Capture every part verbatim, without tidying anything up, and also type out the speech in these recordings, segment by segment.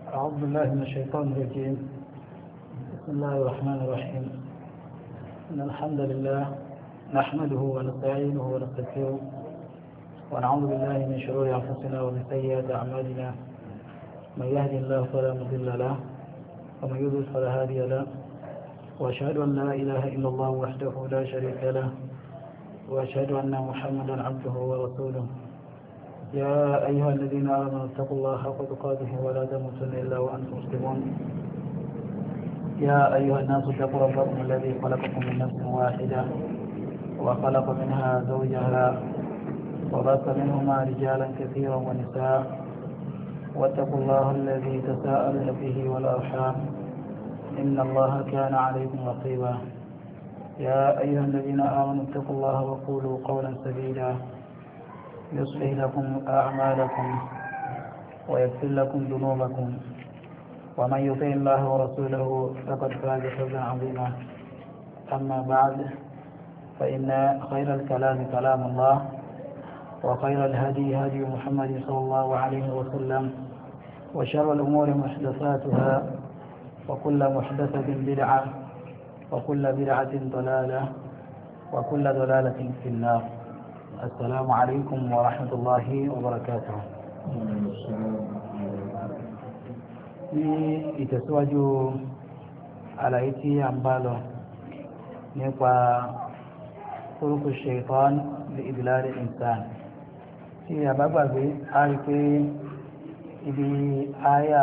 أعوذ بالله من الشيطان الرجيم. بسم الله الرحمن الرحيم. إن الحمد لله نحمده ونستعينه ونستغفره ونعوذ بالله من شرور أنفسنا ومن سيئات أعمالنا. من يهدي الله فلا مضل له ومن يضلل فلا هادي له، وأشهد أن لا إله إلا الله وحده لا شريك له، وأشهد أن محمدا عبده ورسوله. يا أيها الذين آمنوا اتقوا الله حق تقاته ولا تموتن إلا وأنتم مسلمون. يا أيها الناس اتقوا ربكم الذي خلقكم من نفس واحدة وخلق منها زوجها وبث منهما رجالا كثيرا ونساء، واتقوا الله الذي تساءلون به والأرحام إن الله كان عليكم رقيبا. يا أيها الذين آمنوا اتقوا الله وقولوا قولا سديدا يصلح لكم أعمالكم ويغفر لكم ذنوبكم، ومن يطع الله ورسوله فقد فاز فوزا عظيما. أما بعد، فإن خير الكلام كلام الله، وخير الهدي هدي محمد صلى الله عليه وسلم، وشر الأمور محدثاتها، وكل محدثة بدعة، وكل بدعة ضلالة، وكل ضلالة في النار. السلام عليكم ورحمة الله وبركاته. ní ìtẹ̀síwájú àlàyé tí a ń bá lọ nípa turuku shaitan li idlal al-insan, tí a bá gbàgbé a rí pé ibi àyà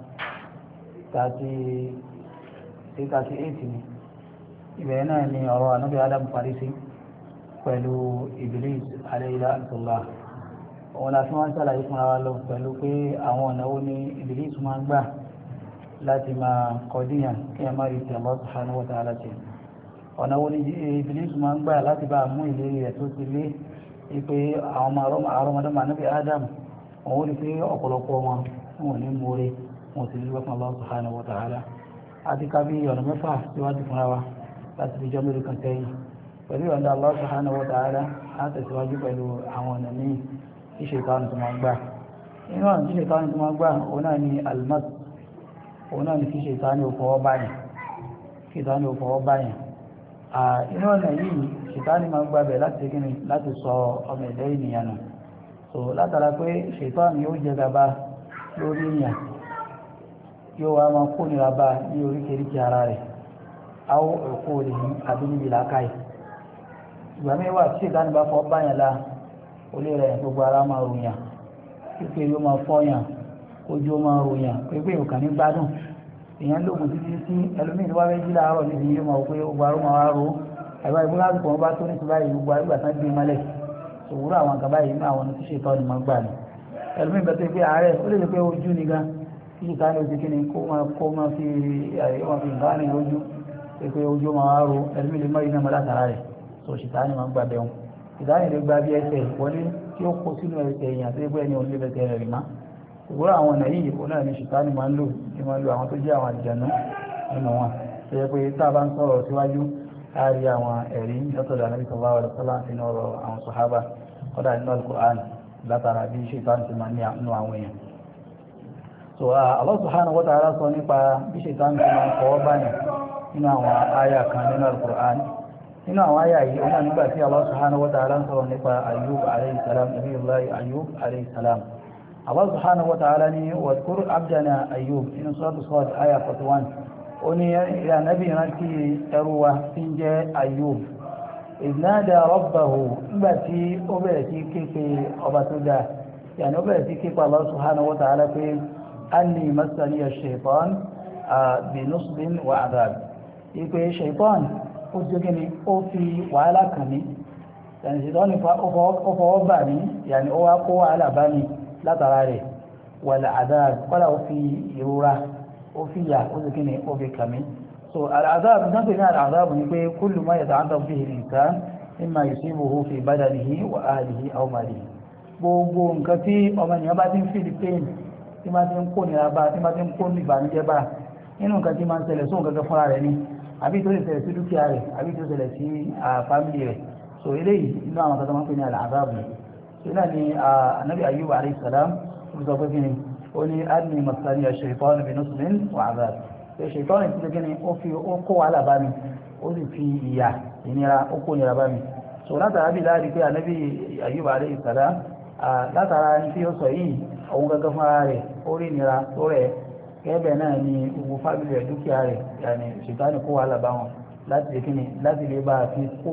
thirty-eight ni ibẹ̀ náà ni ọ̀rọ̀ ànábì Adam parí sí pẹ̀lú Iblis alayhi la'natullah. òun la fi wọ́n sàlàyé fún ara lọ pẹ̀lú pé àwọn ọ̀nà wo ni Iblis máa ń gbà láti máa kọdíyàn kí ẹ má rí ti Allah subhanahu wa ta'ala ṣe. ọ̀nà wo ni Iblis máa ń gbà láti bá mú ìlérí rẹ̀ tó ti lé pé àwọn àrọ́mọdọ́mọ ànábì Adam òun rí pé ọ̀pọ̀lọpọ̀ wọn wọn ò ní mórí wọn sì rí wọ́pọ̀ Allah subhanahu wa ta'ala. àti ká bí ọ̀nà mẹ́fà síwájú fúnra wa láti fi jọ́ mẹ́rin kan sẹ́yìn. pẹ̀lú ọ̀dọ̀ Allah subhanahu wa ta'ala á tẹ̀síwájú pẹ̀lú àwọn ọ̀nà míì tí ṣètánì tó máa gbà. inú ọ̀nà tí ṣètánì tó máa gbà òun náà ni almas, òun náà ni kí ṣètánì ò fọwọ́ báyìí ṣètánì ò fọwọ́ báyìí. inú ọ̀nà yìí ṣètánì máa gbà bẹ̀ láti ṣe kíni láti sọ ọmọ ẹ̀dẹ́ ènìyàn nù. so látara pé ṣètánì yóò jẹ gàba lórí èèyàn, yóò wá máa kó nira bá ní oríkèéríkèé ara rẹ̀ áwọ̀ ẹ̀kọ́ rẹ̀ ní àbí níbi làákàyè. ìgbà mi wà tí ìdáni bá fọ́ báyàn la olè rẹ̀ gbogbo ara máa ròyàn, pípé yóò máa fọ́yàn, ojú ó máa ròyàn, pípé yóò kàn ní gbádùn. èèyàn lóògùn títí sí ẹlòmíì wá fẹ́ jí láàárọ̀ níbi yóò máa wọ pé gbogbo ara máa wá ro ẹ̀bá ìbúra àgbọ̀n wọn bá tó ní ti báyìí gbogbo àgbà tán gbé mọ́lẹ̀. òwúrọ̀ àwọn àgbà báyìí ní àwọn tí ṣètọ́ ni máa gbà ní. ẹlòmíì bẹ́ẹ̀ tó pé àárẹ̀ ó lè lè pé ojú ni gan tí ṣètọ́ ni ojú kí ni kó máa kó máa fi nǹkan rìn ojú, pé ojú máa wá ro ẹlòmíì lè má rí náà mọ́ látara rẹ̀. so ṣètánì máa ń gbà bẹ́ẹ̀ wọn ṣètánì lè gba bí ẹsẹ̀ wọlé tí ó kó sínú ẹsẹ̀ èèyàn tó gbé ẹni òun lè bẹ̀tẹ̀ rẹ̀ rí má. òwúrọ̀ àwọn ọ̀nà yìí òun náà ni ṣètánì máa ń lò ní máa ń lo àwọn tó jẹ́ àwọn àlùjànnú nínú wọn. tó yẹ pé tá a bá ń sọ̀rọ̀ síwájú á rí àwọn ẹ̀rí látọ̀dọ̀ Ànábì sallallahu alaihi wasallam nínú ọ̀rọ̀ àwọn sàhábà kọ́dà nínú Al-Qur'an látara bí ṣètánì ti máa ń ní àánú àwọn èèyàn. so Allah subhanahu wa ta'ala sọ nípa bí ṣètánì ti máa ń fọwọ́ báyìí nínú àwọn áyà kan nínú Al-Qur'an. nínú àwọn àyà yìí ọ̀nà nígbà tí Allah subhanahu wa ta'ala ń sọ̀rọ̀ nípa Ayyub alayhi salam, nabiyullahi Ayyub alayhi salam. Allah subhanahu wa ta'ala ní wadhkur abdana Ayyub nínú suratu Sad àyà forty-one. ó ní ya nabi rántí ẹrú wa tí ń jẹ́ Ayyub idh nada rabbahu, nígbà tí ó bẹ̀rẹ̀ sí kéèké ọba tó dáa, yàní ó bẹ̀rẹ̀ sí kéèké Allah subhanahu wa ta'ala pé anni massaniya ash-shaytan bi nusbin wa adhab. ìpè shaytan ó jẹ́ kí ni ó fi wàhálà kàn mí, yàní ṣètọ́ni ó fọwọ́ bà mí, yàní ó wá kó wàhálà bá mi látara rẹ̀, wal adhab kọ́lá ó fi ìrora ó fi yà ó jẹ́ kí ni ó fi kàn mí. so al-adhab náà pè ní al-adhab ni pé kullu ma yata'addab bihi al-insan mimma yusibuhu fi badanihi wa ahlihi aw malihi. gbogbo nǹkan tí ọmọ ènìyàn bá ti ń fi pain, tí máa ti ń kó nira bá, tí máa ti ń kó ìbànújẹ́ bá, nínú nǹkan tí máa ń ṣẹlẹ̀ sóhun kankan fúnra rẹ̀ ni àbí tó lè ṣẹlẹ̀ sí dúkìá rẹ̀ àbí tó ṣẹlẹ̀ sí fámìlì rẹ̀. so eléyìí inú àwọn kan tó máa ń pè ní al-adhab. so náà ni Ànábì Ayyub alayhi salam ó sọ pé kí ni ó ní adni masani ash-shaytan bi nusbin wa adhab pé ṣètọ́nù ti ṣe kíni ó fi ó kó wàhálà bá mi ó sì fi ìyà ìnira ó kó ìnira bá mi so látara bí láàrin pé ànábì Ayub alayhi salam látara ní tí ó sọ yìí òun gẹ́gẹ́ fún ara rẹ̀ ó rí ìnira tó rẹ̀ kẹ́ẹ̀bẹ̀ náà ni gbogbo fábílì rẹ̀ dúkìá rẹ̀ yàní ṣètọ́nù kó wàhálà bá wọn láti ṣe kíni láti lè bá fi kó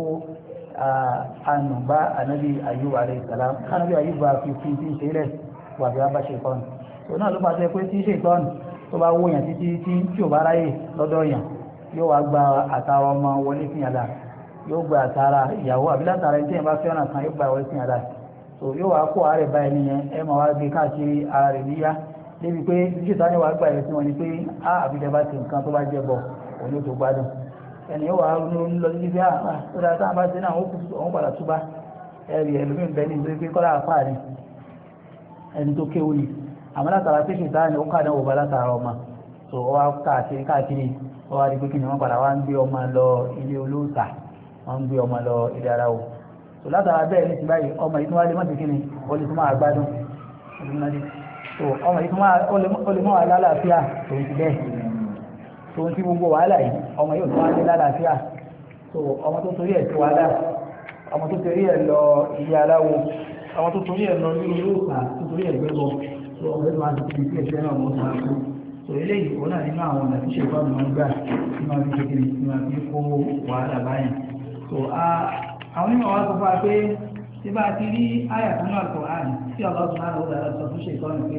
àánú bá ànábì Ayub alayhi salam ànábì Ayub bá fi fi ti ṣe lẹ̀ wà bí wọ́n bá ṣètọ́nù so náà ló máa ṣe pé tí ṣètọ́nù tó bá wóyàn títí tí tí ò bá ráyè lọ́dọ̀ yàn yóò wá gba àtàrà ọmọ wọlé sí yàrá yóò gba àtàrà ìyàwó àbí látara ẹni tí yẹn bá fẹ́ràn kan yóò gba wọlé sí yàrá so yóò wá kó àárẹ̀ bá ẹni yẹn ẹ máa wá gbé káàkiri ara rẹ̀ níyà débi pé díjìtá ni wàá gbà yẹn sí wọn ni pé á àbíjẹ bá ti nǹkan tó bá jẹ bọ̀ òun ló tó gbádùn ẹni yóò wá lọ sí ibi àpá tó dáa táwọn bá ṣe náà òun padà túbá ẹ̀rì ẹlòmíín bẹ́ẹ̀ ní ìgbésí kọ́lá àpá ni ẹni tó kéwù ni àmọ́ látara pé ṣètá ni ó kàdán òbá látara ọmọ so ó wá káàkiri káàkiri ó wá rí pé kí ni wọ́n padà wá ń gbé ọmọ lọ ilé olóòtà wọ́n ń gbé ọmọ lọ ilé ara o so látara bẹ́ẹ̀ ní ti báyìí ọmọ yìí tó wá lè mọ̀ sí kí ni ó lè tún máa gbádùn so ọmọ yìí tó máa ó lè mọ̀ wá lálàáfíà tó ń ti bẹ́ẹ̀ tó ń ti gbogbo wàhálà yìí ọmọ yìí ò tó wá lé lálàáfíà so ọmọ tó torí ẹ̀ ti wàhálà ọmọ tó torí ẹ̀ lọ ilé aláwo ọmọ tó torí ẹ̀ lọ ilé olóòtà tó torí ẹ̀ gbẹ́bọ so ọmọ yìí máa ti fi sí ẹ̀ṣẹ́ náà mọ́ máa kú so eléyìí òun náà nínú àwọn ọ̀nà tí ṣe fún àwọn ọmọ gbà tí máa fi kékeré tí máa fi kó wàhálà báyìí so àwọn onímọ̀ wa sọ fún wa pé tí bá a ti rí àyà kan náà Al-Qur'an tí Allah subhanahu wa ta'ala sọ fún ṣe ìtọ́ni pé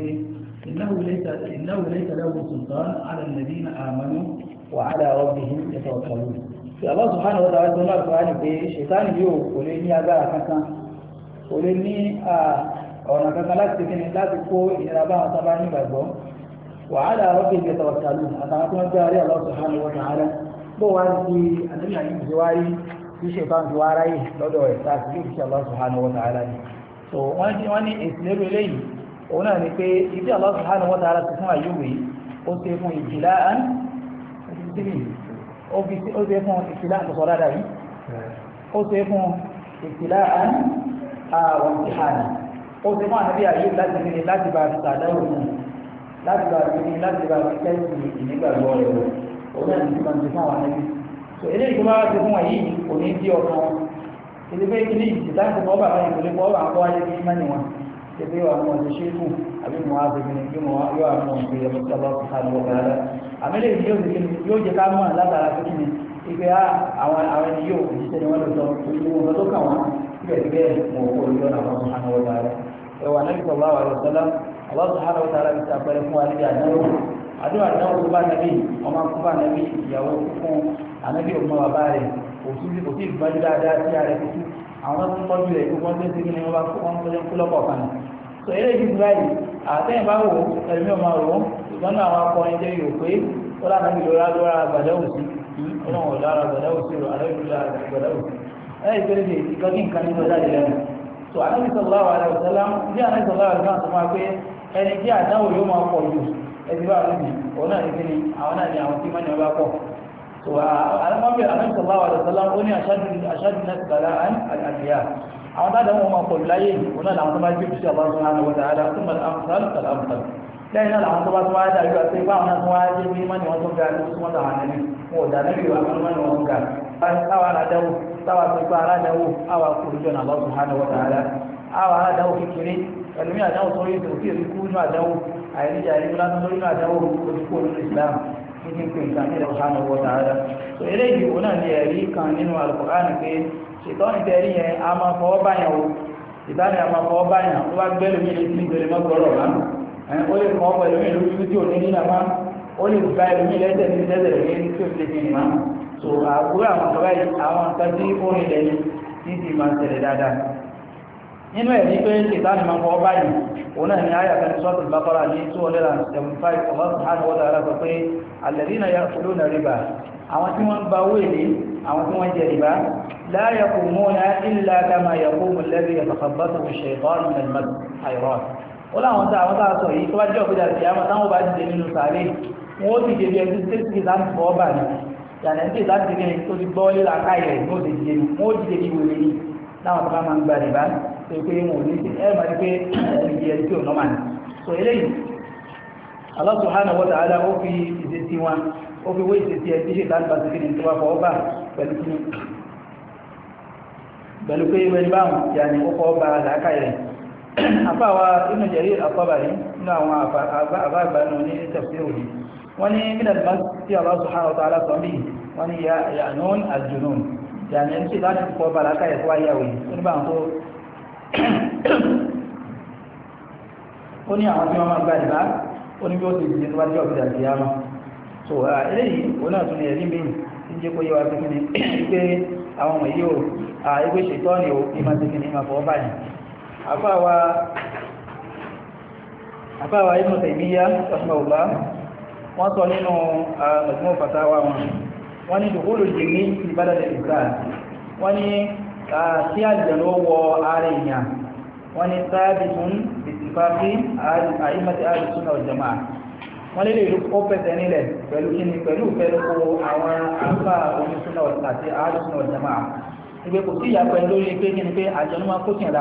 innahu laysa lahu sultan ala alladhina amanu wa ala rabbihim yatawakkalun tí Allah subhanahu wa ta'ala sọ náà Al-Qur'an pé ṣètánì yóò kò lè ní agbára kankan kò lè ní ọ̀nà kankan láti kíni láti kó ìnira bá wọn sábà nígbàgbọ́ وعلى ربهم يتوكلون أتعطون جاري الله سبحانه وتعالى بوانتي أنني أعلم جواري في شيطان جواري لو دو يستاذ إن شاء الله سبحانه وتعالى so wọ́n ní wọ́n ní ìsìlérò eléyìí òun náà ni pé ibi Allah subhanahu wa ta'ala ti fún àyùwé ó ṣe fún ìjìlá án ó ṣe fún ìjìlá àti sọ̀rọ̀ dáadáa yìí ó ṣe fún ìjìlá án àwọn ìhànà ó ṣe fún ànábì àyùwé láti fi láti bá a sàdáwò fún láti bá fi láti bá fi kẹ́sì ìnígbàgbọ́ rẹ̀ wò òun náà ní ti máa ń ti fún àwọn ẹbí so eléyìí tó bá wá ti fún wọn yìí kò ní dí ọkàn wọn ilé pé kíní ìdáhùn tó bá wọn ìpínlẹ̀ bọ́ àwọn akọ́wájú ní mẹ́ni wọn ṣe pé àwọn ọ̀sẹ̀ ṣe kù àbí mo wá bẹ̀rẹ̀ bí mo yóò àwọn ọ̀sẹ̀ yẹn tí ọlọ́ọ̀ ti sáré wọ́n rẹ̀ àmì lè yóò ti yóò jẹ ká mọ̀ látara pé kíni ipe àwọn àwọn ẹni yóò jíṣẹ́ ni wọ́n lò sọ ìwọ̀n tó kà wọ́n síbẹ̀síbẹ̀ mo kó olùdó náà wọ́n sọ̀rọ̀ wọ́n rẹ̀ ẹ̀wọ̀n náà sọ̀rọ̀ àwọn ọ̀rọ̀ sọ́lá Allah subhanahu wa ta'ala bisa pẹ̀lẹ́ fún wa níbi àdáwò àdúrà àdáwò tó bá nàbí ọmọ akú bá nàbí ìyàwó fún ànábì ọmọ bàbá rẹ̀ òtún kò sí ìgbàjú dáadáa sí ààrẹ tuntun àwọn tó ń tọ́jú rẹ̀ gbogbo ọdún sí ní wọ́n bá wọ́n tó ń kú lọ́pọ̀ kan so eré yìí ti báyìí àtẹ̀yìn bá wò ẹ̀mí ọmọ rò ó ìgbọ́nà àwọn akọrin jẹ́ yòó pé ó lànà bí lóra lóra gbàdáwò sí ọlọ́run ọ̀dọ́ ara gbàdáwò sí rò àlọ́ ìlú gbàdáwò sí ẹ̀ ìgbẹ́rẹ́ bíi ìkọ́kí nǹkan nínú ọjà ìlẹ́nu so Ànábì sallallahu alaihi wasallam bí Ànábì sallallahu alaihi wasallam sọ máa pé ẹni tí àdáwò yóò máa pọ̀ jù ẹbí bá rí òun náà ní kí ni àwọn náà ní àwọn tí mọ́ni ọba pọ̀ so alámọ́bẹ̀ Ànábì sallallahu alaihi wasallam ó ní aṣáájú náà ti bàlá àdìyà àwọn tá àdáwò máa pọ̀ jù láyé òun náà làwọn tó bá gbé sí Allah subhanahu wa ta'ala tó mọ̀ àmúsàl àmúsàl lẹ́yìn náà làwọn tó bá tó wá dà yóò àti báwọn náà tó wá jẹ́ bí mọ́ni wọn tó ga ní súnmọ́ tàwọn ànẹ́bí wọn ò dà nẹ́bí wa mọ́ni wọn ga táwa aládàwò táwa tó gbá aládàwò àwa kúrú jọ Allah subhanahu wa ta'ala àwa aládàwò kékeré ẹlòmí àdáwò tó rí ìtòkí èrí kú inú àdáwò àìríjà ìlú látọ́ lórí inú àdáwò ojúkú olórí Islam ní kí n pè nǹkan ní ìrọ̀hánà wọ́n tààrà so eléyìí òun náà ní ẹ̀rí kan nínú Al-Qur'an pé ṣètọ́ni tẹ́rí yẹn a máa fọwọ́ báyàn o ìtàní a máa fọwọ́ báyàn tó bá gbẹ́ lómi létí nítorí mọ́gbọ́rọ̀ máa ó lè kọ́ pẹ̀lú mi lójú tí ò ní nínú àmá ó lè gba ẹlòmí lẹ́sẹ̀ ní lẹ́sẹ̀ rẹ̀ ní tí ò fi lè fi nìmá so àbúrò àwọn ọ̀gá yìí àwọn nǹkan tí ó rìn lẹ́yìn tí ti máa tẹ̀lé dáadáa nínú ẹ̀ ní pé ìtàní máa fọwọ́ báyìí òun náà ni àyà kan ní Suratul Baqara ní two hundred seventy five Allah subhanahu wa ta'ala sọ pé alladhina ya'kuluna riba àwọn tí wọ́n gba owó èlé àwọn tí wọ́n jẹ rìbá la yaqumuna illa kama yaqumu alladhi yatakhabbathu ash-shaytanu min al-mas hayran ó láwọn tá àwọn tá a sọ yìí tó bá jẹ́ òkúta sí àmọ́ táwọn bá dìde nínú sàárè wọn ó ti dé bí ẹni tí tí láti fọwọ́ bà ní yàrá ẹni tí láti dé tó ti gbọ́ lílà káyẹ̀ ní ó ti dìde wọn ó dìde bí wòlé ní láwọn tó bá máa ń gba rìbá tó pé wọn ò ní ti ẹ máa di pé ẹni di ẹni tí ò nọ́mà ní so eléyìí Allah subhanahu wa ta'ala ó fi ìṣesí wọn ó fi wé ìṣesí ẹ̀ tí ṣe tán bá ti kí ni tó wá fọwọ́ bá pẹ̀lú kí ni pẹ̀lú pé ìwé ní báwọn yàní ó fọwọ́ bá làákà rẹ̀ afáwa Ibn Jarir al-Tabari nínú àwọn àbáàgbà nù ní tafsir òní wọ́n ní minal mas tí Allah subhanahu wa ta'ala sọ bí wọ́n ní ya'nun al-junun yàní ẹni tí láti fọwọ́ bá làákà rẹ̀ tó wáyé àwòyí ó ní báwọn tó ó ní àwọn tí wọ́n máa gbà ìbá ó ní bí ó ti jẹ́ tó bá jẹ́ ọ̀gbẹ̀dà sí àmà so eléyìí ó náà tún ní ẹ̀rí mi tí ń jẹ́ kó yẹ wa pé kíni pé àwọn ọmọ yìí ó ẹgbẹ́ ṣètọ́ ni ó ní máa ti kíni máa fọwọ́ báyìí àfáwa àfáwa Ibn Taymiyyah rahimahullah wọ́n sọ nínú Majmu' Fatawa wọn wọ́n ní dukhulul jinni fi badal al-insan wọ́n ní tí àlùjànnú wọ ara èèyàn wọ́n ní sábìtún ìtìfáàkì àìmọ̀tí àìsúnà ọ̀jọ̀má wọ́n lè lè ó pẹ̀sẹ̀ nílẹ̀ pẹ̀lú kíni pẹ̀lú pẹ̀lú àwọn àǹfà onísúnà àti àìsúnà ọ̀jọ̀má ìgbé kò sí ìyàpẹ̀ lórí pé kíni pé àjọ̀nú máa kó tìyàn lá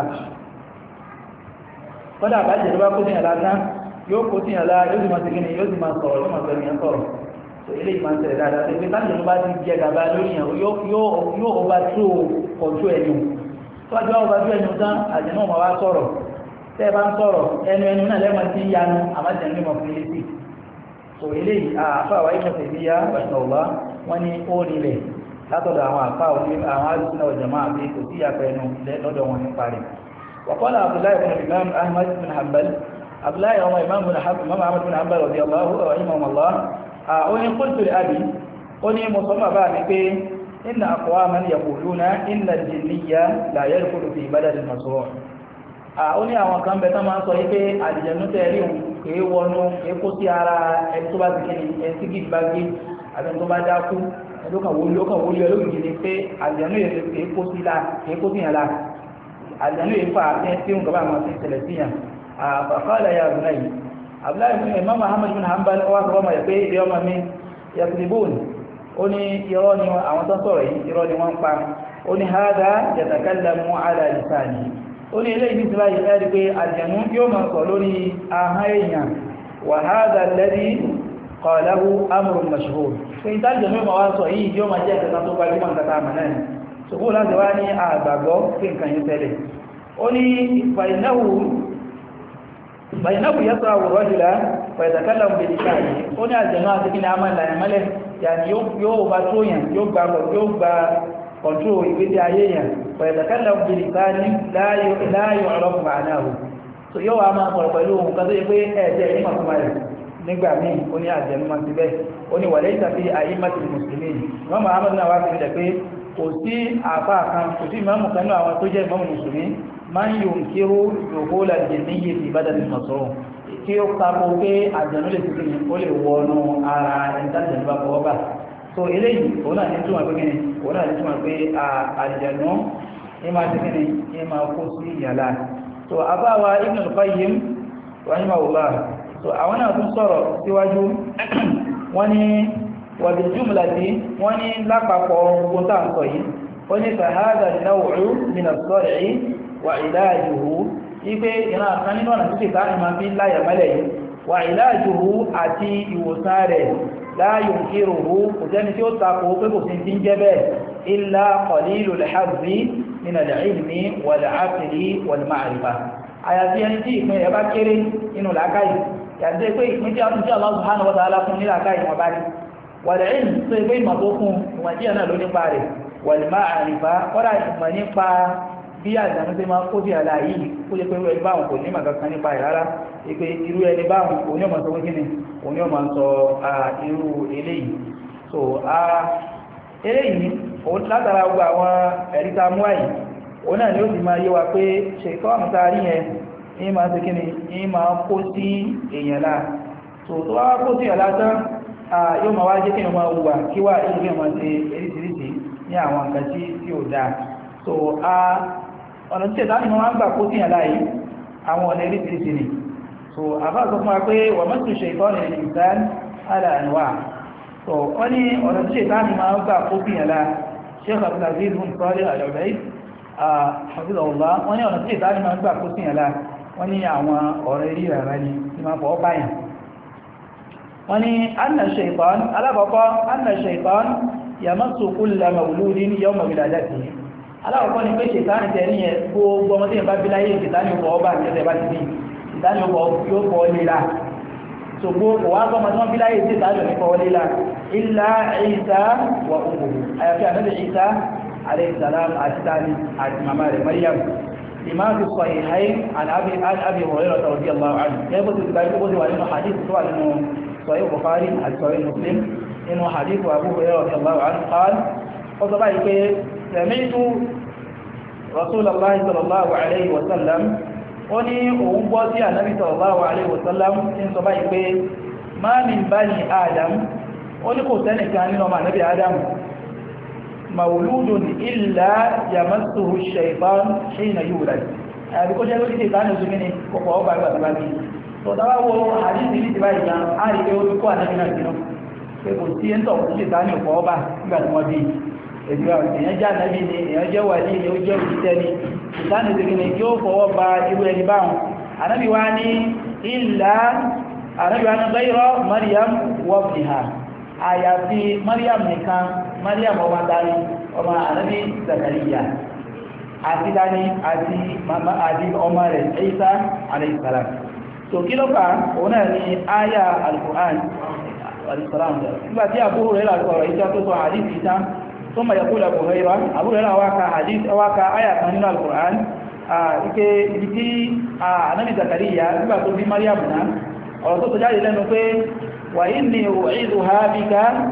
kọ́dà àbájẹ̀ ló bá kó tìyàn lá tán yóò kó tìyàn lá yóò sì máa ti kíni yóò sì máa sọ̀rọ̀ yóò máa bẹ̀rù yẹn sọ̀rọ̀ so eléyìí máa ń tẹ̀lé dáadáa pé tájọ̀nú bá ti jẹ gàba lórí yẹn yóò over throw control ẹ̀yìn tọ́jú àwọn ọba bí ẹnu tán àjẹ̀nú ọmọ wa sọ̀rọ̀ tẹ́ bá ń sọ̀rọ̀ ẹnu ẹnu náà lẹ́mọ̀ tí yanu àmájẹ̀nú ìmọ̀ fún ilé sí so eléyìí àfáwà Ibn Taymiyyah rahimahullah wọ́n ní ó nílẹ̀ látọ̀dọ̀ àwọn àfáwà àwọn alùsùnà ọ̀jọ̀mọ́ àbí kò sí ìyàpẹ̀ ẹnu lọ́dọ̀ wọn nípa rẹ̀ waqala Abdullahi ibn Imam Ahmad ibn Hanbal Abdullahi ọmọ Imam Ahmad ibn Hanbal radiyallahu rahimahullah ó ní qultu li abi ó ní mo sọ bàbá mi pé إن أقواما يقولون إن الجنية لا يدخل في بدل المشروع ó ní àwọn kan bẹ tán máa ń sọ yí pé àlùjànnú tẹ̀rí òun kìí wọnú kìí kó sí ara ẹni tó bá ti kíni ẹni tí gidi bá gé àti ẹni tó bá dákú ẹni tó kàn wọlé ó kàn wọlé ọlọ́gìdì ni pé àlùjànnú yẹn kìí kó sí la kìí kó sí yàn la àlùjànnú yẹn fà á tí òun kaba àwọn ti ṣẹlẹ̀ sí yàn àfàkọ́lá ya àbúrò yìí Abdullahi Imam Ahmad bin Hanbal wà sọ ọmọ yẹ pé ilé ọmọ mi yakribun ó ní irọ́ ni àwọn tó sọ̀rọ̀ yìí irọ́ ni wọ́n ń pa ó ní hádá yatakallamu ala lisani ó ní ilé ìbí síláyìí ẹ́rí pé àjẹ̀nú yóò máa sọ lórí ahọ́n èèyàn wa hádá alladhi qalahu amrun mashhur pé ìtàjẹ̀nú máa wá sọ yìí yóò máa jẹ́ ìkẹta tó gbajúmọ̀ nǹkan tá a mọ̀ náà ni ṣùgbọ́n láti wá ní àgbàgbọ́ pé nǹkan yìí tẹ́lẹ̀ ó ní fàìnáwó fàìnáwó yẹ́sọ̀ àwòrán jùlọ fàìtàkálàmù bèèrè káàyè ó ní àjẹ̀nú àti kí ni a máa lànà mọ́lẹ̀ yàní yóò bá tó yàn yóò gba yóò gba kọ̀ntró ìgbésí ayé yàn pẹ̀lẹ̀kẹ́lẹ̀ òbìnrin ní láàyò ọ̀rọ̀fù àdáhù so yóò wá máa sọ̀rọ̀ pẹ̀lú ohun kan tó yẹ pé ẹ̀ẹ́dẹ̀ ní màtúmà rẹ̀ nígbà míì ó ní àjẹ̀nú máa ti bẹ́ ó ní wàlẹ́ ìtàfi àyímàtì mùsùlùmí wọ́n máa mọ́ náà wá sí ilẹ̀ pé kò sí àfáà kan kò sí ìmáàmù kan náà àwọn tó jẹ́ ìmáàmù mùsùlùmí máa ń yòó kíró yòó làjẹ̀ níyè sí ìbádàn ìmọ̀sọ̀rọ̀ kí ó kápò pé àjẹ̀nú lè fi ó lè wọnú ara ẹ̀ńtàjẹ̀nú bá fọwọ́ bà so eléyìí òun náà ní túmọ̀ pé kíni òun náà ní túmọ̀ pé àjẹ̀nú ní máa ti kíni ní máa kó sí ìyàlá so àbáwa Ibn al-Qayyim rahimahullah so àwọn náà tún sọ̀rọ̀ síwájú wọ́n ní wàbí jumlati wọ́n ní lápapọ̀ ogun tá à ń sọ yìí wọ́n ní fahadha an-naw'u min as-sar'i wa ilajuhu ipe ìran kan nínú ọ̀nà títí táà ní máa fi láyà mẹ́lẹ̀ yìí wà ìlàjòhú àti ìwòsàn rẹ̀ láyò kíròhú kò jẹ́ni tí ó takò pé kò sí ti ń jẹ́ bẹ́ẹ̀ illa qalilul hazzi min al-ilmi wal-aqli wal-ma'rifa àyàfi ẹni tí ìpín ẹ̀ bá kéré nínú làákàyè yàtọ̀ pé ìpín tí a tún tí Allah subhanahu wa ta'ala fún ní làákàyè wọn bá ní wal-ilm tó ìpín ìmọ̀ tó fún ìwọ̀n díẹ̀ náà ló nípa rẹ̀ wal-ma'rifa kọ́dà ìmọ̀ nípa bí àjàmú tí máa kó sí àlà yìí kó jẹ́ pé irú ẹni báwọn kò ní màá kankan nípa ẹ̀ rárá ìpè irú ẹni báwọn òní ọmọ sọ wíkíní òní ọmọ sọ irú eléyìí so eléyìí látara gbogbo àwọn ẹ̀rí tá a mú àyè òun náà ni ó sì máa yé wa pé ṣètò àmì tá a rí yẹn ní máa ṣe kíni ní máa kó sí èèyàn náà so tó wá kó sí èèyàn lásán yóò máa wá jẹ́ kí wọ́n máa wùwà kí wà èyí kí wọ́n máa ṣe eríṣiríṣi ní àwọn nǹkan tí ò dáa so ọ̀nà tí ẹ̀dá ni wọ́n ń gbà kó sí àlá yìí àwọn ọ̀nà eré tìrìtì ni so àbá sọ fún wa pé wà mọ́sí ṣe ìtọ́nà ìsán aláàánúwà so wọ́n ní ọ̀nà tí ẹ̀dá ni wọ́n ń gbà kó sí àlá Sheikh Abdulaziz bin Salih Al-Ubayd hafizahullah wọ́n ní ọ̀nà tí ẹ̀dá ni wọ́n ń gbà kó sí àlá wọ́n ní àwọn ọ̀rọ̀ eré rárá ni tí máa fọ́ báyàn wọ́n ní anna shaytan alákọ̀ọ́kọ́ anna shaytan yamassu kulla mawludin yawma wiladatihi alákọ̀ọ́kọ́ ni pé ṣètánì tẹ̀ ní ẹ̀ gbogbo ọmọdé yẹn bá bí láyé ṣètánì ọkọ̀ ọba àti ẹ̀sẹ̀ bá ti bí ṣètánì ọkọ̀ yóò kọ́ líla so gbogbo wa gbọ́mọ tí wọ́n bí láyé ṣètánì ọkọ̀ kọ́ líla illa Isa wa ummuhu àyàfi ànábì Isa alayhi salam àti tani àti màmá rẹ̀ Maryam lima fi sahihayn an abi an abi Hurairah radiyallahu anhu yẹ́bù ti gbà ikú bó ti wà nínú hadith tó wà nínú Sahih Bukhari àti Sahih Muslim nínú hadith Abu Hurairah radiyallahu anhu qala ó sọ báyìí pé sami'tu Rasulullahi sallallahu alayhi wa sallam ó ní òun gbọ́ sí ànábì sallallahu alayhi wa sallam ń sọ báyìí pé ma min bani Adam ó ní kò sẹ́nìkan nínú ọmọ ànábì Adam mawludun illa yamassuhu shaytan hina yulad àbí kó jẹ́ lórí ìtàní oṣù mini kọ̀kọ̀ ọba ìgbàtàbà bí tó dáwà wo àdíjì ní ti báyìí gan á rí pé ó kó ànábì náà sínú pé kò sí ẹ́ntọ̀ kò sí ìtàní ọ̀pọ̀ ọba nígbà tí wọ́n bí èèyàn jẹ́ ànábì ni èèyàn jẹ́ wà ní ilé ó jẹ́ òjíṣẹ́ ni ìtàní oṣù mini yóò fọwọ́ ba irú ẹni báwọn ànábì wá ní illa ànábì wá ní ghayra Maryam wa ibniha àyàfi Maryam nìkan Maryam ọmọ dání ọmọ ànábì Zakariya àti dání àti mama àti ọmọ rẹ̀ Isa alayhi salam so kí ló fà òun náà ni àyà al-Qur'an al-salam nígbàtí Abu Hurairah sọ̀rọ̀ ìjá tó sọ hadith ìta tó mọ̀ yaqul Abu Hurairah Abu Hurairah wá ka hadith wá ka àyà kan nínú al-Qur'an ike ibi tí ànábì Zakariya nígbà tó bí Maryam náà ọ̀rọ̀ tó tó jáde lẹ́nu pé وإني أعيذها بك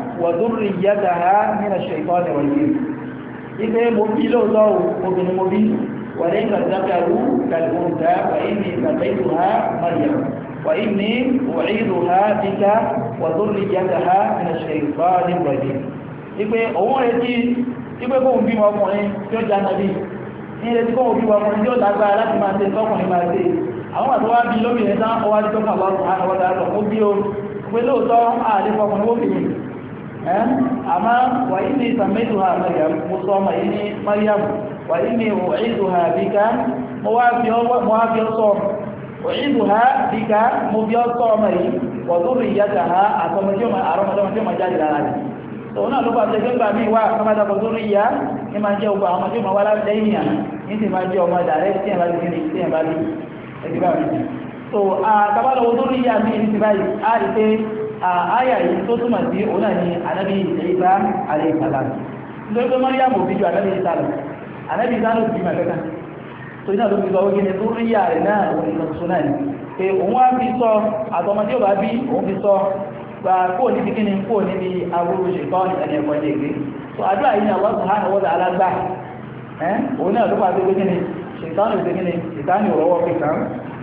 وذريتها من الشيطان الرجيم إذا مبيل الله وابن مبين وليس الذكر كالأنثى وإني سميتها مريم وإني أعيذها بك وذريتها من الشيطان الرجيم إذا òun retí ìgbé kóhùn bí ọkùnrin tí ó já nàbí ní retí kóhùn bí ọkùnrin tí ó lágbára láti máa ṣe tọkùnrin máa ṣe àwọn àtọwà bí lóbìnrin tán ọwá tí tó kà lọ́rùn àwọn ọ̀dà àtọ̀ ó bí o pé lóòótọ́ àdéfọkùnrin ó bìí ẹ́ àmá wàyí ní ìsàmẹ́tò ha Maryam mo sọ ọmọ yìí ní Maryam wàyí ní òìdù ha bíká mo wá fi ọ́ sọ òìdù ha bíká mo bí ọ́ sọ ọmọ yìí wọ̀dúrù ìyáta ha àtọmọdé ọmọ jáde lára rẹ̀ tòun náà ló bá tẹ́ gbẹ́gbà mí wá kọ́mọ́dá wọ̀dúrù ìyá ní máa jẹ́ ogun àwọn ọmọdé ọmọ wá lẹ́yìn àná ní ti máa jẹ́ ọmọ dàrẹ́ tí ẹ̀ bá ti tí ẹ̀ bá ti ẹgbẹ́ bá rí so àtàbálọ̀ wọ̀dúrù ìyá mi ní ti báyìí á rí pé àyà yìí tó túnmà sí òun náà ni anábì Ìsá alayhi salam nítorí pé Maryam òbí ju anábì Ìsá lọ anábì Ìsá ló bí ma kẹta tó iná ló fi sọ wọ́n gíní tó rí yà rẹ̀ náà òun ìlọ tuntun náà ni pé òun wá fi sọ àtọmọdé ò bá bí òun fi sọ gba kó níbi kíni kó níbi agbóró ṣètọ́ ẹni ẹ̀kọ́ ní ègbé so àdúrà yìí ni Allah subhanahu wa ta'ala gbà ẹ́ òun náà ló pàdé pé kíni ṣètọ́ ní òṣèkíni ṣètọ́ ní òrọ́wọ́ fi kàn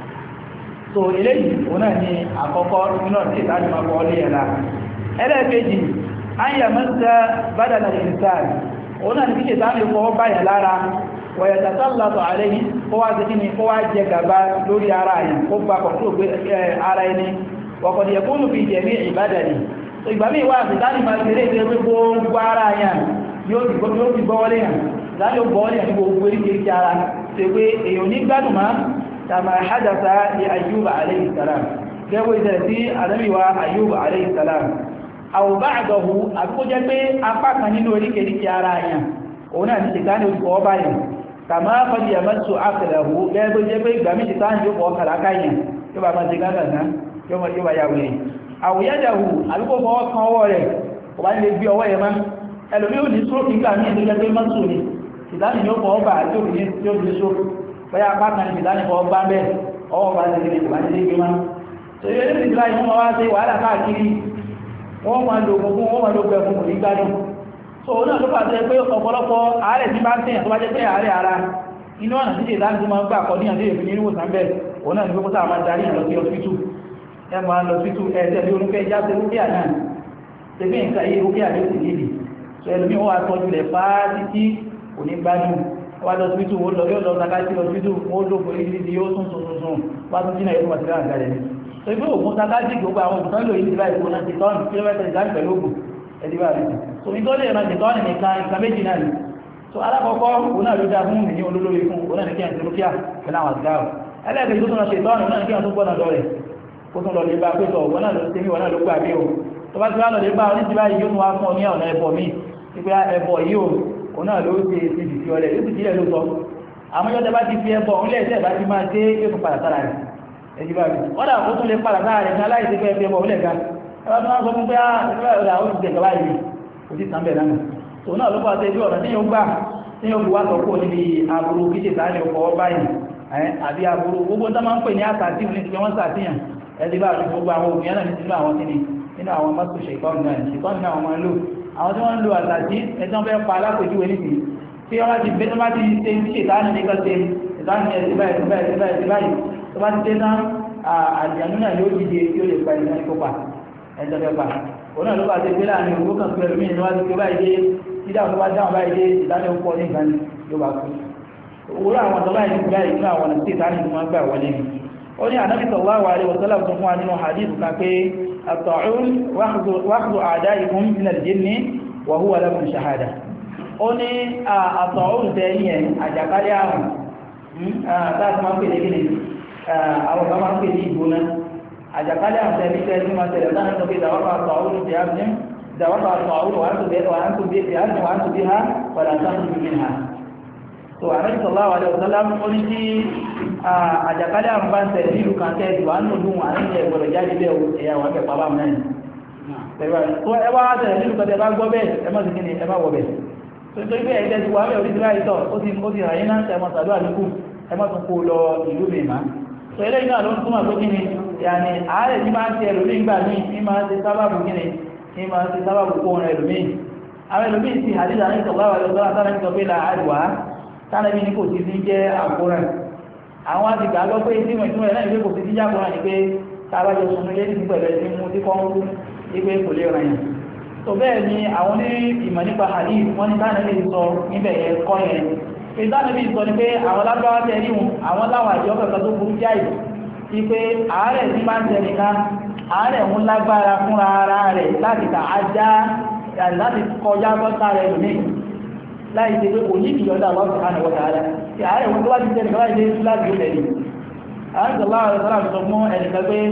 so eléyìí òun náà ni àkọ́kọ́ nínú ọ̀tí ìtàní máa kọ́ lé ẹ̀lá ẹlẹ́ẹ̀kejì ayà mẹ́sẹ̀ bádàlá ìrìsáà òun náà ni kí ìtàní fọwọ́ báyà lára wọ̀yẹ̀tàtà látọ̀ ààrẹ yìí kó wá sí kíni kó wá jẹ gàba lórí ara yìí kó gba kọ̀tún ògbé ara ẹni wọ̀kọ̀dì ẹ̀kúnnù fi jẹ̀mí ìbádàlì so ìgbà míì wá ìtàní máa ṣeré ìṣeré pé gbogbo ara yẹn yóò ti gbọ́wọ́lé yẹn ìtàní ó gbọ́wọ́lé yẹn ní gbogbo eríkèéríkè ara ṣe pé èèyàn ní gbádùn máa كما حدث لأيوب عليه السلام جاءوا إذا في عدمي أيوب عليه السلام أو بعده أقول جاء أفاق من نوريك لكيارايا هنا الشيطان يقوبايا كما قد يمس عقله جاءوا جاء جميع الشيطان يقوب كلاكايا يبقى ما تقالنا يوم يبقى ياوي أو يده أقول فوق كواري وبعد يبقى أوي ما ẹlòmí ò ní sóòkì nígbà míì tó jẹ́ pé mọ́sùn ni ìdáni yóò kọ́ ọba àti òkè tí ó fi sóòkì bóyá apá kan ní ìdáni kọ́ ọba bẹ́ẹ̀ ọwọ́ bá ti rí ìwà nílé gbé máa tó yẹ ní ìdílá yìí wọ́n wá sí wàhálà káàkiri wọ́n máa lo gbogbo wọ́n máa lo gbẹ fún òní gbádùn so òun náà ló pàṣẹ pé ọ̀pọ̀lọpọ̀ àárẹ̀ tí bá ń tẹ̀yàn tó bá jẹ́ pé àárẹ̀ ara inú ọ̀nà títí ìdáni tó máa ń gbà kọ́ níyàn tó yẹ fi ní ìwòsàn bẹ́ẹ̀ òun náà ní pé kó sáà máa darí ìyàn lọ sí ọsítù ẹ máa lọ sí ẹ̀ẹ́dẹ̀ bí orúkẹ́ já sí rúkẹ́ náà tẹ̀gbẹ́ nǹkan yé rúkẹ́ àdé sì níbi so ẹlòmí wọn wá tọ́jú rẹ̀ fáá títí òní gbádùn wá lọ síbítù wọ́n lọ yóò lọ sakásí lọ síbítù wọ́n lò pé ìdí yóò tún tún tún wá tún sínú ẹ̀rọ àti láàrín àgbàlẹ̀ ní so ibi ògùn sakásí gbogbo àwọn ògùn tán lò yìí láì fún láti tọ́nù kílómítà ìdáni pẹ̀lú ògùn ẹ̀dí bá rí so ní tó lè ràn ti tọ́nù nìkan nǹkan méjì náà ni so alákọ̀ọ́kọ́ òun náà ló dá fún mi ní olólórí fún òun náà ní kí ẹ̀ tó kíá pẹ̀lú àwọn àtìgáwò ẹlẹ́ẹ̀kejì tó tún ṣe tọ́nù náà ní kí ẹ̀ tó gbọ́nà lọ rẹ̀ kó tún lọ lè bá pé tọ̀ wọ́n náà ló ṣe mí wọ́n náà ló gbà mí o tó bá ti wá lọ lè bá oníṣẹ́ báyìí yóò tún wá fún ọ ní ọ̀nà ẹbọ mi wípé ẹbọ yìí o òun náà ló ṣe ti dì sí ọlẹ̀ yóò sì dílẹ̀ ló sọ àmọ́ yọ́tẹ́ bá ti fi ẹbọ òun lẹ́ẹ̀tẹ́ bá ti máa dé yóò tún padà sára rẹ̀ ẹ̀jì bá mi wọ́n dà ó tún lè padà sára rẹ̀ ní aláìsí pé ẹbọ òun lẹ̀ ga ẹ bá tún wá sọ fún pé ọ̀dà ó ti tẹ̀ gaba yìí kò sí sàn bẹ̀ náà tòun náà ló fà ṣe bí ọ̀nà tí yóò gbà tí yóò fi wá sọ kó níbi aburú kí ṣe sáà ní ọkọ̀ báyìí àbí aburú gbogbo tó máa ń pè ní àtàtì ní ti wọ́n sàtìyàn ẹ̀dí bá àti gbogbo àwọn òmìnira náà nínú àwọn kíni nínú àwọn mọ́tò ṣèkọ́nù náà ṣèkọ́nù náà wọ́n máa ń lò àwọn tí wọ́n ń lo àtàtì ẹ̀tọ́ fẹ́ pa alákòjúwe nìsí tí wọ́n ti gbé tó bá ti ṣe ní ṣètánì ní kọ́sẹ̀ ṣètánì ẹ̀sìn báyìí ẹ̀sìn báyìí ẹ̀sìn báyìí ẹ̀sìn báyìí tó bá ti dé tán àjànú náà yóò dìde yóò lè pa ìlànà ìkópa ẹ̀jọ̀ fẹ́ pa òun náà ló bá ti gbé láàrin owó kan pẹ̀lú mí ní wọ́n ti gbé báyìí dé dídá òun bá dáhùn báyìí dé ìdájọ́ pọ̀ ní ìgbani yóò bá kú owó àwọn ọ̀dọ́ báyìí ti báyìí nínú àwọn ọ̀nà tí ìtánì ni wọ́n gbà wọlé ni ó ní ànábì sallallahu alaihi wasallam tó fún wa nínú hadith kan pé at-ta'un wáxù a'da'ikum min al-jinni wa huwa lakum shahada ó ní at-ta'un tẹ́yìn àjàkálẹ̀ àrùn láti máa ń pè ní gíní àwọn kan máa ń pè ní ìgbóná àjàkálẹ̀ àrùn tẹ́yìn tẹ́yìn tí máa tẹ̀lé láti sọ pé ìdáwọ́pá at-ta'un ti á ní ìdáwọ́pá at-ta'un wà á tún bí i ha wà látàkùn bí i ha so Ànábì sallallahu alaihi wasallam ó ní tí àjàkálẹ̀ àrùn bá ń tẹ̀lé nílùú kan tẹ́ ìwà ń lòdùn àníjẹ ìgbọ̀dọ̀ jáde bẹ́ẹ̀ ẹ̀yà wà bẹ̀ pàbá mẹ́rin tó ẹ wá tẹ̀lé nílùú kan tẹ́ bá gbọ́ bẹ́ẹ̀ ẹ má sì kí ni ẹ má wọ̀ bẹ̀ tó tó ibẹ̀ ẹ̀jẹ̀ ti wà bẹ́ẹ̀ orí ti ráyìí tọ̀ ó ti ó ti ràyìn náà tẹ̀mọ́ sàdúrà lókù ẹ má tún kó lọ ìlú mi má so eléyìí náà ló ń túmọ̀ pé kí ni yàní àárẹ̀ tí máa ń ti ẹlòmíì gbà ní ní máa ń ti sábàbù kí ni ní máa ń ti sábàbù kó rẹ̀ ẹlòmíì àwọn ẹlòmíì ti hadith Ànábì sallallahu alaihi wasallam tánàbí ní kò sí sí jẹ́ àkóràn àwọn àti gbàgbọ́ pé tí wọ́n ìtumọ̀ ẹ̀lẹ́yìn pé kò sí sí jẹ́ àkóràn ní pé tàbájọ sunú lé ní pẹ̀lú ẹ̀sìn mú tí kọ́ ń rú wípé kò lè ràn yàn tó bẹ́ẹ̀ ni àwọn ní ìmọ̀ nípa hadith wọ́n ní tánàbí sọ níbẹ̀ yẹn kọ́ yẹn pé tánàbí sọ ni pé àwọn lágbáwá tẹ ríhun àwọn láwọn àjọ kankan tó burú jáì sí pé àárẹ̀ tí máa ń tẹ nìkan àárẹ̀ ń lágbára fúnra ara rẹ̀ láti tà ajá láti kọjá bọ́ta rẹ̀ lónìí láì ṣe pé kò ní ìyọ̀dá Allah subhanahu wa ta'ala tí ààrẹ wọn tó wá ti tẹ́lẹ̀ láì lé láti ó tẹ̀lé àwọn ìṣẹ̀lá ọ̀rẹ́ sọ́lá sọ fún ẹnìkan pé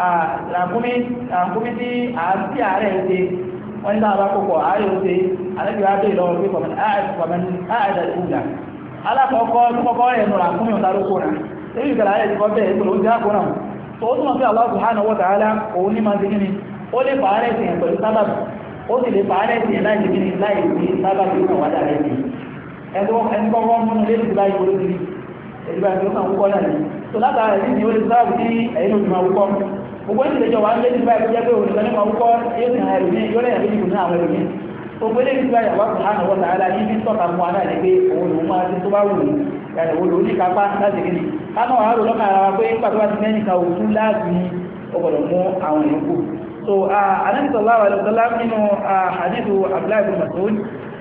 àràkúnmí tí àti ààrẹ ṣe wọ́n ní láàbá kòkò ààrẹ ó ṣe àlẹ́bí wá bèèrè lọ́wọ́ pé kọ̀mọ̀n ààrẹ ìgbà alákọ̀ọ́kọ́ tó kọ́kọ́ rẹ̀ nù àkúnmí ọ̀tá ló kóra lórí ìgbàlá ayẹ́ ti kọ́ bẹ́ẹ̀ tó ló ń já kóra tó ó túnmọ̀ sí Allah subhanahu wa ta'ala òun ní máa ṣe kíni ó lè fàárẹ̀ sí pẹ̀lú sábàbù ó sì lè fàárẹ̀ sí láì ṣe kíni láì sí sábàbù ìkàn wádà rẹ̀ sí ẹni kọ́kọ́ múnú lé ti báyìí olóògbé ẹ̀dùbà ìlú kan wúkọ́ náà ni tó látara rẹ̀ ní ó lè sáàbù tí ẹ̀yìn òjò máa wúkọ́ gbogbo ìṣẹ̀lẹ̀ jọ wà lé ti báyìí jẹ́ pé òrùka nípa wúkọ́ yóò sì hàn ẹ̀rùmí yóò lẹ́yìn àbíjì ní àwọn ẹ̀rùmí gbogbo ilé ti báyìí àwọn àkùnrin àwọn tààlà ní bí tọ́ka mú aná ní pé òun lòun máa ti tó bá wù ní yàrá òun lòun ní kápá láti kí ni káná wàá rò lọ́kàn ara wa pé pàtó bá ti mẹ́rin ka òtún láti ọgbọ̀dọ̀ mú àwọn èèyàn kù so Ànábì sallallahu alaihi wasallam nínú hadithu Abdullah ibn Mas'ud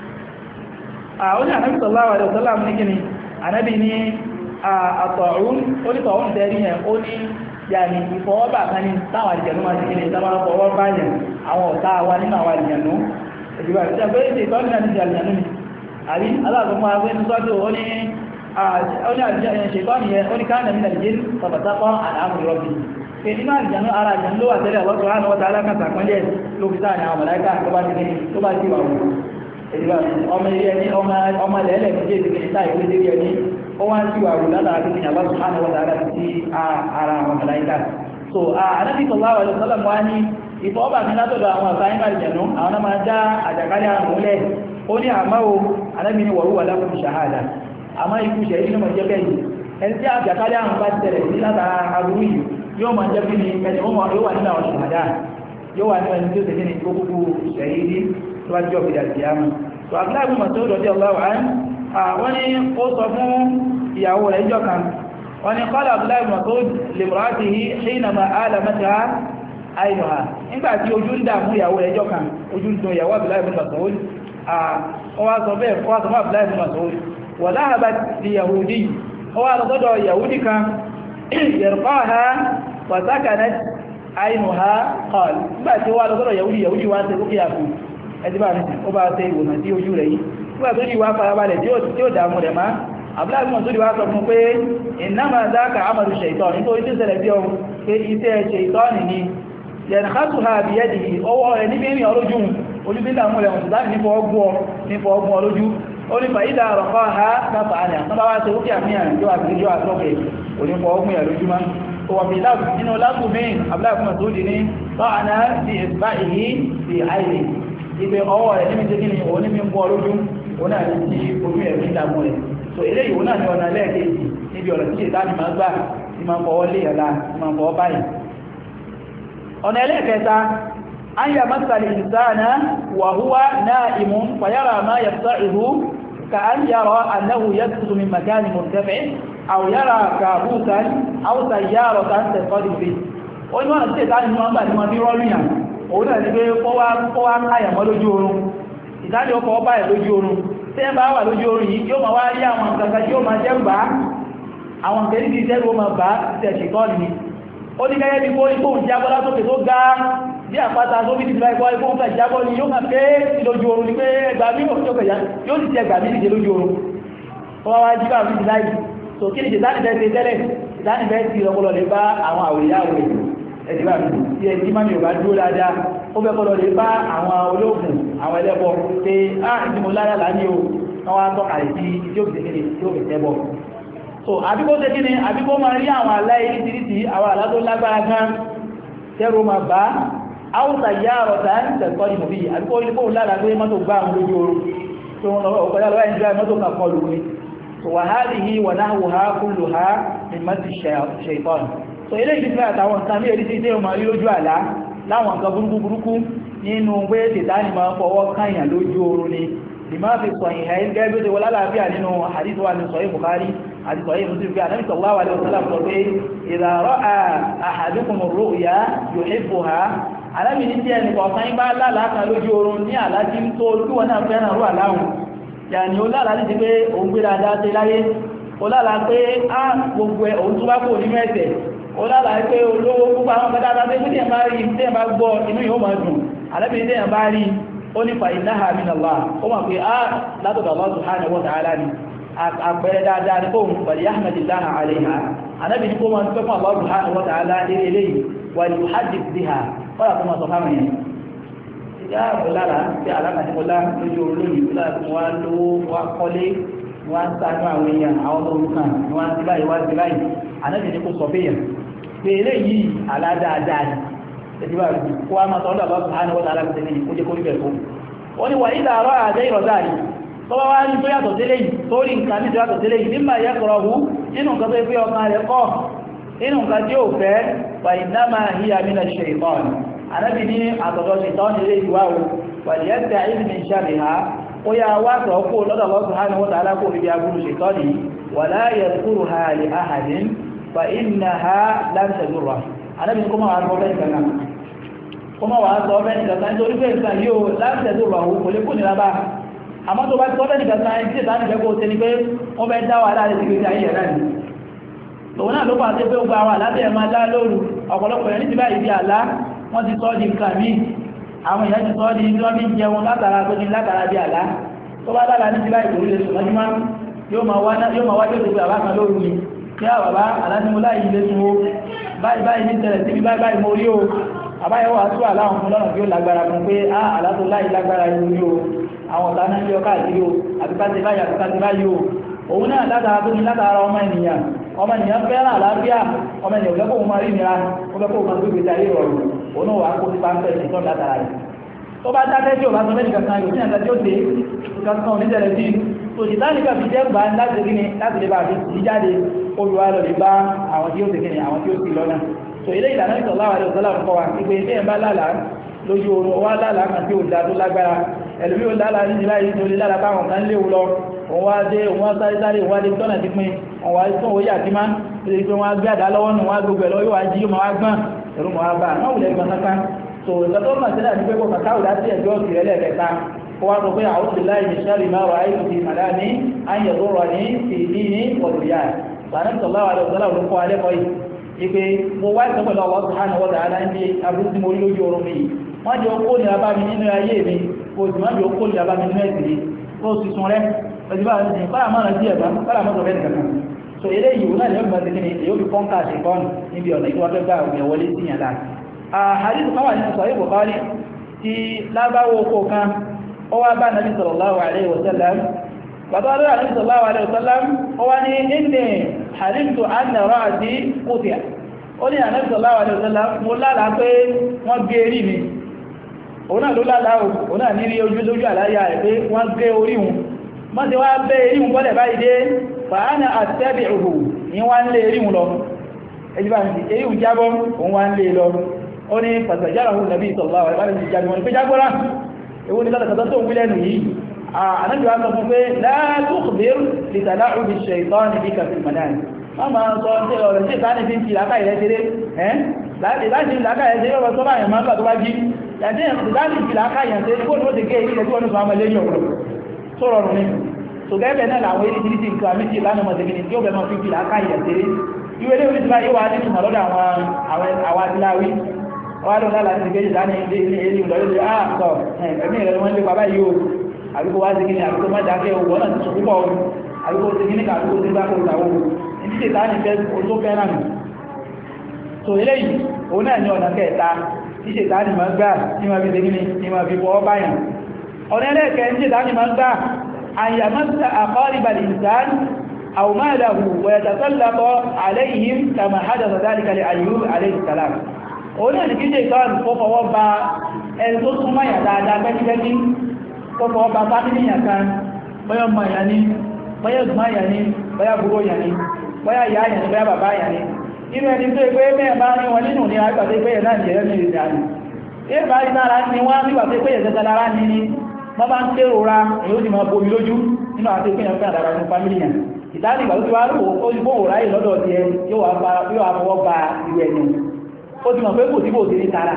ó ní Ànábì sallallahu alaihi wasallam ní kíni Ànábì ní àtọ̀rún onítọ̀rún tẹ́rí yẹn ó ní yàní ìfọwọ́bà kan ní táwọn àjẹ̀nú máa ti kíni táwọn fọwọ́ bá yẹn àwọn ọ̀tá wa nínú àwọn àjẹ̀nú ìdìbò àti ìjọba èdè ìtọ́jú náà ti di àjẹ̀nú ni àbí aláàbọ̀mọ́ agbé ní sọ́tò ó ní ṣètọ́nì yẹn ó ní káàdà ní nàìjíríà tọ̀bàtàkọ́ àdáhùn rọ́bì pé nínú àjẹ̀nú ara àjẹ̀nú ló wà tẹ́lẹ̀ Allah subhanahu wa ta'ala kan sàkọ́lẹ̀ ló fi sáà ní àwọn mọ̀láíkà tó bá ti kíni tó bá ti wà wù ọmọ ilé ẹni ọmọ ilẹ̀ méjì ìdíkẹ̀ ìta ìwé lérí ẹni ó wá ń tí wà rúdá láàrín ní Allah subhanahu wa ta'ala sí ara àwọn màláíkà so Ànábì sallallahu alaihi wasallam wá ní ìfọwọ́bà ní látọ̀dọ̀ àwọn ọ̀sán ìmọ̀ ìjẹ̀nú àwọn náà máa já àjàkálẹ̀ àrùn múlẹ̀ ó ní àmáwò Ànábì ní wọ̀rúwà lakum shahada àmá ikú ṣe inú mọ̀ jẹ́ bẹ́yìn ẹni tí àjàkálẹ̀ àrùn bá tẹ̀lẹ̀ sí látara aburú yìí yóò máa jẹ́ bí ní ẹni ó wà nínú àwọn ṣùgbọ́dá yóò wà nínú ẹni tí ó tẹ̀lé ní gbogbo ṣẹ̀yí tó bá jọ ìdá ìyàmù tó àgbàgbà mọ̀tò lọ́dí ọlọ́wà wọ́n ní ó sọ fún ìyàwó rẹ̀ ìjọ kan wọ́n ní qala Abdullahi mọ̀tò li imra'atihi hinama alamata aynuha nígbàtí ojú ń dàmú ìyàwó rẹ̀ ìjọ kan ojú ń dùn ìyàwó Abdullahi mọ̀tò wọ́n wá sọ bẹ́ẹ̀ wọ́n sọ fún Abdullahi mọ̀tò wa dhahabat li yahudi wọ́n wá lọ́dọ̀ yahudi kan yarqaha wa sakanat aynuha qala nígbàtí wọ́n lọ́dọ̀ yahudi yahudi wá ṣe rúkìá fún ẹ̀dí bá ní ó bá tẹ ìwòsàn tí ojú rẹ̀ yìí nígbà tó ní ìwà farabalẹ̀ tí ó dàmú rẹ̀ máa abúláàbí mọ̀ tó di wá sọ fún pé innama dhaka amalu shaytan nítorí tí ṣẹlẹ̀ bí ohun pé iṣẹ́ ṣe ìtọ́ni ni yẹ̀nà kásùhà bí yẹ́dì ọwọ́ rẹ̀ níbi ìrìn ọlójú olúbílà mú rẹ̀ wọ̀n láti nífọ̀ ọgbọ̀n olójú ó ní fàídà àrọ̀kọ́ ha káfà àyà tán bá wá ṣe ókè àmìyàn yóò àti yóò àtọ́kẹ̀ onífọ̀ ọgbọ̀n yà lójúmá wọ̀n bí nínú lákùnmín abúláàkùnmà tó dì ní tọ́ànà sí ìsbá ìhí sí àìlè ibẹ̀ ọwọ́ rẹ̀ níbi tẹ́kí ni òun níbi ń bọ́ lójú òun náà ti ojú ẹ̀mí ìdàmú rẹ̀ so eléyìí òun náà ni ọ̀nà lẹ́ẹ̀kejì níbi ọ̀rọ̀ tí ìdáni máa gbà tí máa fọwọ́ lé ọ̀la tí máa fọwọ́ báyìí ọ̀nà ẹlẹ́ẹ̀kẹta an yà masàlì ìsáàna wà húwá náà ìmú fàyàrà máa yà sá ìhú ka an yàrá annahu yà tuntun min makani murtafi aw yàrá kàbútan aw sayyara kan tẹ̀kọ́dì fi ó ní wọ́n tí ìdáni máa gbà ní wọn bí rọ́lùyàn òun náà ní pé kọ́wá káyàmọ́ lójú oorun ìdáni ó kọ́ báyìí lójú oorun tí ẹ bá wà lójú oorun yìí yóò máa wá rí àwọn nǹkan tí ó máa jẹ́ gbà àwọn nǹkan tí ìṣẹ́ ló máa bá tẹ̀sìkọ́ ni ó ní gẹ́gẹ́ bí kó ikú jábọ́ látòkè tó ga bí àpáta tó bí tìtìlá ikú ikú fẹ́ jábọ́ ni yóò máa pé lójú oorun ni pé ẹgbà mí yóò sì tẹ ẹgbà mí nìjẹ lójú oorun ó wá wá jí bá tìtìlá yìí tó kí ni ìdánibẹ́ ti tẹ́lẹ̀ ìdánibẹ́ ti ọpọlọ lè bá àwọn àwòyáwò ẹ̀dìbà tí ẹ jí máa ní ọba dúró dáadáa ó fẹ́ kọ́lọ̀ lè bá àwọn olóògùn àwọn ẹlẹ́bọ pé á ìdí mo lára láàní o wọ́n wá tọ́ka ìdí tí ó fi tẹ́kẹ́lẹ̀ tí ó fi tẹ́bọ̀ so àbíkó tẹ́kẹ́lẹ̀ àbíkó máa rí àwọn aláì ìdírísì àwọn àlá tó lágbára gan tẹ́rù máa bá áwùsà yá ọ̀tá ń tẹ̀kọ́ ní mòbí àbíkó ilé lára pé mọ́tò gbá àwọn lójú oru tó wọn lọ́wọ́ ọ̀kọ́lá lọ́wọ́ ìjọba mọ́tò kan kọ lù ní so wà hádìí wà náà wò há kúlù há ní mọ́tì ṣẹ̀tọ́n so ilé ìdífẹ́ àtàwọn nǹkan ní èdè tí ìdé ọmọ rí lójú àlá láwọn nǹkan burúkú burúkú nínú pé tìtánì máa fọwọ́ káyàn lójú oorun ni lè máa fi sọ ìhẹ́ gẹ́gẹ́ bí ó ti wọ́n lálàáfíà nínú hadith wa ní sọ̀yí Bukhari àti sọ̀yí Muslim pé Ànábì sallallahu alaihi wasallam sọ pé idha ra'a ahadukum ar-ru'ya yuhibbuha alábi ní tí ẹnì kọ̀ọ̀kan yín bá lálàá kan lójú oorun ní àlá tí ń tó olúwọ́n náà fẹ́ràn rú àláhùn yàní ó lálàá ti pé òun gbé dáadáa ṣe láyé ó lálàá pé á gbogbo ẹ̀ òun tún bá kò ní mẹ́sẹ̀ ó lálàá pé olówó púpọ̀ àwọn ọmọdé dáadáa pé tí ẹ̀ bá rí tí ẹ̀ bá gbọ́ inú yóò máa dùn alábi ní tí ẹ̀ bá rí ó ní fàìláhà minallah ó mọ̀ pé á látọ̀dọ̀ Allah subhanahu wa ta'ala ni àpẹẹrẹ dáadáa ní kóhùn pẹ̀lú yahmadillaha alayha anábi ní kó mọ̀ ní pẹ́kún Allah subhanahu wa ta'ala lérí eléyìí wà ní hajjif biha wọ́n kó mọ̀ sọ fáwọn yẹn ìyá àbúlára tí alákàtíkọlá lójú olóyìn tó láti wá lówó wá kọ́lé wá ń sánú àwọn èèyàn àwọn olùkàn ni wá ń ti báyìí wá ń ti báyìí anábi ní kó sọ fẹ́yàn pé eléyìí aládáadáa ni ẹ̀dìbà kó wá máa tọ́lọ̀ Allah subhanahu wa ta'ala ti ní ó jẹ́ kó rí bẹ̀rẹ̀ fún wọ́n ni wà ní ìdàrọ́ àjẹ́ ìrọ̀dáàrí tó wá wá ní tó yàtọ̀ sílẹ̀ yìí tó rí nǹkan ní tó yàtọ̀ sílẹ̀ yìí nígbà yẹ́ kọ̀rọ̀ hù nínú nǹkan tó fi ọkàn rẹ̀ kọ́ nínú nǹkan tí ó fẹ́ wà innama hiya mina shaytan anábì ní àtọ̀dọ̀ ṣètọ́n ilé ìwà o wà ní ẹ̀sẹ̀ àìsí min sharriha ó yá wá sọ kó lọ́dọ̀ Allah subhanahu wa ta'ala kó rí bí agbúrú ṣètọ́n yìí wa la yadhkuruha li ahadin fa innaha lan tadurra anábì ní kó máa wà lọ́wọ́ bẹ́ẹ̀ kan kọmọ wà sọ ọ́fẹ́ nìkan tó rí pé ìsàn yóò láti ẹ̀dọ́ rọ̀ àwọn kò lè kó nìra bá àmọ́ tó bá ti sọ́fẹ́ nìkan sáà tí ìsàn ìfẹ́ kó tẹni pé wọ́n fẹ́ dá wà láti ìgbésí ayé ẹ̀rẹ́ ni lòun náà ló pàá sí pé ó gba àwọn àlábẹ́ ẹ̀mọ́ alá lóru ọ̀pọ̀lọpọ̀ ẹni ti bá ìdí àlá wọ́n ti sọ́ di nǹkan míì àwọn èèyàn ti sọ́ di tí wọ́n fi ń jẹun látara tó ní látara bí àlá tó bá lára ní ti bá ìkòrí lè sùn lọ́júmọ́ yóò máa wá yóò tó pé àbá kan lóru ni kí á bàbá alásìmúlá yìí lé tún ó báyìí báyìí ní tẹ̀lẹ̀ síbi báyìí báyìí mo rí o àbáyẹ̀wò àtúwà aláwọn fún lọ́nà tí ó lágbára fún pé á àlátò láì lágbára ìlú o àwọn ọ̀tá náà yọ káàkiri o àbíkáṣe báyìí àbíkáṣe báyìí o òun náà látara tó ní látara ọmọ ènìyàn ọmọ ènìyàn fẹ́ràn àlàáfíà ọmọ ènìyàn fẹ́ kó wọn máa rí nira ó fẹ́ kó wọn gbé gbèsè ayé rọrùn òun náà wà kó ti bá ń fẹ́ ìtọ́ látara rẹ̀ tó bá dákẹ́ tí ò bá sọ fẹ́ nìkan kan yóò sí àgbà tí ó dé nǹkan kan oníṣẹ̀lẹ̀ sí tòṣì táníkà fi jẹ́ gbà láti rí ni láti lè bá fi jí jáde olùwà lọ lè bá àwọn tí ó ti kí ni àwọn tí ó ti lọ́nà so ilé ìlànà sallallahu alaihi wasallam kọ́ wa ìgbé ilé ẹ̀mbá lálàá lójú oorun wá lálàá kan tí ó dá tó lágbára ẹ̀lùmí ò lálàá ní ìlà yìí tó lè lálàá báwọn kan léwu lọ òun wá dé òun wá sáré sáré òun wá dé tọ́nà ti pin òun wá tún owó yàtí má lè pé wọ́n á gbé àdá lọ́wọ́ nù wọ́n á gbogbo ẹ̀ lọ́wọ́ yóò wá jí yóò máa wá gbọ́n ẹ̀rù mọ̀ wá bá wọ́n wùlẹ̀ gbọ́n kankan so ìgbà tó mọ̀ sílẹ̀ ní pé kò kàkà ò láti ẹ̀jọ́ òsì rẹ̀ lẹ́ẹ̀kẹta ó wá sọ pé a'udhu billahi min sharri ma ra'aytu fi manami an yadurrani fi dini wa dunyaya sànẹ́ sallallahu alaihi wasallam ló kọ́ alẹ́ kọ́ yìí ìpé mo wá ìsọ́ pẹ̀lú Allah subhanahu wa ta'ala ní abúrú tí mo rí lójú oorun mi wọ́n jẹ́ okó ní abá mi nínú ayé mi kò sì wọ́n jẹ́ okó ní abá mi nínú ẹ̀sìn mi ó sì sun rẹ̀ pẹ̀lú bá ti kọ́lá mọ́ra sí ẹ̀bá kọ́lá mọ́sọ̀ bẹ́ẹ̀ nìkan so eléyìí òun náà ni ó gbọ́n ti kíni èyí ó fi kọ́ńkà ṣe kọ́ọ̀nù níbi ọ̀nà ìtura fẹ́ gbà òun wọlé sí yàn láà hadith kan wà nínú Sahih Bukhari ti lábáwó oko kan ó wá bá Nabi sallallahu alaihi wasallam bàbá lórí Nabi sallallahu alaihi wasallam ó wá ní inni halimtu anna ra'si quti'a ó ní Nabi sallallahu alaihi wasallam mo lálàá pé wọ́n gé orí mi òun náà ló lálàá òun náà ní rí ojú lójú àláyà rẹ̀ pé wọ́n gé orí hun mọ́ ti wá bẹ́ erí hun bọ́lẹ̀ báyìí dé fàánà attabi'uhu ní wá ń lé erí hun lọ ẹjú bá ń ti erí hun jábọ́ òun wá ń lé lọ ó ní fàṣàjárahu nàbí sallallahu alaihi wasallam jágbọ́n ní pé jágbọ́rá ewu ní kátàkátà tó ń wílẹ̀ nù yìí ànábì wá sọ fún pé la tukhbir li tala'ubi ash-shaytani bika fil manan wọ́n máa sọ ṣe ọ̀rọ̀ sí ìsáni fi ń ti làákà ilẹ̀ ṣeré ẹ́ láti làákà ilẹ̀ ṣeré ọ̀rọ̀ sọ́bà yẹn máa ń gbà tó bá jí yàtí ìsáni fi làákà yẹn ṣe kó ní ó ti gé ilẹ̀ tí wọ́n ní sọ àmọ́ lẹ́yìn ọ̀rọ̀ tó rọrùn ní so gẹ́gẹ́ náà làwọn eré tí ti nǹkan àmì tí ìlànà mọ̀tẹ́gìnì tí ó bẹ̀ máa fi fi làákà ilẹ̀ ṣeré ìwé ilé orí ti bá yóò wá nínú ìmọ̀lọ́dọ̀ àwọn adíláwí wọ́n lọ́nà láti ṣe kéjì láti ilé ilé ilé ìlọ́lẹ́ ààtọ̀ ẹ̀mí rẹ̀ wọ́n lé bàbá yìí o àbíkó wá sí kíní àbíkó má dákẹ́ owó náà ti sọ púpọ̀ o àbíkó sí kíní kàbíkó sí bá kó ìtàwó ní títẹ̀ tàà ní fẹ́ tó fẹ́ràn so eléyìí òun náà ní ọ̀nà kẹta títẹ̀ tàà ní máa gbà ní máa fi kíní ní máa fi fọwọ́ báyàn ọ̀nà ẹlẹ́ẹ̀kẹ́ títẹ̀ tàà ní máa gbà àyàmọ́sà àkọ́rìbà ìsàn أو ماله ويتسلط عليهم كما حدث ذلك لأيوب عليه السلام òun náà ní kí jẹ́ ìtọ́rù kó fọwọ́ bá ẹni tó súnmọ́ ìyà dáadáa pẹ́kipẹ́kí kó fọwọ́ bá fámílì yàn kan bóyá ọmọ ìyà ní bóyá ìgbọ́n ìyà ní bóyá búrò ìyà ní bóyá ìyá ìyà ní bóyá bàbá ìyà ní inú ẹni tó ẹgbẹ́ mẹ́ẹ̀ bá rí wọn nínú ní àgbàtí pé ẹ̀ náà jẹ́ ní ìrìn àní ẹ̀ bá rí nára ní wọ́n nígbàtí pé ẹ̀ tẹ́tẹ́ lára ní ní wọ́n bá ń tẹ́rora èyí ó sì máa bomi lójú nínú àti pé ẹ̀fẹ́ àdàrà ní fámílì yàn ìdáni ìgbà tó ti wá rò ó ti bóhùn ráyè lọ́dọ̀ ti ẹ yóò wá fọwọ́ ba ìwẹ̀ ẹni ó ti mọ̀ pé kò sí bò sí ní tara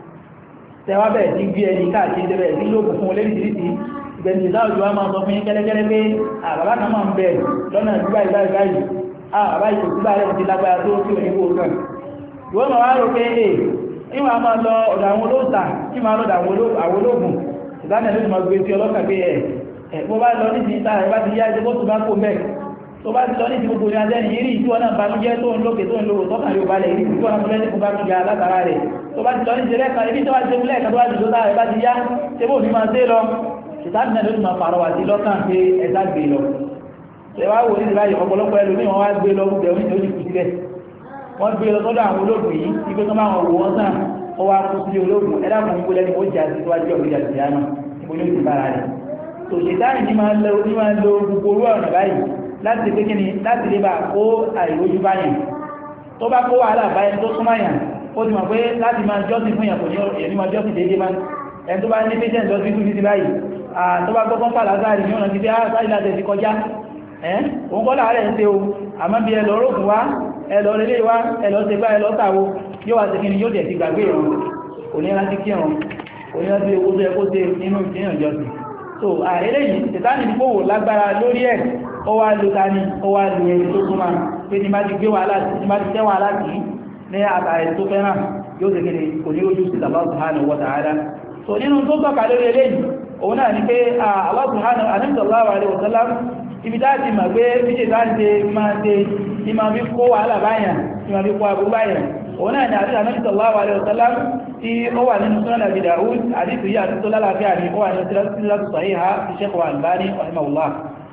tẹwà bẹ̀rẹ̀ sí gbé ẹni káàkiri tẹ́bẹ̀rẹ̀ sí lóògùn fún olórí tìrìtì ìgbẹ̀ni ìdáwòjú wa máa sọ fún yín kẹ́lẹ́kẹ́lẹ́ pé àbàbá kan máa ń bẹ̀ lọ́nà ìgbà ìgbà ìgbà yìí àbá ìkò síbà rẹ̀ ti lágbára tó kí òní kó kàn ìwọ́n máa wá rò pé ẹ̀ ìwọ̀n a máa lọ ọ̀dọ̀ àwọn olóòtà tí máa lọ́dọ̀ àwọn olóògùn ìdáná ló ti máa gbé sí ọlọ́kà pé ẹ̀ ẹ̀ bó bá lọ ní ti ìta ẹ̀ bá ti yá ẹjẹ́ bó tún bá kó bẹ́ẹ̀ tó bá ti lọ ní ti gbogbo ní adẹ́ni ìrí ìtú ọ̀nà ìbànújẹ́ tó ń lókè tó ń lókè tọ́kàn yóò balẹ̀ ìrí ìtú ọ̀nà ìbànújẹ́ tó bá tún ga látara rẹ̀ tó bá ti lọ ní ti lẹ́ẹ̀kan ibi tó bá ti ṣe múlẹ̀ kan tó bá ti lọ́ta rẹ̀ bá ti yá ṣe bó ní máa ṣe lọ ìtàbí náà ló ti máa pàrọwà sí lọ́kàn pé ẹ̀dá gbé lọ ṣe wá wò ní ìbáyìí ọ̀pọ̀lọpọ̀ ẹlòmíì wọn wá gbé lọ gbẹ oúnjẹ ó ti kù síbẹ̀ wọ́n gbé lọ sọ́dọ̀ àwọn olóògùn yìí ibi tó máa wò wọ́n sàn ó wá kú sí olóògùn ẹ̀dá kan ní gbólẹ́ni ó jà sí síwájú ọ̀gbìn àti ìyá náà níbo ni ó ti bára rẹ̀ tòṣètáì ní máa lo gbogbo orú ọ̀nà báyìí láti pé kíni láti lè bá kó àìrójú báyìí tó bá kó wàhálà báyìí tó súnmọ́ yàn ó ti mọ̀ pé láti máa jọ́sìn fún yàn kò ní èmi máa jọ́sìn déédéé máa ẹni tó bá ní patient lọ sí túbí sí báyìí tó bá gbọ́gbọ́n pàlá sáàrì ní ọ̀nà ti bí sáàrì láti ti kọjá ẹ́ òun kọ́ láàárẹ̀ ń ṣe o àmọ́ bí ẹ lọ rógùn wá ẹ lọ lélé wá ẹ lọ ṣe gbá ẹ lọ tàwo yóò wá sí kíni yóò dẹ̀ ti gbàgbé ìrun kò ní rántí kírun kò ní rántí owó tó yẹ kó ṣe nínú ìfihàn jọ́sìn so eléyìí tẹ̀tánì ní kówò lágbára lórí ẹ̀ ó wá lò tání ó wá lò ẹni tó súnmọ́ pé ní bá ti gbé wà láti ní bá ti tẹ́wà láti ní àtàrẹ tó fẹ́ràn yóò tẹ́ kéré kò ní ojú sí Allah subhanahu wa ta'ala so nínú tó tọ́ka lórí eléyìí òun náà ni pé Allah subhanahu sallallahu alaihi wasallam ibi dáàtì mà gbé bíṣe dáàtì máa ṣe ní máa fi kó wàhálà báyàn ní máa fi kó agbó báyàn òun náà ni àti Ànábì sallallahu alaihi wasallam tí ó wà nínú Sunan Abi Dawud àdìsù yìí àti tó lálàáfíà ní ó wà nínú sílátù sahiha ti Sheikh Al-Albani rahimahullah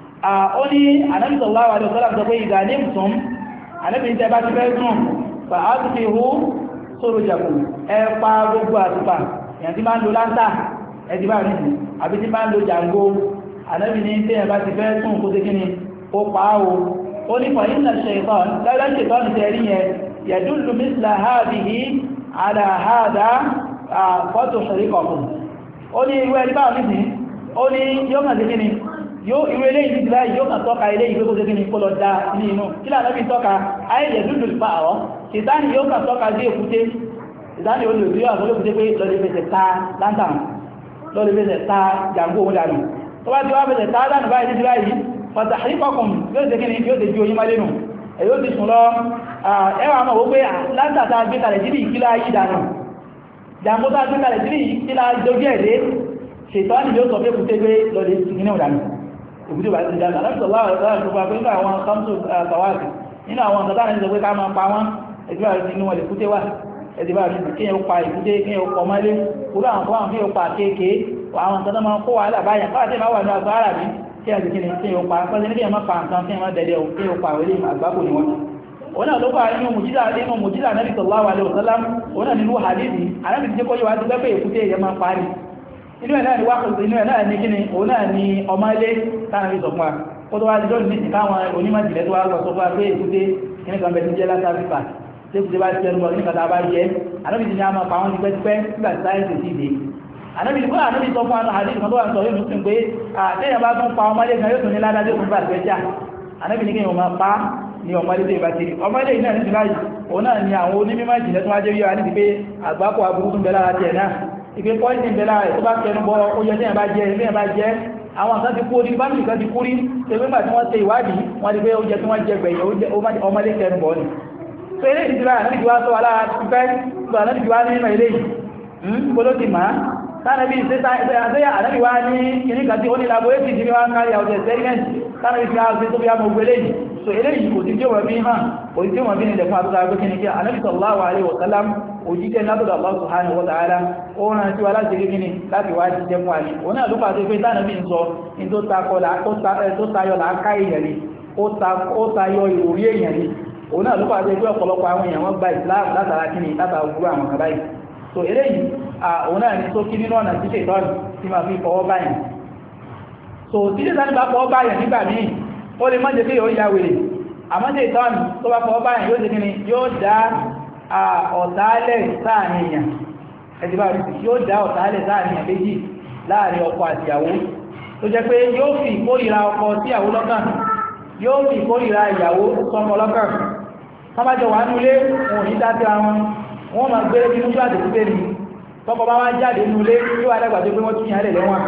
ó ní Ànábì sallallahu alaihi wasallam sọ pé idha nimtum Ànábì tẹ́ bá ti fẹ́ sùn fa atfi'u surujakum ẹ pa gbogbo àtùpà èyàn tí máa ń lo láńtà ẹ ti bá rí sí àbí tí máa ń lo jàǹgó Ànábì ní tẹ́ bá ti fẹ́ sùn kó sí kíni ó pa á o ó ní fa inna shaytan lẹ́lẹ́ ṣètọ́ ní tẹ́rí yẹn yadullu misla hadhihi ala hadha fọ́tò ṣẹ̀ríkọ̀kùn ó ní ìwé ẹni báwọn nìsín ó ní yóò kàn sí kíni yóò ìwé ilé ìdí láì yóò kàn tọ́ka ilé ìwé kó sí kíni kó lọ dá ní inú kí láàrín bí tọ́ka ayẹyẹ dúdú pa ọ́ ìtàní yóò kàn tọ́ka sí èkúté ìtàní olùsí yóò àtọ́lé èkúté pé lọ́lẹ̀ fẹsẹ̀ ta lantern lọ́lẹ̀ fẹsẹ̀ ta jàǹgó òun dànù tó bá ti wá fẹsẹ̀ ta dànù báyìí títí báyìí fọ́tà ṣẹ̀ríkọ̀kùn yóò sí kíni yóò sì ju oyin máa lénu èyí ó ti sùn lọ ẹwà mọ̀ wó pé láńtàtà gbé kalẹ̀ sí ìkílá yìí dànù jàmbótá gbé kalẹ̀ sí ìkílá dojú ẹ̀dẹ́ ṣètọ́nì yóò sọ pé kú tẹ́gbé lọ́dẹ̀ ìsinmi ìdànù èkúté bá ti dàgbà láti sọ̀rọ̀ àwọn ọ̀rọ̀ tó bá pé nínú àwọn kámsù tàwáàsì nínú àwọn ọ̀sán táwọn ìjọba ká máa pa wọ́n ẹ̀dìbà rẹ̀ inú wọn èkúté wà ẹ̀dìbà rẹ̀ kíyàn ó pa èkúté kíyàn ó pọ̀ mọ́lé kúrò àwọn fọwọ́n kíyàn ó pa kéèké àwọn ọ̀sán tó máa kó wàhálà báyà fáà tí máa wà ní àgbà ara mi kíyàn ti kíni kíyàn ó pa pẹ́sẹ̀ ní kíyàn má pa nǹkan kíyàn má dẹ̀dẹ̀ kíyàn ó pa wẹ̀lé àgbákò ni wọ́n ona ló bá nínú mùjíza nínú mùjíza Nabi sallallahu alaihi wasallam ona nínú hadithi Ànábì jẹ́ kó yé wa ti pé èkúté yẹ máa parí inú ẹ̀ náà ni wákò inú ẹ̀ náà ni kíni òun náà ni ọmọ ilé tánàbí sọ fún wa kó tó wá di lónìí ní káwọn onímọ̀ ìjìnlẹ̀ tó wá lọ sọ fún wa pé èkúté kíní kan bẹ ti jẹ́ látàrífà tí èkúté bá ti jẹ́ lọ nígbà tá a bá jẹ́ Ànábì ti ní a máa pa wọn ní pẹ́pẹ́ nígbà tí sáyẹ́ǹsì ti dé Ànábì ní kó Ànábì sọ fún wa hadith kan tó wà sọ yóò tún pé àtẹ́yìn bá tún pa ọmọ ilé kan yóò tún ní ládàá tó bá tẹ́ já Ànábì ní kí wọ́n máa pa ní ọmọdé tó ìbá tiri ọmọdé iná ní ṣíláyì òun náà ni àwọn onímọ̀ ìjìnlẹ̀ tó wá jẹ́ yíwa ní ti pé àgbákò aburú tún bẹ̀lára jẹ́ náà ìpé pọ́ìsìn bẹ̀lára ẹ̀ tó bá kẹnu bọ́ ó yẹ tí ẹ̀ bá jẹ́ ẹ̀ bá jẹ́ àwọn nǹkan ti kú orí fámìlì kan ti kú rí tẹgbẹ́gbà tí wọ́n ṣe ìwádìí wọ́n di pé ó jẹ tí wọ́n jẹ gbẹ̀yìn ọmọdé kẹnu bọ́ ni so ilé ìdíjìlá àti ìwá sọ alára ti fẹ́ gbà láti fi wá ní ìmọ̀ ilé yìí gbọ́dọ̀ ti máa tánàbí ìsẹ́yà àdábì wá ní kìníkà tí ó ní lábọ́ èsì ìdíwá wá ń kárí àwọn experiment tánàbí fi àwọn tó bí á mọ̀ gbélé yìí so eléyìí kò sí tí ó wọ́n bí hàn kò sí tí wọ́n bí ní ilẹ̀kùn àtúkà agbé kí ní kí Ànábì sallallahu alaihi wasallam òjíkẹ́ látọ̀dọ̀ Allah subhanahu wa ta'ala ó rán sí wa láti rí kíni láti wá jí jẹ́ fún àní òun náà ló pàtó pé tánàbí ń sọ in tó tayọ làákà èèyàn ni ó tayọ ìròrí èèyàn ni òun náà ló pàtó pé ọ̀pọ̀lọpọ̀ àwọn èèyàn wọ́n gba Islam látara kíni látara òwúrọ̀ àwọn kan báyìí so eléyìí òun náà ni tó kí nínú ọ̀nà títẹ̀ ìtọ́nù tí ma fi fọwọ́ báyìí so títẹ̀ ìtọ́nù bá fọwọ́ báyìí nígbà míì ó lè má jẹ́ pé yóò ya wèrè àmọ́jẹ́ ìtọ́nù tó bá fọwọ́ báyìí yóò jẹ́ yóò dá ọ̀tálẹ̀ sáàrin èèyàn ẹ̀dìbà rí yóò dá ọ̀tálẹ̀ sáàrin èèyàn méjì láàrin ọkọ àti ìyàwó tó jẹ́ pé yóò fi ìkórìíra ọkọ sí ìyàwó lọ́kàn yóò fi ìkórìíra ìyàwó sọmọ lọ́kàn tọ́bájọ wà nílé wọn ò ní dá sí àwọn wọ́n ma gbé ní ojú àti ìpé ní tọ́kọ bá wá jáde ní ilé yóò adágbà tó pé wọ́n tún yàrá lẹ́wọ̀n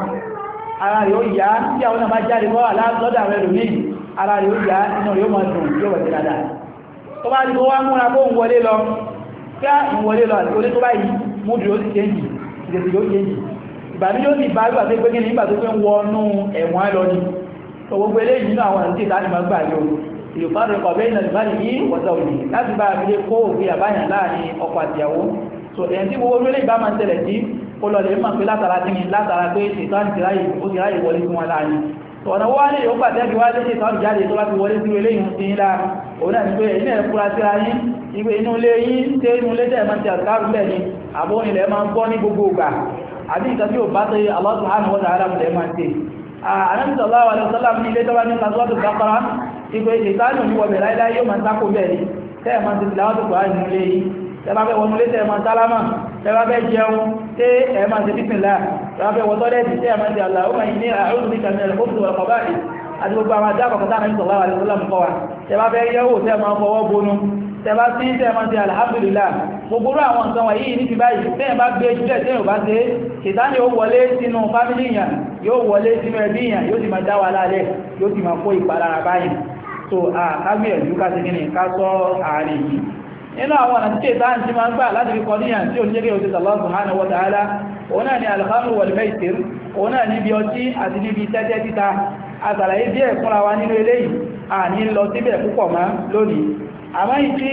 ara rẹ̀ ó yá tí àwọn náà bá jáde bọ́ lọ́dà rẹ̀ lómi ara rẹ̀ ó yá inú rẹ̀ ó máa dùn yóò wẹ̀ dáadáa tó bá rí tó wá múra bó ń wọlé lọ kí á ń wọlé lọ àti olé tó bá yìí múdù ó sì kéjì ìdèsì ló kéjì ìbàmí yóò sì bá gbà tó pé kí ní ìgbà tó pé ń wọnú ẹ̀wọ̀n lọ ni tó gbogbo eléyìí nínú àwọn àti ìta ni máa gbà yóò ìlúfàdé kọ̀bẹ́ ìnàlùfàdé yìí wọ́sà òní láti bá abilé kó òfin àbáyàn láàrin ọkọ àtìyàwó so èyàn tí gbogbo orílẹ̀ ìbá máa ń tẹ̀lẹ̀ sí kó lọ lè máa pé látara tí ni látara pé ṣètàn ti ráyè ó ti ráyè wọlé fún wọn láàrin so ọ̀nà wọ́n lè yóò pàtẹ́ bí wá lé ṣètàn jáde tó bá ti wọlé sí ilé ìhun sí ńlá òun náà ni pé ilé ẹ̀kúra síra yín ìgbé inú ilé yín tẹ́ inú ilé tẹ́ máa ti àkárù bẹ́ẹ̀ ni àbó ilẹ̀ máa ń gbọ́ ní gbogbo ìgbà àbí ìtàn tí ò bá tẹ́ Allah subhanahu wa ta'ala lẹ́ máa ń tẹ́ Ànábì sallallahu alaihi wasallam ní ilé tó bá ní lásọ́tù Baqara ìgbé ìtànù ní wọ̀bẹ̀ láìláì yóò máa tákò bẹ́ẹ̀ ni tẹ́ẹ̀ máa ti fi láwọ́ tó kò áyìn ilé yìí tẹ́bá fẹ́ wọnú lé tẹ́ẹ̀ máa sálámà tẹ́bá fẹ́ jẹun tẹ́ ẹ̀ máa ti bísmìlá tẹ́bá fẹ́ wọ́tọ́ lẹ́ẹ̀dì tẹ́ẹ̀ máa ti Allahumma inni a'udhu bika minal khubuthi wal khaba'ith àti gbogbo àwọn àjá àkọ́kọ́ tánà sallallahu alaihi wasallam kọ́ wa tẹ́bá fẹ́ yẹ́wò tẹ́ẹ̀ máa fọwọ́ bonu tẹ́bá sí tẹ́ẹ̀ máa ti alhamdulillah gbogbo àwọn nǹkan wọ̀nyí ní ti báyìí tẹ́ẹ̀ bá gbé jùlẹ̀ tẹ́ẹ̀ bá ṣe ṣètánì ó wọlé sínú fámílì yàn yóò wọlé sínú ẹbí yàn yóò sì máa dá wa lálẹ́ yóò sì máa kó ìpalára báyìí so a kágbìyànjú ká sí gíní ká sọ ààrẹ yìí nínú àwọn ọ̀nà tí ṣètánì tí máa ń gbà láti fi kọdíyàn tí ó ní jẹ́gẹ́ òṣèlú Allah subhanahu wa ta'ala òun náà ni al-khamru wal maisir òun náà níbi ọtí àti níbi tẹ́tẹ́ títa àtàlàyé díẹ̀ fúnra wa nínú eléyìí a ní lọ síbẹ̀ púpọ̀ mọ́ lónìí àmọ́ ìtí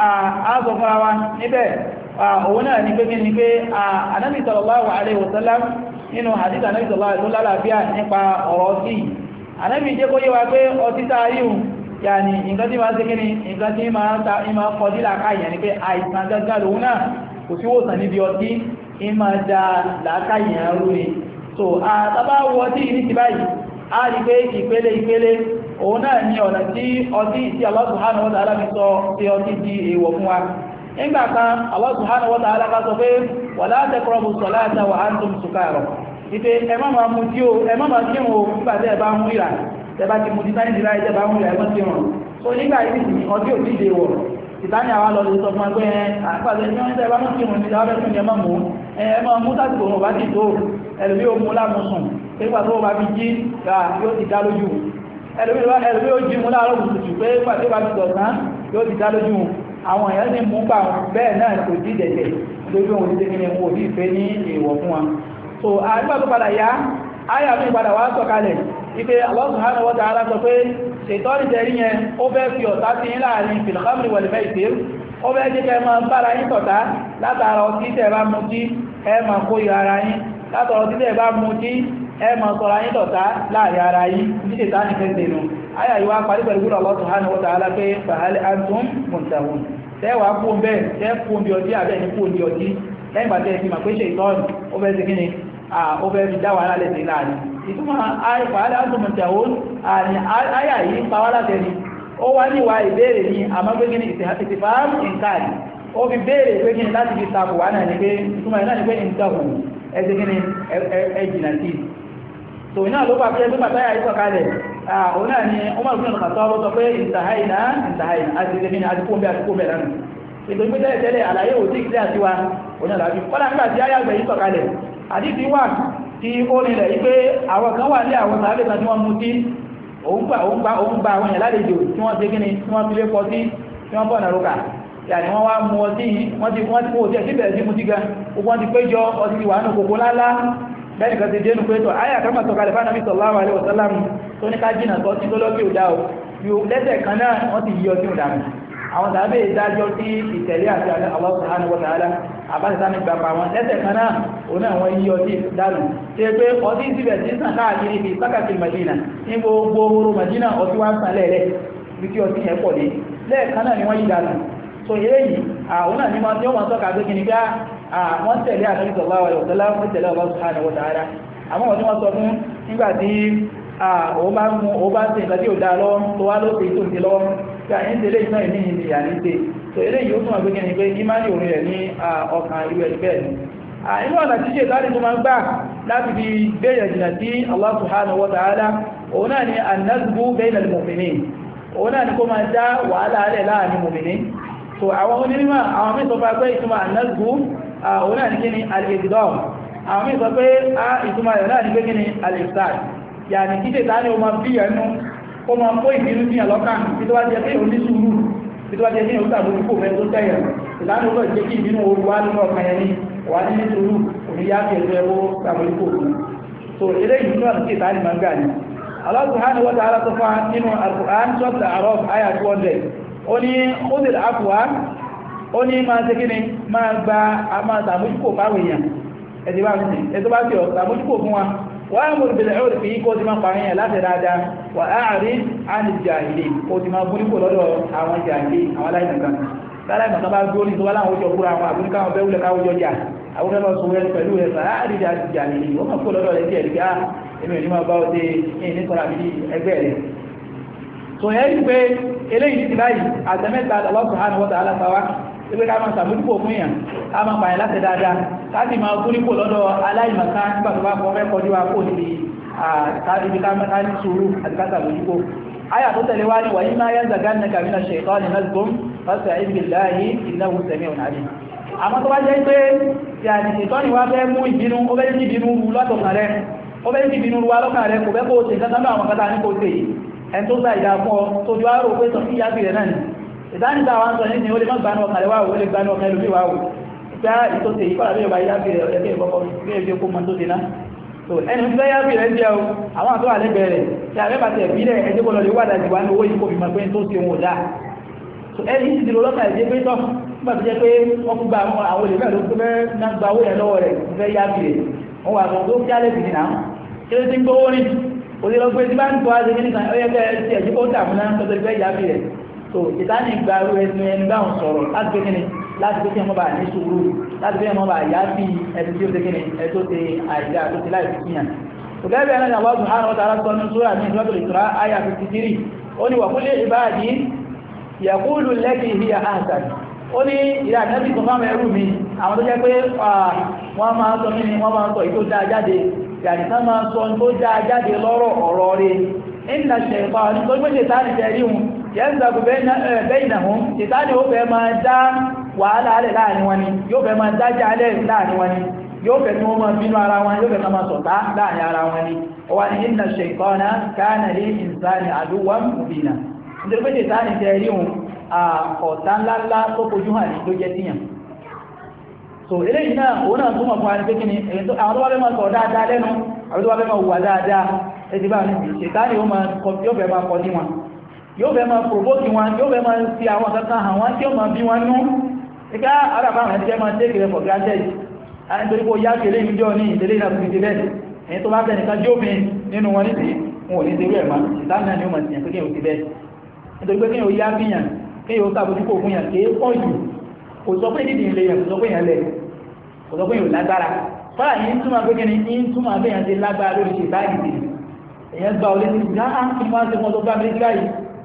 àásọ fúnra wa níbẹ̀ òun náà ni pé kí ni pé Ànábì sallallahu alaihi wasallam nínú hadith Ànábì sallallahu alaihi wasallam láàfíà nípa ọ̀rọ̀ sí Ànábì jẹ́ kó yé wa pé ọtí tá yíò yàní nǹkan tí máa ń ṣe kí ni nǹkan tí máa ń ta ìmá kọjí làákàyè ní pé àìsàn gágá lòun náà kò sí wòsàn níbi ọtí ìmá da làákàyè rú ni so àtàbá wọ tí ní ti báyìí a rí pé ìpele ìpele òun náà ní ọ̀nà tí ọtí tí Allah subhanahu wa ta'ala fi sọ tí ọtí di èèwọ̀ fún wa nígbà kan Allah subhanahu wa ta'ala ká sọ pé wala taqrabu salata wa antum sukara ìpé ẹmọ́ ma mú tí ó ẹmọ́ ma kí wọn nígbàtẹ́ ẹ̀bá mú ìrà tẹba ti mú títà ìdíra ìjẹba mú ìrà ẹmọ́ tí wọn so nígbà ìrìsì ọdí òtí ìdè wọ̀ tìtàní àwọn lọ lè sọ fún ẹgbẹ́ àpàdé ní wọ́n tẹ́bá mú kí wọn nígbà ọbẹ̀ fún ẹmọ́ mú ẹmọ́ mú tásìkò wọn bá ti tó ẹlòmí ó mú lámùsùn pípa tó bá fi jí ra yóò ti dá lójú ẹlòmí ó jí mú láàárọ̀ kùtùkù pé pàtó bá ti dọ̀sán yóò ti dá lójú àwọn èèyàn sì mú pa bẹ́ẹ̀ náà kò jí dẹ̀dẹ̀ lójú òun ti ní òbí ìfẹ́ ní èèwọ̀ fún wa so àgbà tó padà yá ayà mi padà wá sọ̀kalẹ̀ ipe Allah subhanahu wa ta'ala sọ pé ṣètọ́nì tẹ̀rí yẹn ó fẹ́ fi ọ̀tá sí yín láàrin fil khamri wal maisir ó fẹ́ jẹ́ kẹ́ máa bára yín ṣọ̀tá látara ọtí tẹ́ bá mutí ẹ máa kó yọ ara yín látara ọtí tẹ́ bá mutí ẹ máa sọ̀rọ̀ yín ṣọ̀tá láàrin ara yín ní ṣètọ́nì fẹ́ sẹ́nu ayà yìí wá parí pẹ̀lú gbọ́dọ̀ Allah subhanahu wa ta'ala pé fahal antum muntahun tẹ́wàá kú ń bẹ́ẹ̀ tẹ́ kú ń bí ọtí àbẹ́ ní kú ń bí ọtí lẹ́yìn pàtẹ́ ti máa pé ṣe ìtọ́nù ó fẹ́ sí kíni ó fẹ́ fi dá wàhálà lẹ́sẹ̀ láàrin ìtumọ̀ fahal antum muntahun àní ayà yìí pa wá látẹni ó wá níwà ìbéèrè ní àmọ́gbé kíni ìtìfàám ìǹkàrí ó fi béèrè pé kíni láti fi takò wà náà ní pé ìtumọ̀ ẹ̀ náà ní pé ìǹtahù ẹsẹ̀ kíni ẹjìnà sí so iná ló pàpẹ́ pé pàtàyà ìsọ̀kalẹ̀ àwọn náà ni Umar ibn al-Khattab sọ pé ìntàháìnà ìntàháìnà àti ìdẹ́mìnà àti kóńbẹ̀ àti kóńbẹ̀ lánàá ètò ìgbé tẹ́lẹ̀ tẹ́lẹ̀ àlàyé òtí ìgbé àti wa onílàájú kọ́lá nígbà tí ayá àgbẹ̀ yìí sọ̀kalẹ̀ àdíkì wà tí ó nílẹ̀ wípé àwọn kan wà ní àwọn sàábẹ̀ta tí wọ́n mú tí òun gba àwọn èèyàn lálejò tí wọ́n ti gíní tí wọ́n fi lé pọ̀ tí wọ́n bọ̀ nàrókà yàní wọ́n wá mú ọtí wọ́n ti wọ́n ti kó òtí ẹ̀ síbẹ̀ sí mú ti gan ogun ti péjọ ọtí ti wà ní kòkó lálá bẹ́ẹ̀ni kan ti dénú pé tọ́ ayà kan máa sọ̀kalẹ̀ fún Ànábì sallallahu alaihi wasallam tó ní ká jìnà sọ tí tó lọ́kì ò dá o yóò lẹ́sẹ̀ kan náà wọ́n ti yí ọtí ò dànù àwọn tàbí ìdájọ́ sí ìtẹ̀lé àti Allah subhanahu wa ta'ala àbáṣẹ́sá ní gbàgbà wọn lẹ́sẹ̀ kan náà òun náà wọ́n yí ọtí dànù tí é pé ọtí síbẹ̀ sí sàn káàkiri fi sákàkiri Madina ní gbogbo oró Madina ọtí wá ń sàn lẹ́ẹ̀lẹ́ bí tí ọtí yẹn pọ̀ dé lẹ́ẹ̀kan náà ni wọ́n yí dànù so eléyìí àwọn náà ní wọn tí ó wọn tọ́ka pé kí ni ká wọ́n tẹ̀lé Ànábì sallallahu alaihi wasallam wọ́n tẹ̀lé Allah subhanahu wa ta'ala àmọ́ wọ́n tí wọ́n sọ fún nígbà tí òun bá ń mú òun bá ń ṣe nǹkan tí ò dáa lọ́wọ́ tó wá ló ṣe tó ti lọ́wọ́ tí a ń tẹ̀lé ìná ìní ìní ìyà ní ṣe so eléyìí ó tún wọ́n gbé ní pé ìmáàlì òun rẹ̀ ní ọkàn irú ẹni bẹ́ẹ̀ ni inú ọ̀nà tí ṣe ìtàrí tó máa ń gbà láti fi gbéyàn jìnà sí Allah subhanahu wa ta'ala òun náà ni an-nazbu bayna al-mu'minin òun náà ni kó máa dá wàhálà alẹ́ láàrin mu'minin so àwọn onímọ̀ àwọn mí sọ fà pé ìtumọ̀ an-nazbu òun náà ni kí ni al-igdam àwọn mí sọ pé ìtumọ̀ rẹ̀ náà ni pé kí ni al-ifsad yàní kí ṣe ìtàrí o máa bí ẹnu ó máa kó ìbínú sí àlọ́kàn tí tó bá jẹ́ pé òní sùúrù tí tó bá jẹ́ pé òní tàbí kò mẹ́ tó tẹ́yẹ̀ ìlànà ó lọ jẹ́ kí ìbínú oru wá nínú ọkàn yẹn ní wà ní sùúrù òní yá fi ẹ̀sọ́ ẹwọ́ tàbí kò fún so eléyìí nínú àti kí ìtàrí máa ń gbà ní Allah subhanahu wa ta'ala tó fa nínú Al-Qur'an sọ́tà A'raf àyà two hundred ó ní khudhil afwa ó ní máa ṣe kí ni máa gba máa tàmójúkò fáwọn èèyàn ẹ̀dí bá mi ẹ̀tọ́ bá fi ọ̀ tàmójúkò fún wa وأمر بالعرف كوتي ما قانيا لا ترادا وأعرض عن الجاهلين كوتي ما بني كولو àwọn jahili àwọn lai nǹkan sala ma ba gori so wala ojo kura àwọn abun kan be wule ka ojo ja àwọn lo so wel pẹ̀lú e sa ari ja jahili o ma ko lo le je ri ga èmi ni ma ba o de ni ko ra bi ẹgbẹ́ rẹ̀ so ye ri pé eléyìí ti báyìí àtẹ̀mẹ́ta Allah subhanahu wa ta'ala tawa ibe ká máa sàmójúkò fún yàn ká máa pààyàn láti dáadáa láti máa gúrípò lọ́dọ̀ aláìmọ̀ká nígbà tó bá kọ́ mẹ́kọ́ ní wa kó níbi àtàríbi ká ní sùúrù àti ká sàmójúkò ayà tó tẹ̀lé wá ní wàyí máa yá zàgá ní kàmínà ṣèkọ́ ní nazgum fasta'idh billahi innahu sami'un alim àmọ́ tó bá jẹ́ pé yàní ṣètọ́ ni wá fẹ́ mú ìbínú ó fẹ́ ní ìbínú ru lọ́tọ̀kan rẹ̀ ó fẹ́ ní ìbínú ru wá lọ́kàn rẹ̀ kò fẹ́ kó o ṣe nǹkan náà àwọn kátà ní kò ṣe yìí ẹni tó sá ìdá fún ọ tó ju àrò pé sọ sí ìyá bìrẹ̀ náà ìdánidá wa ń sọ ní ó lè má gbanú ọkàn rẹ̀ wá ó lè gbanú ọkàn ẹlòmí wá ó ìgbà ìtòsè ìkọ́lá bí ọba ìyá bìrẹ̀ ẹgbẹ́ ìkọ́kọ́ bí ẹgbẹ́ kó mọ́ tó dé náà so ẹni tí bẹ́yà bìrẹ̀ jẹ́ o àwọn àtọ́wà lẹ́gbẹ̀ẹ́ rẹ̀ tí a mẹ́bàá tẹ̀ bílẹ̀ ẹjẹ́ kó lọ lè wádà jùwá ní owó yìí kò fi mọ̀ pé tó ti ohun ọ̀dá so ẹni tí ti lọ lọ́kà ẹ̀jẹ́ pé tọ́ nígbà tó jẹ́ pé wọ́n kú gba àwọn olè mẹ́rin ló fẹ́ ná gba owó yẹn lọ́wọ́ rẹ̀ fẹ́ yá bìrẹ̀ wọ́n wà tó kí á lè bìrì náà kí ló ti ń gbówó ní òde lọ pé tí bá ń tọ́ á ṣe kí nìkan ó yẹ kẹ́ ẹ ti ẹ̀jẹ́ kó dààmú náà tó fẹ́ yá bìrẹ̀ so ìtàní gba irú ẹni ẹni báwọn sọ̀rọ̀ láti pé kíni láti pé kí wọ́n bá ní sùúrù láti pé wọ́n bá yá bí ẹni tí ó ṣe kíni ẹni tó ṣe àìdá tó ṣe láì fi kíyàn so gẹ́gẹ́ ẹni Allah subhanahu wa ta'ala sọ ní sura ní Suratul Isra aya fifty three ó ní wa qul li ibadi yaqulu allati hiya ahsan ó ní ìyá nẹ́bí tó fáwọn ẹrú mi àwọn tó jẹ́ pé wọ́n máa sọ mí ni wọ́n máa sọ ìtó dáa jáde yàtí tá máa sọ tó dáa jáde lọ́rọ̀ ọ̀rọ̀ rẹ̀ inna shaytan tó gbé ṣe táà ní tẹ̀rí hun yẹ́nzàkù baynahum ṣètàní ó fẹ́ máa dá wàhálà alẹ́ láàrin wọn ni yóò fẹ́ máa dájá alẹ́ láàrin wọn ni yóò fẹ́ tí wọ́n máa bínú ara wọn yóò fẹ́ máa sọ̀tá láàrin ara wọn ni ó wà ní inna shaytana kana lil insani aduwwan mubina nítorí pé ṣètàní tẹ̀rí hun ọ̀tá ńláńlá tó kojú hàn ní ló jẹ́ tíyàn so eléyìí náà òun náà túnmọ̀ fún àrífẹ́ kíni àwọn tó wá fẹ́ máa sọ dáadáa lẹ́nu àwọn tó wá fẹ́ máa hùwà dáadáa ẹ̀sì bá ní ṣètáni yóò fẹ́ máa kọ ní wọn yóò fẹ́ máa provoke wọn yóò fẹ́ máa fi àwọn kankan hàn wọ́n tí ó máa bí wọn nú ìká arábàmọ̀ ẹ̀jẹ́ máa take it for granted nítorí kó yá kéré ìjọ ní ìdílé náà fi ti bẹ́ẹ̀ èyí tó bá fẹ́ nìkan jófin nínú wọn nítìí wọn ò ní ṣe rẹ̀ máa ṣètáni náà ni ó máa tìyàn pé kí o ti bẹ́ẹ̀ nítorí pé kí o yá fíyàn kí o sàbójúkò fún yàn kí pọ̀ jù kò sọ pé nídìí ilé yàn kò sọ pé yàn lẹ̀ kò sọ pé yàn lágbára fọ́nà yìí túnmà pé kíni yìí túnmà pé yàn ti lágbára lórí ṣe báyìí sí èyàn gba olé sí ìgbà á kí wọ́n ṣe mọ́ tó bá mílíkì báyìí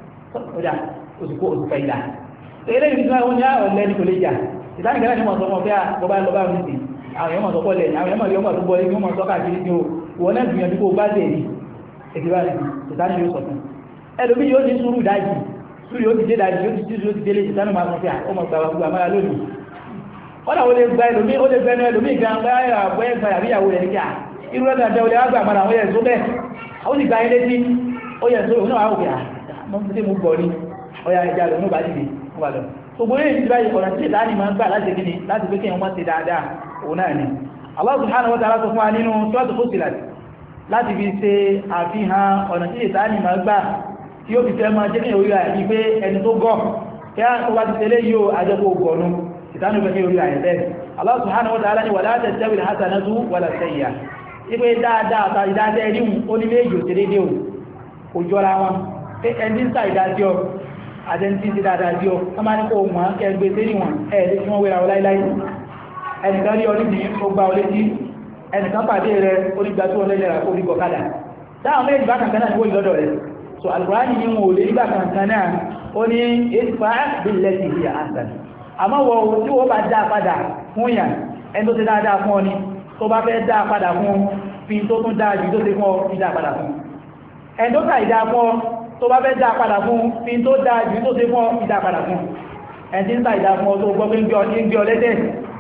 ọjà òsìkò òsìkò ìlà eré ìlú tí wọ́n ní ọ̀lẹ́ ní kò lè jà ìtàní kẹ́lẹ́ ní wọ́n sọ mọ́ pé àbọ̀bá lọ bá wọn sí àwọn èèyàn mọ̀ sọ pọ̀lẹ̀ àwọn èèyàn mọ̀ yọmọ̀ tó bọ́ ní wọ́n sọ káàkiri tí ó wọ́n náà gbìyànjú kó bá tẹ̀lé èkìbáyìí ìtàní yóò sọ fún ẹlòmí yóò ní sùúrù dájì sùúrù yóò ti dé dájì yóò ti tí yóò ti délé ìtàní máa sọ pé ọmọ gbàgbà gbogbo àmàlà lónìí wọ́n náà ó lè gba ẹlòmí ó lè gbẹnu ẹlòmí gan báyà bọ́ẹ̀ gba àbíyàwó rẹ̀ níkà irú ẹ̀dà jẹ́ olè àgbà àmàlà àwọn ẹ̀sọ́ bẹ́ẹ̀ ó sì gba ilé tí ó yẹ sórí náà wáwò pé àmọ́ tí mo gbọ́ ní ọya ìjà lọ ní bàjì ní wà lọ gbogbo èyí ti báyìí ọ̀nà tí ìdáni máa ń gbà láti gíní láti pé kí wọ́n ti dáadáa òun náà ni Allah subhanahu wa ta'ala sọ fún wa nínú Suratu Fussilat láti fi ṣe àfihàn ọ̀nà tí ìdáni máa gbà tí ó fi fẹ́ máa jẹ́ kí orí àyí pé ẹni tó gọ́ kí á tó bá ti tẹ́lé yóò ajẹ́kọ̀ gọ̀ọ̀nù ìtànù fẹ́ kí orí àyẹ̀ bẹ́ẹ̀ Allah subhanahu wa ta'ala ni wala tastawi al-hasanatu wala sayyi'ah ipe dáadáa ta ìdájẹ́ ríhun ó ní méjì òtèrè dé ò kò jọra wọn pé ẹni ń sa ìdájọ́ àjẹ́ntí ti dáadáa jí ọ ká máa ní kó wọ́n kẹgbẹ́ sí wọn ẹ̀ẹ́dẹ́ tí wọ́n wéra ọ láíláí ẹnìkan rí ọdún ó gba olé tí ẹnìkan pàdé rẹ̀ onígbà tí wọ́n lẹ́lẹ́ra kó rí gọ̀kadà táwọn méjì bá kankan náà ní wọ́n lọ́dọ̀ rẹ̀ so Al-Qur'ani ní wọn ò lè nígbà kankan náà ó ní idfa billati hiya ahsan àmọ́ wọ́n tí wọ́n bá dá padà fún yàn ẹni tó ti dáadáa fún ọ ni tó bá fẹ́ dá padà fún fi tó tún dáa jù tó ti fún ọ fi dá padà fún ẹni tó tà ìdá fún ọ tó bá fẹ́ dá padà fún fi tó dáa jù tó ti fún ọ fi dá padà fún ẹni tí ń tà ìdá fún ọ tó gbọ́ pé ń gbé ọ lẹ́tẹ̀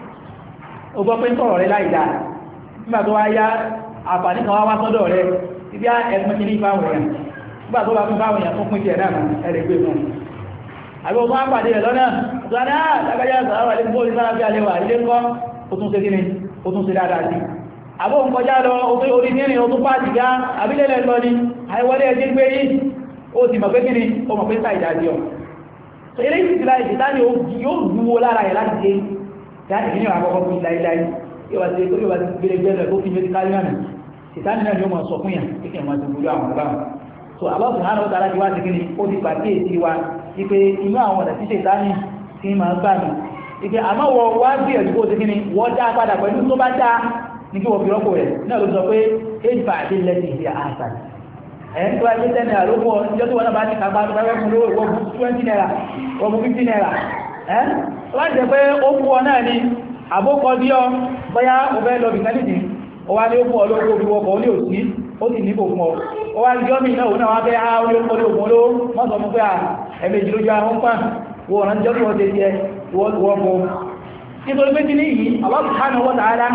ó gbọ́ pé ń sọ̀rọ̀ rẹ láìdá nígbà tó wá yá àǹfààní kan wá wá sọ́dọ̀ rẹ ibi ẹgbẹ́ kí ní fáwọn èèyàn nígbà tó bá fún fáwọn èèyàn tó pín tiẹ̀ náà ẹ̀rẹ̀ gbé fún àbí ọmọ àpàdé rẹ̀ lọ́nà tó ní àlágájá sàárà lè gbóòrí sára bí alẹ́wà ilé ńkọ́ ó tún ṣe gíní ó tún ṣe dáadáa sí àbó ń kọjá lọ orí orí nírin ó tún pàtì gá àbílẹ̀lẹ̀ lọ ní àìwọlé ẹjẹ́ gbé yìí ó ti mọ̀ pé gíní ó mọ̀ pé sáì dáadé ọ̀ so eré ìsìnkú láì ṣe táni yóò dúwó lára ẹ̀ láti ṣe láti ìní àkọ́kọ́ fún láíláí yóò bá ti yóò bá ti gbélé gbẹ́rẹ̀ tó fi méjì kárí náà ìtàní náà yóò mọ̀ sọ fún yàn kíkẹ́ wọn ti gbúdú àwọn ọ̀gá so Allah subhanahu wa ta'ala ti wá sí kíni ó ti pàdé èsì wa ipe inú àwọn ọ̀nà tí ṣètánì tí ma ń gbà mí ipe àmọ́wọ̀ wá bí ẹ̀dùkú ó ti kíni wọ́n dá padà pẹ̀lú tó bá dá ní kí wọ́n fi rọ́pò rẹ̀ náà ló sọ pé éjìfà àti lẹ́sì ìdí àṣà ẹ̀ tó wá sí ten naira ló pọ̀ níjọ́ tí wọ́n náà bá ti kàgbá tó fẹ́ fún lówó ìwọ̀n twenty naira wọ́n fún fifty naira ẹ́ tó wá jẹ́ pé ó fún ọ náà ni àbókọ bí ọ bóyá ó fẹ́ lọ bìkan nìdí ó wá ní ó fún ọ lówó orí wọkọ̀ ó ní òsí ó sì níbò fún ọ ó wá jọ́ mi náà ó náà wá fẹ́ á orí òkú olóògùn olówó mọ́ sọ fún pé à ẹ̀mẹ́jì lójú ahọ́n pàn wọ́n ọ̀rán jọ́ wọ́n tẹ́ jẹ́ wọ́n mọ́ nítorí pé kí ní yìí Allah subhanahu wa ta'ala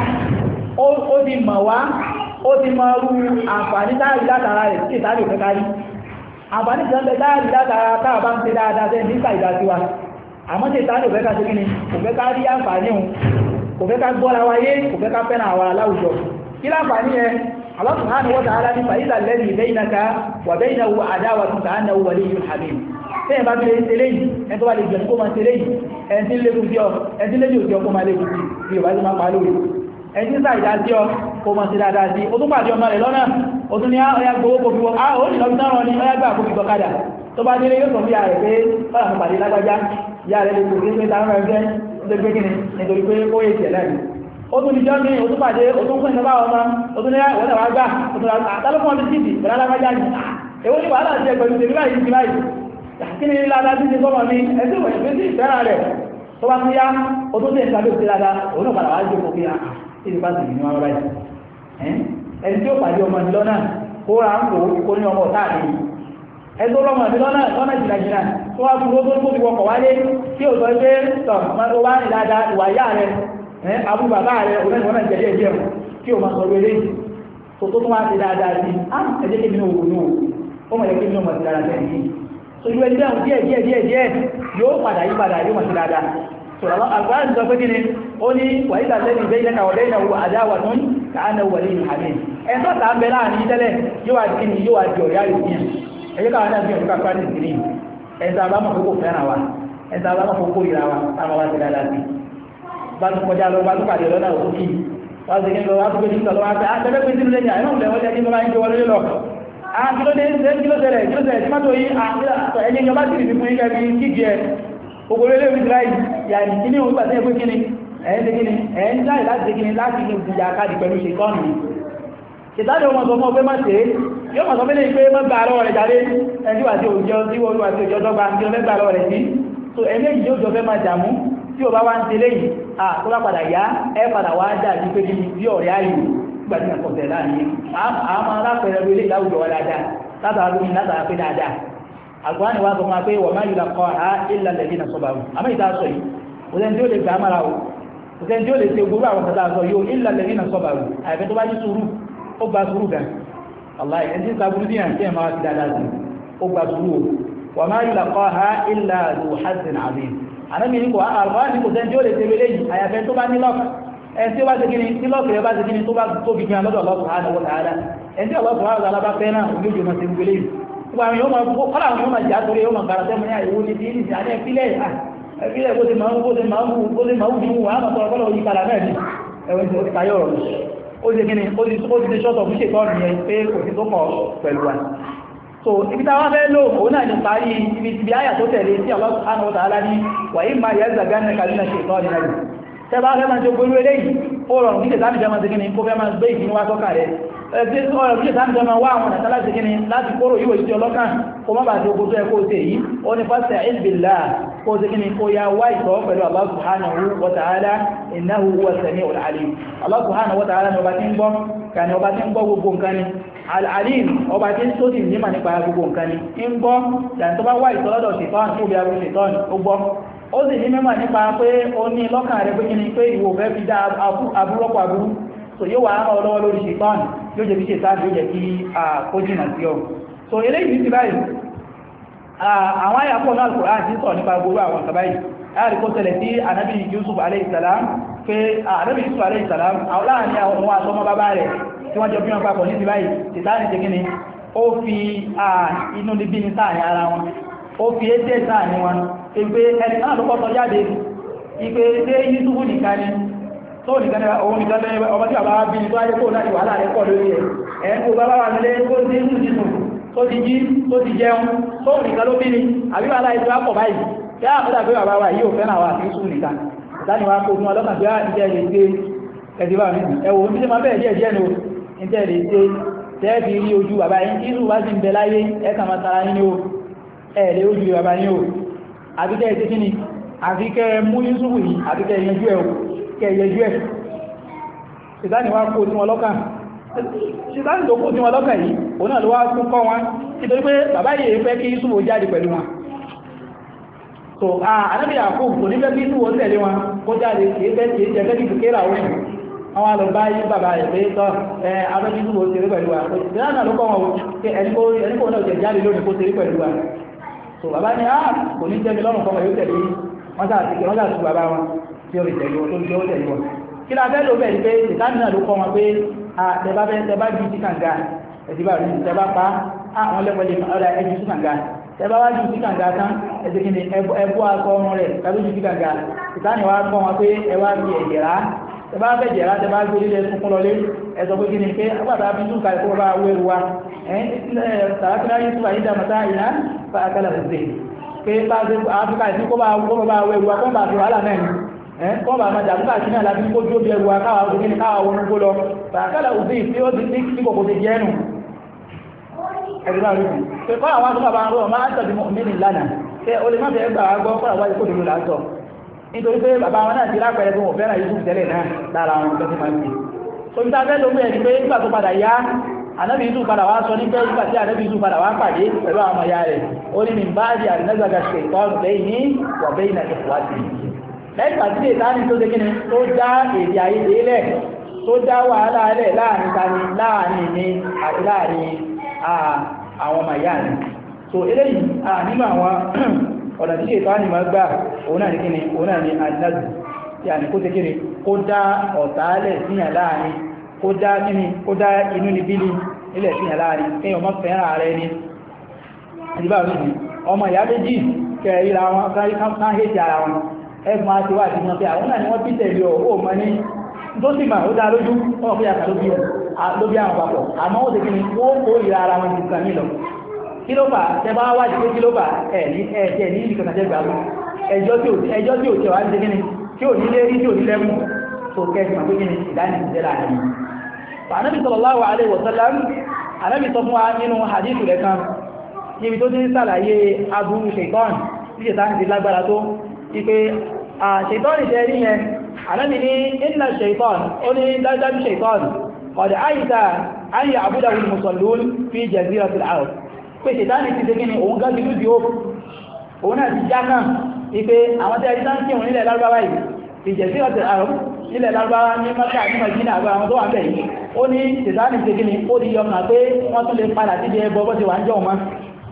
ó ti mọ̀ wá ó ti mọ̀ rú àǹfààní táàrí látara rẹ̀ sí ìtàrí òfẹ́ kárí àǹfààní tí wọ́n tẹ́ táàrí látara táà bá ń tẹ́ dáadáa tẹ́ ní ìta ìdá tiwa àmọ́ tí ìtàrí òfẹ́ ká ṣe kí ni òfẹ́ ká rí àǹfààní òun òfẹ́ ká gbọ́ra wáyé òfẹ́ ká fẹ́ràn àwọn aláwùjọ kí láǹfààní yẹn Allah subhanahu wa ta'ala ní fàílà lẹ́yìn baynaka wa baynahu adawatun ka'annahu waliyyun hamim tẹ́yìn bá bílé ṣe léyìn ẹni tó bá lè jẹ́ kó máa ṣe léyìn ẹni tí lékún sí ọ ẹni tí léjì òsì ọ kó máa lékún sí bí ò bá ti máa pa lórí ẹni tí sáìdá sí ọ kó máa ṣe dáadáa sí ó tún pàdé ọmọ rẹ̀ lọ́nà ó tún ní ọya gbowó kò fi wọ́n á ó nìlọ́bí náà rọ ní ọya gbà kó fi gbọ́kadà tó bá délé yóò sọ bí ààrẹ pé bára mo pàdé lágbájá ìyá rẹ̀ lè kò pé táwọn ẹgbẹ́ tó gbé kíni nítorí pé ó yẹ tiẹ̀ lẹ́nu ó tún ní jọ́mí ó tún pàdé ó tún pín ìjọba ọmọ ó tún ní wọ́n náà wá gbà ó tún àtàlùkọ́ ọdún títì bẹ̀rẹ̀ alágbájá ní èwo ní wàhálà jẹ pẹ̀lú tèmi báyìí ti báyìí kí ni ládá tí ti gọ́mọ̀ ní ẹgbẹ́ ìwọ̀n ìgbé sí ìfẹ́ràn rẹ̀ tó bá tún yá ó tún tẹ̀ ìsàbẹ̀ sí ládá òun náà padà wá jẹ́ kó fi hàn sí ìdí pàṣẹ ìní wọn báyìí ẹni tí ó pàdé ọmọ ìlú lọ́nà kó ra ń kó kó ní ọmọ ọ̀tá àdéhùn ẹni tó lọ́mọ ìlú lọ́nà lọ́nà jìnnà jìnnà tó wá fún tó tó fi wọkọ̀ wálé tí ò sọ pé tọ̀ tó bá ní ládá ìwà ìyá rẹ̀ abú bàbá rẹ̀ onígbọ̀n náà jẹ́jẹ́ jẹ́ kí o máa sọ wẹ́lé tó tó tún wá sí dáadáa sí ẹjẹ́ kí mínú ògùn náà ó mọ̀ yẹ kí mínú mọ̀ sí dáadáa sí yìí so ìwé ẹjẹ́ ẹ̀hùn díẹ̀ díẹ̀ díẹ̀ díẹ̀ yóò padà yí padà yóò mọ̀ sí dáadáa so àgbáyé sọ pé kí ni ó ní wàyíta lẹ́nu ìgbé ilẹ̀ kàwọ̀dẹ́ ìnáwó àdáwà tún káàna wọlé ìhàmì ẹ̀tọ́ tàà bẹ láàrin tẹ́lẹ̀ yóò wá di yóò wá di ọ̀rẹ́ àrísíyàn ẹ̀yẹ́ káwọn náà fi ọ̀rẹ́ kápá ní ìsìnkú ẹ̀ta bá mọ̀ kókò fẹ́ràn wa ẹ̀ta bá mọ̀ kókò ìra wa táwọn wá ti dáadáa sí bá tún kọjá lọ bá tún pàdé lọ́nà òkú wá sí kí lọ wá tún gbé nígbà lọ wá fẹ́ àtẹ́lẹ́ pé sínú lẹ́yìn àìmọ̀ lẹ́wọ́n jẹ́ kí ló máa ń jẹ wọlé lọ àkílódé kílódẹ̀rẹ̀ kílódẹ̀rẹ̀ tí má tó yí ẹ̀yẹ ìjọba sí ìfún ìgbà bí kíkì ẹ̀ ogoro ilé ìwé ìsìláì yàrí kí ní òun gbà tẹ́ pé kíni ẹ̀yẹ́ tẹ́ kíni ẹ̀yẹ́ ń jáì láti kíni láti ní ìjà káàdì pẹ̀lú ṣètọ́nù ṣètọ́nù ọmọ sọ fún ọgbẹ́ má ṣe yóò mọ̀ sọ fẹ́lẹ̀ pé má gbà lọ́wọ́ rẹ̀ jáde ẹni wà sí òjò tí wọ́n wà sí òjò dọ́gba kí ló fẹ́ gbà lọ́wọ́ rẹ̀ sí so ẹni èyí yóò jọ fẹ́ máa jàmú tí ò bá wá ń ṣe léyìí à tó bá padà yá ẹ padà wá dà sí pé kíni bí ọ̀rẹ́ ayò nígbà tí wọ́n kọ̀ọ̀tẹ̀ láàrin àmọ́ alápẹ̀rẹ̀ ilé ìdáwùjọ wa dáadáa látara lóyìn látara pé dáadáa Al-Qur'ani wá sọ máa pé wa ma yulaqaha illa alladhina sabaru àmọ́ ìta sọ yìí òsèǹ tí ó lè gbà mára o òsèǹ tí ó lè ṣe gbogbo àwọn kàtà sọ yóò illa alladhina sabaru àìfẹ́ tó bá ní sùúrù ó gba sùúrù gan wallahi ẹni tí sàbúrú díẹ̀ tí ẹ̀ máa ti dáadáa sí ó gba sùúrù wa ma yulaqaha illa dhu hazzin azim àmì ní kò Al-Qur'ani kò sẹ́ni tí ó lè ṣe wélé yìí àyàfẹ́ tó bá ní lọ́kàn ẹni tí ó bá ṣe kíni tí lọ́kàn rẹ̀ bá ṣe kíni tó bá tóbi gan lọ́dọ̀ Allah subhanahu wa ta'ala ẹni tí Allah subhanahu wa ta'ala bá fẹ́ náà olóòjò máa ṣe wélé yìí gbogbo àwọn yóò máa kọ́lá àwọn yóò máa jà torí yóò máa gbára tẹ́mù ní àìwò ní bíi ìsìn àdé ìpínlẹ̀ ìpínlẹ̀ bó ti máa ń bó ti máa ń wù bó ti máa ń wù wù àwọn ọ̀tọ̀ ọ̀pọ̀lọ̀ yìí padà náà ní ẹ̀wọ̀n tí ó ti tayọ̀ rọ̀ ó ti kíni ó ti ó ti ṣe ṣọ́tọ̀ fún ṣètọ́ nìyẹn pé kò sí tó kọ̀ pẹ̀lú wa so ibi táwọn fẹ́ lò òun náà ní parí ibi ibi àyà tó tẹ̀lé tí Allah subhanahu wa ta'ala ní wà yí máa yẹ́ zàgánà kàlínà ṣètọ́ ní náà tẹ́ bá fẹ́ máa jẹ́ gbogbo eléyìí ó rọrùn kí ṣètánì fẹ́ máa ṣe kíni kó fẹ́ máa gbé ìfínú wá sọ́kà rẹ̀ ẹgbẹ́ ọ̀rọ̀ bí ìsáàmì jọmọ wá àwọn àtàlá ti gíní láti kóró ìwò ìjọ lọ́kàn kó má bàá tí ogun tó ẹ kó ṣe yìí ó ní fasta'idh billah kó ṣe gíní kó ya wá ìtọ́ pẹ̀lú Allah subhanahu wa ta'ala innahu huwa as-sami'ul 'alim Allah subhanahu wa ta'ala ni ọba tí ń gbọ́ kàní ọba tí ń gbọ́ gbogbo nǹkan ni al-'alim ọba tí ń tó sì nímà nípa gbogbo nǹkan ni ń gbọ́ kàní tó bá wá ìtọ́ lọ́dọ̀ ṣètọ́n tó bí arú ṣètọ́n ó gbọ́ ó sì ní mímọ̀ nípa pé ó ní lọ́kàn rẹ̀ pé kíni pé ìwò fẹ́ fi dá aburúkọ aburú so yóò wà á lọ́wọ́ lórí ṣètọ́n yóò jẹ́ kí ṣètọ́n yóò jẹ́ kí àkójìnà sí ọ so eléyìí ti báyìí àwọn àyàpọ̀ náà Al-Qur'an ti sọ nípa gbogbo àwọn nǹkan báyìí láàrí kó tẹ̀lẹ̀ sí anábì Yusuf alayhisalam pé anábì Yusuf alayhisalam láàrin àwọn ohun àtọmọ bàbá rẹ̀ tí wọ́n jọ bí wọn papọ̀ ní ti báyìí ṣètọ́n ti kíni ó fi inú níbí ní sáàrin ara wọn ó fi édé sáàrin wọn ìpé ẹni náà ló kọ́tọ̀ jáde ìpé dé Yusuf nìkan ni tó nìkan òun nìkan lẹ́ ọmọ tí bàbá bí ní tó ayé kó láti wà láàrẹ pọ̀ lórí ẹ̀ ẹ̀ kó bá bá wà nílé kó dé ní ìsìnkú tó ti jí tó ti jẹun tó nìkan ló bí ní àbíwá láì tó ápọ̀ báyìí tí a mọ́ta pé bàbá wà yíò fẹ́ràn wà sí ìsú nìkan ìtàní wa kó fún ọlọ́kàn bí a ìjẹ́ lè gbé ẹ̀dìbà mi ẹwọ ní ma bẹ́ẹ̀ díẹ̀ díẹ̀ ní ìjẹ́ lè gbé tẹ́ẹ̀fì rí ojú bàbá yìí ìsú wá sí ń bẹ láyé ẹ̀kà máa tara ní o ẹ̀ẹ̀lẹ́ ojú bàbá ní o àbíkẹ́ ẹ̀tẹ́ kíni àbíkẹ́ mú Yúsúfù yìí àbíkẹ́ ìyẹjú ẹ̀ kẹ̀yẹjú ẹ̀ ìtàní wa kó tí wọn lọ́kàn ìtàní tó kó tí wọn lọ́kàn yìí òun náà ló wá kún kọ́ wọn nítorí pé bàbá yìí fẹ́ kí Yúsúfù jáde pẹ̀lú wọn so anábì Yakub kò ní fẹ́ kí Yúsúfù tẹ̀lé wọn kó jáde kìí fẹ́ kìí jẹ́ fẹ́ kí kéèrà wọn àwọn lọ bá yí bàbá rẹ̀ pé tọ́ ẹ abẹ́kí Yúsúfù tẹ̀lé pẹ̀lú wa ìdáná ló kọ́ wọn ẹni kó náà jẹ̀ jáde lónìí kó tẹ̀lé pẹ̀lú wa so bàbá ní ah kò ní jẹ́ mi lọ́rùn kọ́mọ yóò tẹ̀lé wọ́n sáà ti wọ́n sáà tu bàbá wọn tí ó fi tẹ̀lé wọn tó ń jẹ́ ó tẹ̀lé wọn kí la fẹ́ ló bẹ̀ ní pé ìtàní náà ló kọ́ wọn pé tẹ̀bá fẹ́ tẹ̀bá ju sí kànga ẹ̀dìbà rí tẹ̀bá pa àwọn lẹ́pọ̀ lè ọ̀rọ̀ ẹ̀jú sí kànga tẹ̀bá wá ju sí kànga tán ẹ̀dẹ̀ kí ni ẹbú akọ ọmọ rẹ̀ tàbí ju sí kànga ìtàní wa kọ́ wọn pé ẹ wá fi ẹ̀jẹ̀ rá tẹ̀bá fẹ́ jẹ̀rá tẹ̀bá gbé lílẹ̀ tuntun lọlé ẹ sọ pé kí ni pé agbára bí tún kàlẹ̀ kó bá wẹ́rù wa ẹ̀ tàbátìlá yìí tún àyíjà mọ́tá ìná fa akálà fẹ́ pé bá ṣe áfíríkà ní kó bá wẹ́rù wa kó bá fi wàhálà náà kọ́ bá máa jàbúkà sí náà láti kó jóbi ẹgbùwa káwà òkè ní káwà wọn gbó lọ tààkàlà òbí tí ó ti ní kòkò ti jẹ́nu ẹgbẹ̀rẹ̀ rí pé kọ́ àwọn tó bàbá rọ̀ máa tàbí mọ́mìnì lánàá pé o lè má fẹ́ gbà gbọ́ kọ́lá wáyé kó dúró láńtọ̀ nítorí pé bàbá wọn náà ti lápẹẹrẹ tó wọ́n fẹ́ràn Yusuf tẹ́lẹ̀ náà lára wọn tó ti máa ń fi so bí táfẹ́ lómi ẹni pé nígbà tó padà yá Ànábì Yusuf padà wá sọ nígbà nígbà tí Ànábì Yusuf padà wá pàdé pẹ̀lú àwọn ọmọ ya rẹ̀ ó ní min ba'di an nazaga shaytanu bayni wa bayna ikhwati lẹ́yìn àti ìtàní tó dékíní tó dá èdè àìyedè ilẹ̀ tó dá wàhálà ilẹ̀ láàrin tani láàrin ní àti láàrin àwọn ọmọ ìyá ni so eléyìí nínú àwọn ọ̀nà tí ìtàní máa gbà òun náà ní kíni òun náà ní àdínàzù tí a ní kó dékíní kó dá ọ̀tálẹ̀ síyàn láàrin kó dá nínú kó dá inú níbí ní ilẹ̀ sí láàrin kéèyàn mọ́ fẹ́ràn ààrẹ ni àdìbà òní ọmọ ìyá méjì kẹrìíra wọn kan hẹ́tì ara wọn ẹgbùn àti wà àti wọn pé àwọn náà ni wọ́n bí tẹ̀lé ọ̀ mọ́ ní tó sì máa ó dá lójú wọ́n pé àkà ló bí àwọn papọ̀ àmọ́ ó ti kí ni wọ́n kó ìra ara wọn jù kan nílọ kí ló fà tẹ bá wájú pé kí ló fà ẹ̀ ní ẹ̀ẹ́tẹ̀ ní ìdí kan tẹ́gbà lọ ẹjọ́ tí ò tẹ́ wá ní kíni tí ò ní lé rí tí ò ní lẹ́mù tó kẹ́ẹ̀kì máa pé kíni ìdánilẹ́sẹ̀ láàrin Ànábì sallallahu alaihi wasallam Ànábì sọ fún wa nínú hadithu rẹ̀ kan níbi tó ti ń sàlàyé aburú ṣètọ́n tí ṣètọ́n ti lágbára tó wípé ṣètọ́n ìṣẹ́ rí yẹn Ànábì ní inna ṣètọ́n ó ní dájájú ṣètọ́n qad àìsà an ya'budahu al-musallun fi jaziratil ard pé ṣètọ́n ti ṣe kíni òun gájú lójú ó òun náà ti já náà wípé àwọn tẹ́ẹ̀rí tán kí òun nílẹ̀ lárúbáwá yìí fi jaziratil ard nílẹ̀ lárúbáwá ní Mákà ní Mádínà àgbà àwọn tó wà bẹ̀ yìí ó ní ṣètọ́n ti ṣe kíni ó di yọkàn pé wọ́n tún lè padà sí ẹbọ bọ́ ti wà ń jọ wọn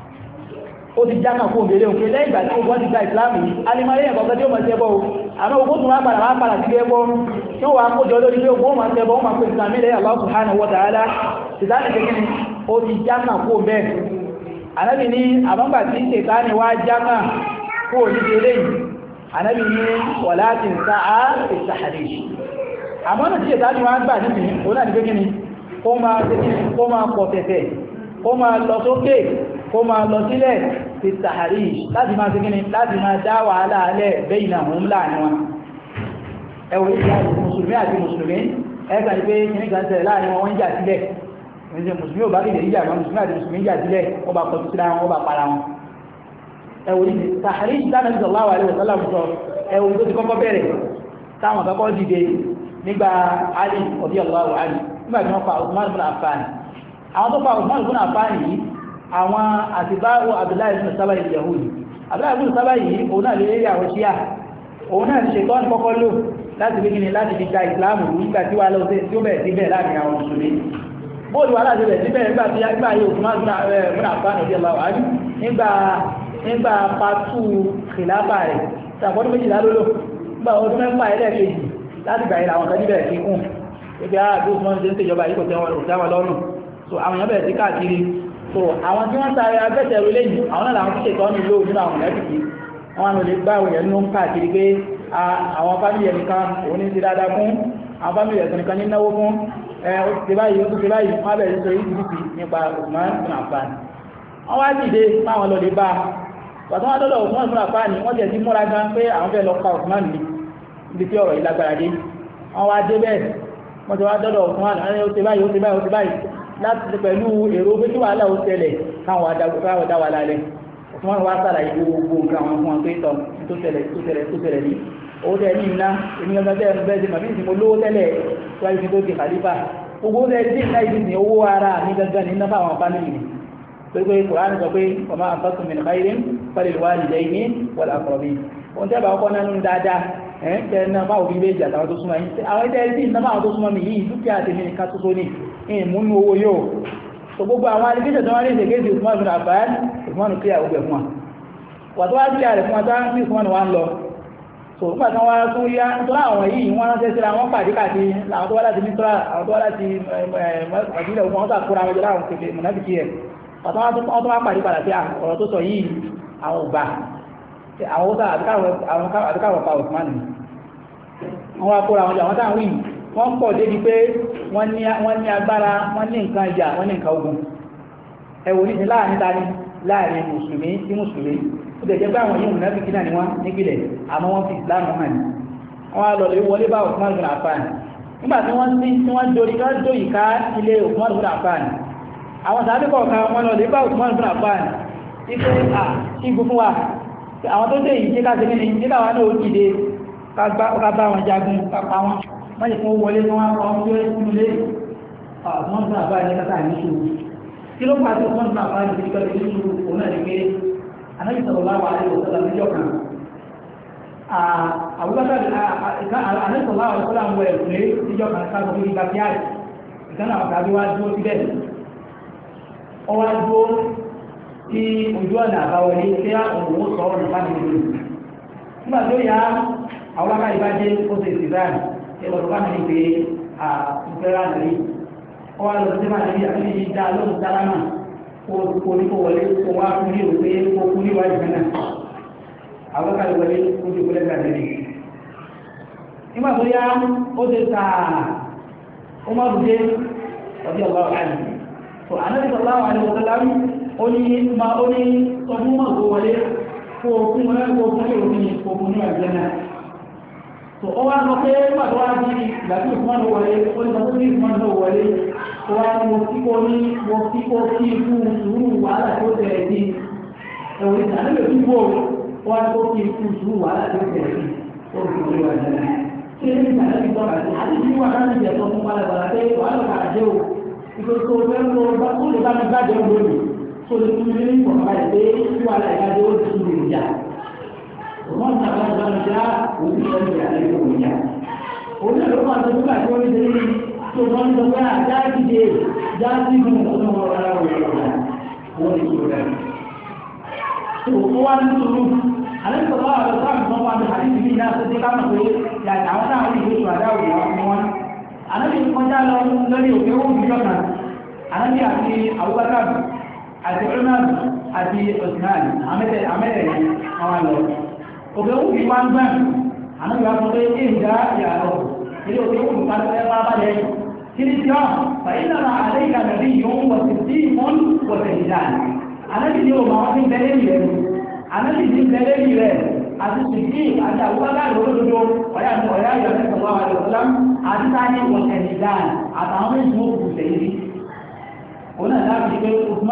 ó ti já náà kó òmìnirè òkè lẹ́yìn ìgbà tí ó wọ́n ti gba ìsìláàmù yìí alimọ́lé ẹ̀kọ́ tí ó mọ̀ sí ẹbọ o àmọ́ ogbó tún wá padà wá padà sí ẹbọ tí ó wà kójọ lórí pé ogbó mọ̀ sí ẹbọ ó máa pè ìsìláàmù lẹ́yìn Allah subhanahu wa ta'ala ìsìláàmù ṣe kíni ó ti já náà kó bẹ́ẹ̀ Ànábì ní àbámbà tí ṣètánì wá já náà kó ní ti eléyìí Ànábì ní walakin sa'a ìsàhàdì àmọ́ náà tí ṣètánì wá gbà níbi ó náà ní pé kíni ó máa pọ̀ tẹ̀tẹ̀ ó máa lọ sókè kó máa lọ sílẹ̀ ti tàhàrí láti máa ṣe gíní láti máa dá wàhálà alẹ́ bẹ́yìn àwọn ńlá ní wọn ẹwọ̀ ìṣẹ́ àti mùsùlùmí àti mùsùlùmí ẹgbà ní pé kìíní kan tẹ̀lẹ̀ láàrin wọn wọ́n jà sílẹ̀ ẹ̀sẹ̀ mùsùlùmí ò bá kéde ìjà wọn mùsùlùmí àti mùsùlùmí jà sílẹ̀ wọ́n bá kọjú síra wọn wọ́n bá para wọn ẹwọ̀ ìṣẹ́ tàhàrí ìdáná ti sallallahu alaihi wasallam sọ ẹwọ̀ tó ti kọ́kọ́ bẹ̀rẹ̀ táwọn kọ́kọ́ dìde nígbà Ali radiyallahu anhu nígbà tí wọ́n pa Uthman ibn Affan àwọn tó pa Uthman ibn Affan yìí àwọn àtibáwò Abdullahi ibn Saba al-Yahudi Abdullahi ibn Saba yìí òun náà lè rí àwọn ṣíà òun náà ti ṣètọ́ ní kọ́kọ́ lò láti bí kíni láti fi gba ìsìláàmù nígbà tí wà lọ́wọ́ tí ó bẹ̀rẹ̀ sí bẹ̀rẹ̀ láàrin àwọn mùsùlùmí bóòlù wà láti bẹ̀rẹ̀ sí bẹ̀rẹ̀ nígbà tí nígbà yóò fún àwọn àfáànà òdí ọlọ́wọ́ àní nígbà pàtó kìláfà rẹ̀ ṣàpọ̀dún méjìlá lólò nígbà ọdún mẹ́fà ẹlẹ́ẹ̀kejì láti gbà ìlà àwọn kan níbẹ̀ sí kún ẹgbẹ́ àdúgbò tí wọ́n ti ń tẹ̀jọba yìí kò tẹ́wọn lọ́rùn so àwọn èèyàn bẹ̀rẹ̀ sí káàkiri so àwọn tí wọ́n sáré agbẹ́sẹ̀rú lẹ́yìn àwọn náà làwọn tí ṣètọ́ ní lóò nínú àwọn mẹ́fìkì wọ́n lè gbá òyìn nínú káàkiri pé àwọn fámílì ẹnìkan òun ní ti dáadáa fún àwọn fámílì ẹ̀sùn ní náwó fún ó ti báyìí ó ti báyìí wọ́n bẹ̀rẹ̀ sọ ìdíjì nípa Usman ibn Affan wọ́n wá dìde máwọn lọ lè bá pàtó wọn dọ́dọ̀ Usman ibn Affan wọ́n jẹ́ sí múra gan pé àwọn fẹ́ lọ pa Usman ní ibi tí ọ̀rọ̀ yìí lágbára dé wọ́n wá dé bẹ́ẹ̀ wọ́n ti wá dọ́dọ̀ Usman ó ti báyìí ó ti báyìí ó ti báyìí láti pẹ̀lú èrò pé kí wàhálà ó tẹ́lẹ̀ káwọn dá wà lálẹ́ wọ́n wá sára ìlú gbogbo nǹkan àwọn fún àpé ìtọ̀ tó tẹ́lẹ̀ tó tẹ́lẹ̀ tó tẹ́lẹ̀ ní owó tẹ́ ní iná ènìyàn bẹ́ẹ̀ bẹ́ẹ̀ sí màbí ìsìnkú lówó tẹ́lẹ̀ tó wáyé fi tó di kàlífà gbogbo tẹ́ sí ìná ìdí owó ara ní gangan ní náà fáwọn fámìlì ni pé pé Kùránì sọ pé ọmọ àfọ́sùn min khairin falilwalidayni wal aqrabin ohun tẹ́ bá ọkọ̀ náà nínú dáadáa ẹ̀ tẹ́ náà máa òbí méjì àtàwọn tó súnmọ́ yìí àwọn ẹ̀tẹ́ sí ìná máa tó súnmọ́ mi yìí dúkìá tèmi nìkan tó tó ní ìmúnú owó yóò so gbogbo àwọn alìkéjẹ̀ tó wá ní ìṣèkéjì Usman ibn Affan Usman kí àwọn ọgbẹ̀ fún wa wà tó wá sí ààrẹ fún wa tó ń sí Usman wá ń lọ so nígbà tán wá tó yá tó láwọn yìí wọ́n ránṣẹ́ síra wọ́n pàdé káàkiri àwọn tó wá láti Mísírà àwọn tó wá láti àjílẹ̀ ogun wọn sàkóra wọn jẹ́ láwọn kèfè mùnáfíkì ẹ̀ wọ́n tó wá pàdé padà sí ọ̀rọ̀ tó sọ yìí àwọn ògbà àwọn òsà àdúkàwọ̀ pa Usman ni wọ́n wá kóra wọn jẹ́ àwọn táwọn yìí wọ́n pọ̀ débi pé wọ́n ní agbára wọ́n ní nǹkan ìjà wọ́n ní nǹkan ogun ẹwò ní láàrin tani láàrin mùsùlùmí sí mùsùlùmí ó dẹ̀ jẹ́ pé àwọn yìí mùnáfíkí náà ni wọ́n nípìlẹ̀ àmọ́ wọ́n fi ìsìláàmù hàn ní wọ́n á lọ lè wọlé bá Usman ibn Affan nígbà tí wọ́n sí tí wọ́n dorí wọ́n dó ìka ilé Usman ibn Affan àwọn sàbí kọ̀ọ̀kan wọ́n lọ lè bá Usman ibn Affan ife à sí gbogbo wa àwọn tó dé yìí jẹ́ ká ṣe kíni nígbà wọn náà ó dìde ká bá wọn jagun ká pa wọn wọ́n yìí fún wọlé ní wọ́n wọ́n tó ẹkùn lé àwọn ọ̀sán àbá ní kátà ní ṣòro kí ló pàtó wọ́n tún àbá ní kíkọ́ ní ṣòro òun náà ní pé Ànábì sallallahu alaihi wasallam níjọ́ kan àwùjọ́ta Ànábì sallallahu alaihi wasallam wọ ẹ̀kùn lé níjọ́ kan sáàbọ̀ tó nípa kíárì ìkànnà àwọn tàbí wá dúró síbẹ̀ ọ wá dúró tí ojú ọ̀nà àbáwọlé tí àwọn òun sọ ọ̀rọ̀ nípa nínú nígbà tó yá àwọn akáyí bá jẹ́ ó ṣe ìsìláàmù ẹgbẹ̀rún bá ní pé fẹ́ràn àlẹ́ ọ wá lọ sí màlẹ́bí àti ní dá lóhùn sálámà kó ní kó wọlé kó wá fún ní òwe kó fún ní wájú náà àwọn kan wọlé kó ti kó lẹ́gbẹ̀ẹ́ àlẹ́ nígbà tó yá ó ti ta ó má dùn dé ọdí ọba ọ̀hán tó ànábì sallallahu alaihi wasallam ó ní ma ó ní ọdún mọ̀ tó wọlé kó fún wọn kó fún ní òfin kó fún ní wájú náà tó ó wá sọ pé nígbà tó wá di ìgbà tí ìfúnmọ́ ló wọlé ó ní sọ pé ìfúnmọ́ ló wọlé ó wá ní mo kí kó ní mo kí kó kí ikú sùúrù wàhálà tó tẹ̀lé sí ẹ̀wọ̀n ìgbà nílò tí kó ó wá kó kí ikú sùúrù wàhálà tó tẹ̀lé sí ó fi wọlé wà jẹ́ náà ṣé ní ìgbà náà ti tọ́ka sí àti tí wọ́n á ní ìjẹ́ tó fún balabala pé wàhálà kà á jẹ́ o ìgbà tó fẹ́ kó ó lè bá mi gbàjẹ́ lónìí tó lè fún mi ní ìfọ̀kànlá ìgbé wàhálà ìgbàjẹ́ ó ti sùn ìjà wọ́n ti àwọn ọ̀gá ọ̀gá òun ṣe ń bẹ̀rẹ̀ àlejò ìjà òun náà ló máa tọ́jú àti wọ́n ti rí tó wọ́n ń sọgbà jáde jáde fún ọdún wọn ara wọn ọ̀gá wọ́n ti sọ rẹ̀. tó o wá ní sùúrù àlejò ọ̀gá ọ̀gá ọ̀gá ọ̀gá wọn àti àdìsí ní ìyá tó ti ká mọ̀ pé yàtọ̀ àwọn náà wọ́n ti gbé àdá òun wọn wọn. àlejò kọjá lọ lórí òkè òun ìjọ kan àlejò àti Abubakar àti Umar àti Usman àmẹ́tẹ̀ẹ̀rẹ̀ àwọn lọ òkè òun fi wá ń gbà àná ìwà sọ pé kí ìjà ìyàtọ̀ ilé òkè òun bá tẹ́ bá bá yẹ kí ní tí ọ́ fàyí náà àlẹ́ ìgbà nàbí yóò wọ̀ sí sí ìmọ̀n wọ̀sẹ̀ ìjà ànábì ní òun àwọn tí ń bẹ̀rẹ̀ rẹ̀ ànábì ní bẹ̀rẹ̀ rẹ̀ àti sìkì àti àwùjọ lódodo ọ̀yà ọ̀yà ìyàtọ̀ sọ̀rọ̀ àwọn ọ̀sán àti táyé wọ̀sẹ̀ ìjà àtàwọn méjì ó kù sẹ́yìn òun náà láti pé ọmọ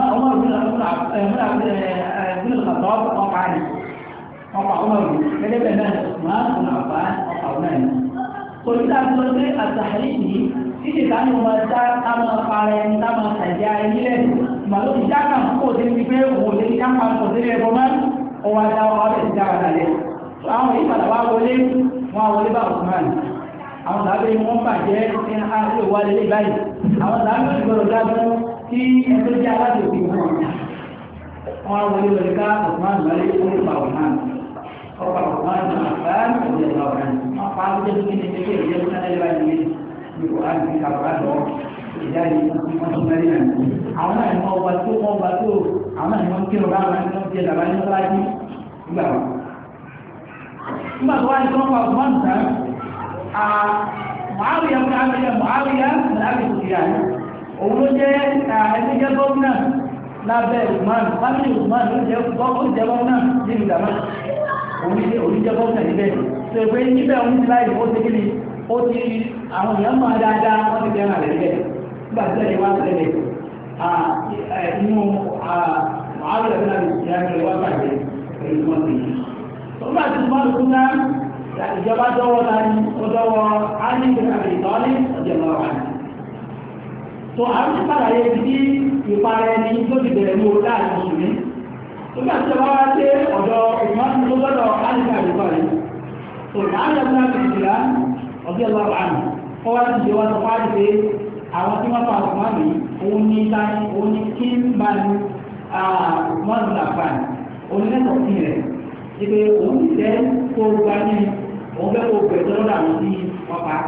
ọkọ̀ àwọn ọ̀rọ̀ gẹ́gẹ́ bẹ̀rẹ̀ náà máa ń fún àbá ọkọ̀ àwọn náà ni. kò ní láti lọ sí àtàrí yìí títí táwọn ọmọ ẹja táwọn afárá ẹni táwọn àtàjá ẹni lẹ̀ màlúù ti já kàn kó o ti ní pé òun ò lè ká pa kò sí ẹ̀kọ́ mọ́ ọwọ́ ajá ọbẹ̀ ti dára kalẹ̀. àwọn yìí padà wá wọlé wọn wọlé bá Usman àwọn sábẹ́ wọn bàjẹ́ ní àlè wálé lé báyìí àwọn sábẹ́ ìgbọ̀rọ̀ dájú tí ẹgbẹ́ jẹ́ aláṣẹ òkè wọn wọn wọlé wọlé ká Usman wọlé wọlé bá Usman ọba Usman ní àfáàn ọ̀dẹ̀ ìlà ọ̀rẹ́ wọn pa á jẹ́ kí ní kékeré ìjẹ́ fún ẹlẹ́ bá yìí ní kò á ti kàwá lọ ìjà yìí wọn tún mẹ́rin náà àwọn náà ní wọn wá tó wọn wá tó àwọn náà ní wọn kí ọba àwọn ẹni wọn ti ẹ̀dá ní ọlájú nígbà wọn. nígbà tó wá ní kí wọn pa Usman tán Muawiya fún Muawiya Muawiya ní Abi Sufyan òun ló jẹ́ ẹni jẹ́ gómìnà lábẹ́ Usman fámìlì Usman ló jẹ́ gómìnà nínú ìdàmọ́ oníjẹ́ gómìnà níbẹ̀ tó ẹgbẹ́ níbẹ̀ òun ti láì ó ti kí ni ó ti àwọn èèyàn máa dáadáa wọ́n ti fẹ́ràn rẹ̀ níbẹ̀ nígbà tí ẹ̀yẹ wá tẹ̀lé inú àárẹ̀ rẹ̀ náà ìyá rẹ̀ wá bàjẹ́ pẹ̀lú wọn sí i. tó bá ti máa lùkú náà ìjọba dọ́wọ́ láti ó dọ́wọ́ ánìyàn àti ìtọ́lé ọjọ́ lọ́wọ́ wà ní. tó àwọn ti pàdàyé ti ìparẹ́ ní tó ti bẹ̀rẹ̀ ní orí láàrin mùsùlùmí nígbà tí a bá wá dé ọ̀dọ̀ ìmọ̀tí tó gbọ́dọ̀ ánìkà ìgbọ́ rẹ̀ tó láàrín ọdún láti ìjìlá ọdí ọlọ́rọ̀ àmì ó wá ti jẹ́ wá sọ fáàdì pé àwọn tí wọ́n fa ọ̀pọ̀ àmì òun ní táyé òun ní kí ń bá ní mọ́ọ̀lù làfààní òun lẹ́tọ̀ọ́ sí rẹ̀ ìpè òun ti tẹ́ kó gba ní òun fẹ́ kó gbẹ̀tọ́ lọ́dọ̀ àwọn tí wọ́n pa.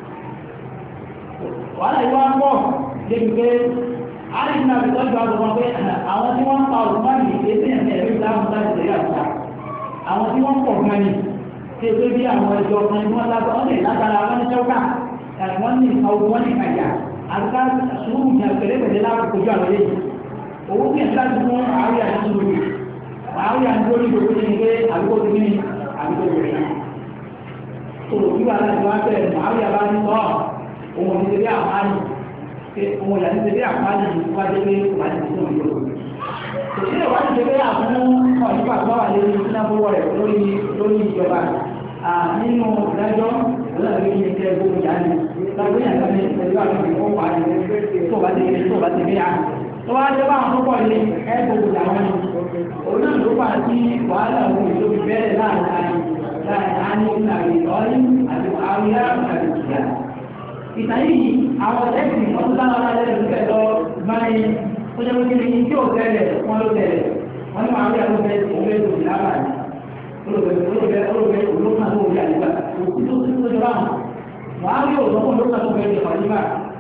wàhálà yìí wá pọ̀ débi pé àárín náà fi tọ́jú àgbọ̀n pé àwọn tí wọ́n ń pa òrùmọ́nì ètò ẹ̀mí ẹ̀rí ìdáhùn láti tẹ̀lé àgbà àwọn tí wọ́n pọ̀ gan ni tí ó bí àwọn ẹjọ́ ọkùnrin tí wọ́n lágbà wọ́n lè lágbára wọ́n ní ṣọ́kà wọ́n ní ọgbọ̀n wọ́n ní ìkàjà àgbà sùúrù ní àpẹẹrẹpẹ̀lẹ́ láàkókò ojú àwọn eléyìí owó bí ẹ̀ka ti fún àárín àti sùúrù àárín àti lórí ìdòkó ní pé àbíkó ti ní àbíkó ti rẹ̀ tó bí wàhálà ti wá bẹ̀rẹ̀ àárín àbá ní sọ òun ti tẹ̀lé àmàlì òun ìyá ti tẹ̀lé àmàlì wájú pé wà ní ìṣòro ìjọba òṣèlú wa ti tẹ̀lé àfún ọ̀nípa tó wà lórí ìsìnàbọ̀wọ̀ rẹ̀ lórí lórí ìjọba nínú ìdájọ́ olóògbé ní ìṣẹ́ gbogbo ìyá ni lágbé yàtọ̀ ní ìpẹ̀lú àwọn ìwọ̀n wà ní tó bá ti tó bá ti bí a tó wá jẹ́ báwọn tó pọ̀ ní ẹ gbogbo ìyàwó ni òun náà ló fà sí wàhálà òun ìlú bẹ́ẹ̀ láàrin láàrin àní ìlàrí ìtọ́rí àti àríyá àti ìyá ìtàn yìí àwọn ẹ̀sìn ọdún láwọn alẹ́ ìfẹ́ lọ báyìí ó jẹ́ pé kí tí ò tẹ́lẹ̀ wọ́n ló tẹ́lẹ̀ wọ́n ní máa rí àwọn ọmọ òun lè lòdì lábàá olóògbé olóògbé olóògbé olóògbé olóògbé àdìgbà òkú tó tó tó jọba wọn wọ́n á rí òun lọ́kùn lókùn tó fẹ́ lè pàdé bá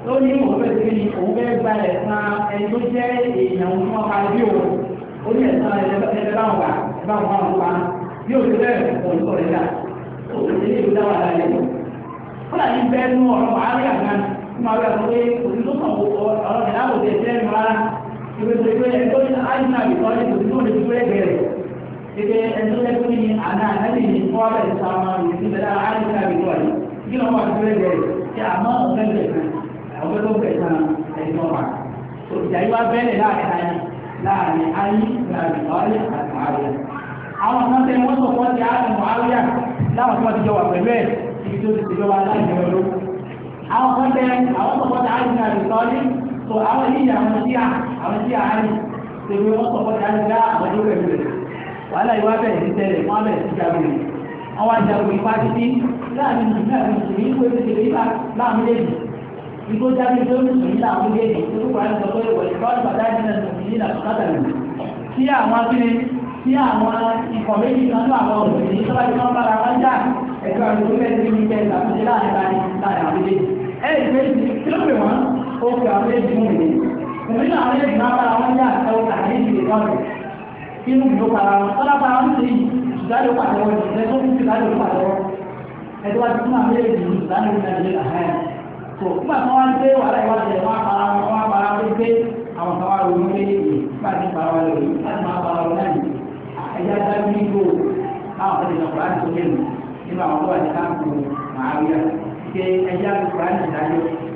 ó ní òun fẹ́ sí ní òun fẹ́ gba ẹ̀sán ẹni tó jẹ́ èèyàn òun fún ọkà bí òun ó ní ẹ̀sán ẹ̀ẹ́dẹ́ báwọn wà báwọn wà wọn pa bí òun bẹ́ẹ̀ òun sọ̀rọ̀ ẹ̀dá òun ti ní ìlú dáwà láyé fúnà ní bẹ́ẹ̀ nú ọ̀rọ̀ àárín àgbà fún àwọn ẹ̀sán pé òun tó kàn ọ̀rọ̀ ìdáàbò tẹ̀ sí ẹnu rárá ìwé tó gbé ẹni tó ní àìsàn àbìkọ́ ní òun tó lè fi gbé ẹgbẹ̀rẹ̀ ike ẹni tó lẹ́kọ́ ní àná ànábì ní fún ọ̀rọ̀ ìsàn àwọn ìrìnsí bẹ̀rẹ̀ àìsàn àbìkọ́ yìí kí ló wà fi gbé ẹgbẹ̀rẹ̀ kí àmọ́ ọ̀fẹ́ bẹ̀rẹ̀ àwọn tó bẹ̀rẹ̀ tán ẹni tó wà tó ìjà yìí wá bẹ́ẹ̀lẹ̀ láàrin ayé láàrin ayé láàrin ọ̀rẹ́ àti àárẹ̀ àwọn kan tẹ wọ́n sọ̀kọ́ ti àárín àárẹ̀ láwọn tí wọ́n ti jọ wà pẹ̀lú ẹ̀ ibi tó ti ṣèjọba láìpẹ́ ọdún àwọn kan tẹ àwọn sọ̀kọ́ ti àárín àárẹ̀ sọ́ọ́lì tó àwọn yìí àwọn tí a àwọn tí a àárín tèmi wọ́n sọ̀kọ́ ti àárín àwọn tó pẹ̀lú rẹ̀ wàhálà yìí wá bẹ̀rẹ̀ sí tẹ́lẹ̀ wọ́n bẹ̀rẹ̀ sí jagun àwọn ajagun ipá títí láàrin ìgbìyànjú ìgbìyànjú ìgbìyànjú ìgbìyànjú ìgbó jáde tó ń sùn nílà àwọn ilé ìlú tó wà ní sọ pé wọ̀ ìfọ́ ìpàdé àdínà tòmìnì náà sọ́kàtà lù tí àwọn akíní tí àwọn ikọ̀ méjì kan ní àwọn òṣèlú tó bá ti wọ́n bára wọn já ẹ̀ka ìlú bẹ́ẹ̀ ti ní bẹ́ẹ̀ ṣàtúnṣe láàrin láàrin láàrin àwọn ilé ẹ̀ ìgbé tí ó pè wọ́n ó fi àwọn ilé ìdí mú mi òmìnira àwọn ilé ìdí máa bára wọn já ẹ̀wọ̀n kàní ìdílé lọ́rùn inú ìlú para wọn tọ́lá para wọn sí ìdájọ́ pàtẹ́wọ́ ìdájọ́ tó ń fi ìdájọ́ pàtẹ́wọ́ ẹ̀dọ́ wa ti fún àwọn ilé ìdí ìdájọ́ ìdájọ́ àhẹ́ tó nígbà tí wọ́n gbé wàhálà ìwádìí wọn para wọn wọn para wọn gbé àwọn kan wá ronú pé nígbà tí para wọn lòdì láti máa para wọn náà ẹ̀yà dájú ní ìlú láwọn kan ti sọ kùránì tó lé nù nínú àwọn tó wà ní káàkiri màáríà ṣe ẹ̀yà kùránì ìdájọ́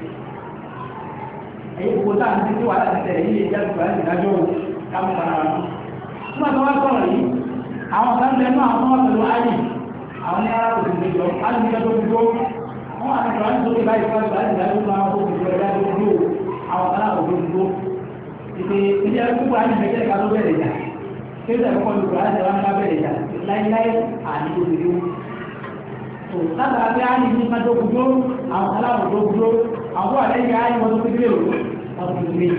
ẹ̀yẹ kò tá à ń tẹ́tí wàhálà ti tẹ̀lé yìí ẹ̀yà kùránì ìdájọ́ káwọn para wọn. nígbà tí wọ́n sọ̀rọ̀ yìí àwọn kan tẹnu àwọn tó wà pẹ̀lú ayé àwọn ní ara kò sì lè jọ ayé nígbà tó fi gbó wọ́n wà ní ìrọ̀lẹ́ tó bá ìfọ́ ìgbà ìgbà tó máa kó gbogbo ẹ̀dá tó dúró àwọn kan láwọn tó dúró ìpè ilé ẹ̀kú wà ní ìgbẹ́jẹ́ ká tó bẹ̀rẹ̀ jà kéde ẹ̀kọ́ ní ìgbà láti wá ń bá bẹ̀rẹ̀ jà láíláí àní tó dúró tó látara pé àní ní ká tó dúró àwọn kan láwọn tó dúró àwọn tó wà lẹ́yìn àní wọn tó fi dúró wọn tó fi méjì.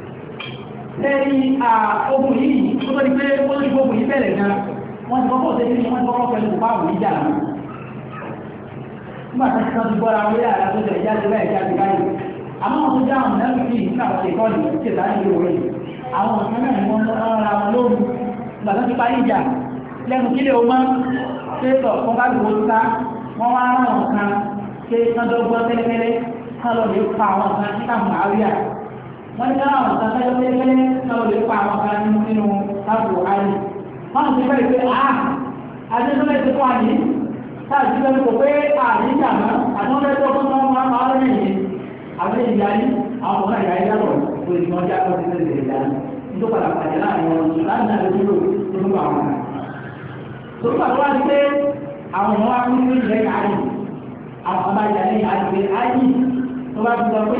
lẹ́yìn ogun yìí tó tó di pé ó ní ogun yìí bẹ̀rẹ̀ gan wọ́n ti kọ́kọ́ ṣe kí wọ́n ti kọ́kọ́ pẹ̀lú fáwọn ìjà náà nígbà tí wọ́n ti bọ́ra wọlé àrà tó tẹ̀lé jáde báyìí jáde báyìí àmọ́ wọn tó já àwọn náà fi nígbà wọn ti kọ́ ní ìṣe láti ìlú òwe àwọn ọ̀sán náà ni wọ́n ra wọn lóru nígbà tó ti parí ìjà lẹ́nu kílẹ̀ o máa ṣe tọ̀ fún bá gbogbo ta wọ́n wá rán àwọn kan ṣe kọ́dọ́gbọ́n tẹ́lẹ́tẹ́lẹ́ kán lọ lè pa àwọn kan sí káàmù àríyá wọ́n ní káwọn àwọn kan tẹ́lẹ́ tẹ́lẹ́tẹ́lẹ́ kán lọ lè pa àwọn kan nínú káàmù àríyá wọ́n ti fẹ́ pé ah adéṣọ́lẹ̀ ti fún àyè táàbí lẹ́nu kò pé ààrin ìjàmá àtúnlẹ̀ tó fún ọmọ ọmọ ọmọ lẹ́yìn àwọn ìyá ní àwọn ọmọ ìyá ìyá lọ tó ìgbìmọ̀ ọjà tó ti tẹ̀lé ìyá ní tó padà pàdé láàrin wọn láti náà lójú lò tó ń bá wọn náà. tó ń pàdé wá sí pé àwọn ọmọ wa kú sí ilẹ̀ ààyè àwọn ọmọ ìyá ní àgbè ààyè tó bá ti sọ pé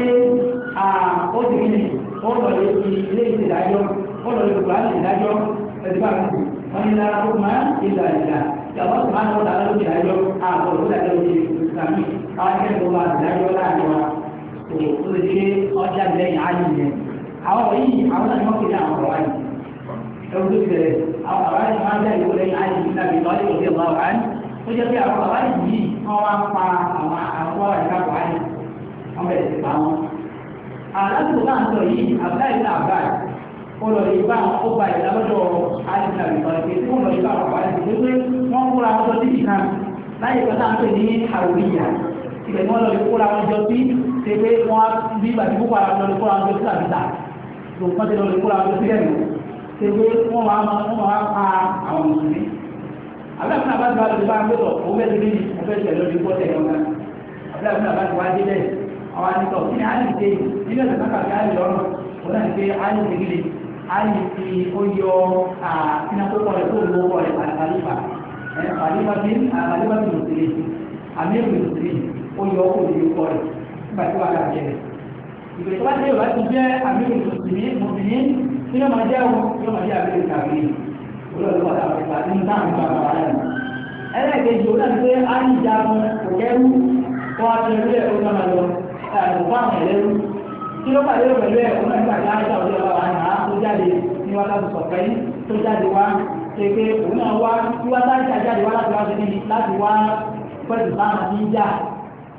ó ti kí ni ó lọ lè fi ilé ìṣèdájọ́ ó lọ lè gbà ìṣèdájọ́ ẹ̀dùbà wọn ni lára ó máa ń ìlà ìlà ìjọba tó máa ń wọ́n dáná lókè ìdájọ́ àbọ̀ òwúrọ̀ ìdájọ́ òkè ìsàmì àwọn akẹ́kọ̀ọ́ máa ìdájọ́ láàrin wa tó ó lè ṣe ọjà lẹ́yìn ayé yẹn àwọn wọ̀nyí àwọn náà ni wọ́n kéde àwọn ọ̀rọ̀ ayé ẹ̀rù tó bẹ̀rẹ̀ àwọn ọ̀rọ̀ ayé máa ń bẹ̀rẹ̀ ìwọlé ayé yìí lábẹ́ ìtọ́ ayé òkè ọ̀gá ọ̀rọ̀ ayé ó jẹ́ pé àwọn ọ̀rọ̀ ayé yìí wọ́n wá ń pa àwọn àwọn ọ̀rọ̀ ìkápọ̀ ayé wọ́n bẹ̀rẹ̀ sí pa wọn. àlásìkò náà ń sọ yìí àbúrò ìlú àbáyé olórí bá ó gba ìdájọ́ àìsàn ìtọ́jú tí wọ́n lọ bá wà wáyé tó pé wọ́n kóra wọn jọ síbi kan láyé kọjá ń pè ní àwòrìyà ibẹ̀ ni wọ́n lọ kóra wọn jọ sí ṣe pé wọ́n bí ìgbàdí púpọ̀ ara wọn lọ kóra wọn jọ sí àbíta tó wọ́n ti lọ kóra wọn jọ sí lẹ́nu ṣe pé wọ́n máa wọ́n máa pa àwọn mùsùlùmí. àbúrò àbúrò àbájọ wa lè bá ń gbọ́dọ̀ òun bẹ́ẹ̀ ti rí ẹgbẹ́ ìṣẹ̀lẹ̀ lórí gbọ́dẹ̀ ọ̀gá àbúrò àbúrò àbájọ wa dé bẹ́ẹ̀ àwọn àdìsọ̀ kí ni àyè ṣe nínú ẹ̀sẹ̀ kákàkiri àyè lọ́rùn òun náà ti pé àyè ṣe kí ayi ti o yọ sinakoko rẹ tó lówó rẹ àlìfà ẹ àlìfà bí àlìfà bí lòsìlè àmì èwì lòsìlè o yọ kó lè kọ rẹ nígbà tí wàá kà jẹ rẹ ìgbè tó bá dé ìwà ti jẹ àmì èwì lòsìlè mọ̀tìní tí yóò máa jẹ o yóò máa jẹ àmì èwì kàwé olóòtú wà láwọn ìgbà tí ń dáhùn ìgbà bàbá rẹ ẹlẹ́ẹ̀kejì ó dàbí pé ayi jagun kò kẹ́rù kó a ti rẹ ó dáná lọ ẹ̀ kò fáwọn ẹ̀lẹ́rú kí ló pàdé pẹ̀lú ẹ̀ ọ̀nà ìgbà tí a ń ṣàwọ́dé ọba wa náà tó jáde ní wákàtí sọ̀fẹ́ yìí tó jáde wá ṣe pé òun náà wá tí wá sáré jáde wá láti wá sí níbi láti wá pẹ̀lú sáà ní ìjà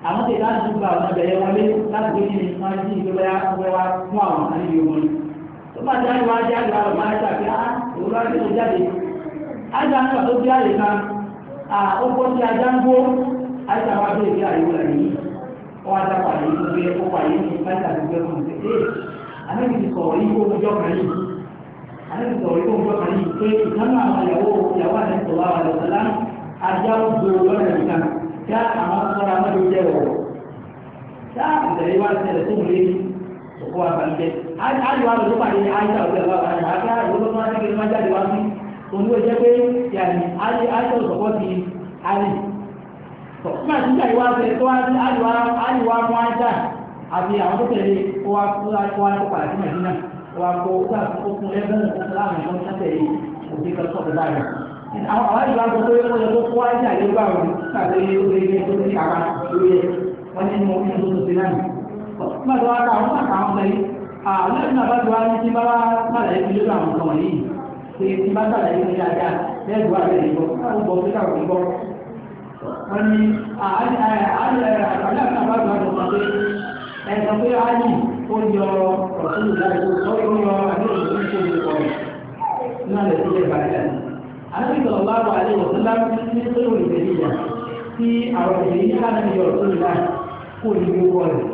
àwọn tẹ̀ láti tún gba ọ̀nà bẹ̀rẹ̀ wọlé láti gbé kí ni wọ́n ti ìgbé bẹ́yà wọ́n wá fún àwọn àlejò wọn. tó bá jáde wá jáde wá lọ́wọ́ àìsà pé á òwúrọ̀ àti tó jáde. àìsà nígbà tó bí àyè kan ó kó sí ajá ń gbó àìsà wá bẹ́ẹ̀ bí àyè wọlé yìí wọ́n á dápà yìí tó gbé ó pa yìí ní àìsà tó gbé fún un ṣe é àlejò ti sọ̀rọ̀ yìí kó ọjọ́ kan yìí àlejò sọ̀rọ̀ yìí kó ọjọ́ kan yìí pé ìdáná àwọn ìyàwó ìyàwó àti ìtọ́wá wà lọ́sọ̀lá ajá ó gbòòrò lọ́rẹ̀ nìkan kí àwọn sọ́ra mọ́tò jẹ́ wọ̀ yá ìtẹ̀lé wa ṣẹlẹ̀ tó wọlé òkú wa bá ń jẹ ayọ̀ wa lọ́dún pàdé ayọ̀ ọ̀gbẹ́ wa wà ní àgbà ìwọ́n tó máa ń kékeré máa jáde wá sí oníwó jẹ́ pé yàrá ayọ̀ ọ̀sọ̀kọ́ ti ayọ̀ tó máa ti jáde wá ṣẹlẹ̀ tó ayọ̀ wa mú ajá àti àwọn tó tẹ̀lé wa kó padà sí Mẹ̀dínà wa kó okun lẹ́gbẹ̀ẹ́ òkun láwọn ìṣọ́ tó tẹ̀lé òfin kan sọ̀rọ̀ báyìí àwọn àwọn ìwà gbogbo ó yẹ kó kó ajá ilé gbà wọn káàkiri ilé ilé tó ti kàrà lórí ẹ̀ wọ́n ní mo ní oṣù sí náà nígbà tó wá ká àwọn àkà àwọn ọmọdé àwọn ẹ̀sìn àbájọ wa ní tí bá wá sàlàyé fi lórí àwọn ọmọ yìí pé tí bá sàlàyé fi dáadáa lẹ́gbẹ̀ẹ́ àti ẹ̀gbọ́ káwọn gbọ́ pé káwọn gbọ́ wọ́n ní àkàlẹ́ àti àbájọ wa lọ́wọ́ pé ẹ̀sọ́ pé á ní ó yọ ọ̀tún ìdájọ́ ó yọ àdéhùn tó ń kó ìkọ̀ rẹ̀ náà lè fi lè bàjẹ́ àti ìgbàlọ́ bá wà lé wọ̀tún láti ní pé olùgbèlè ìjà tí àwọn ìgbèlè yìí ká náà yọ ọ̀tún ìdájọ́ kó ní gbogbo rẹ̀.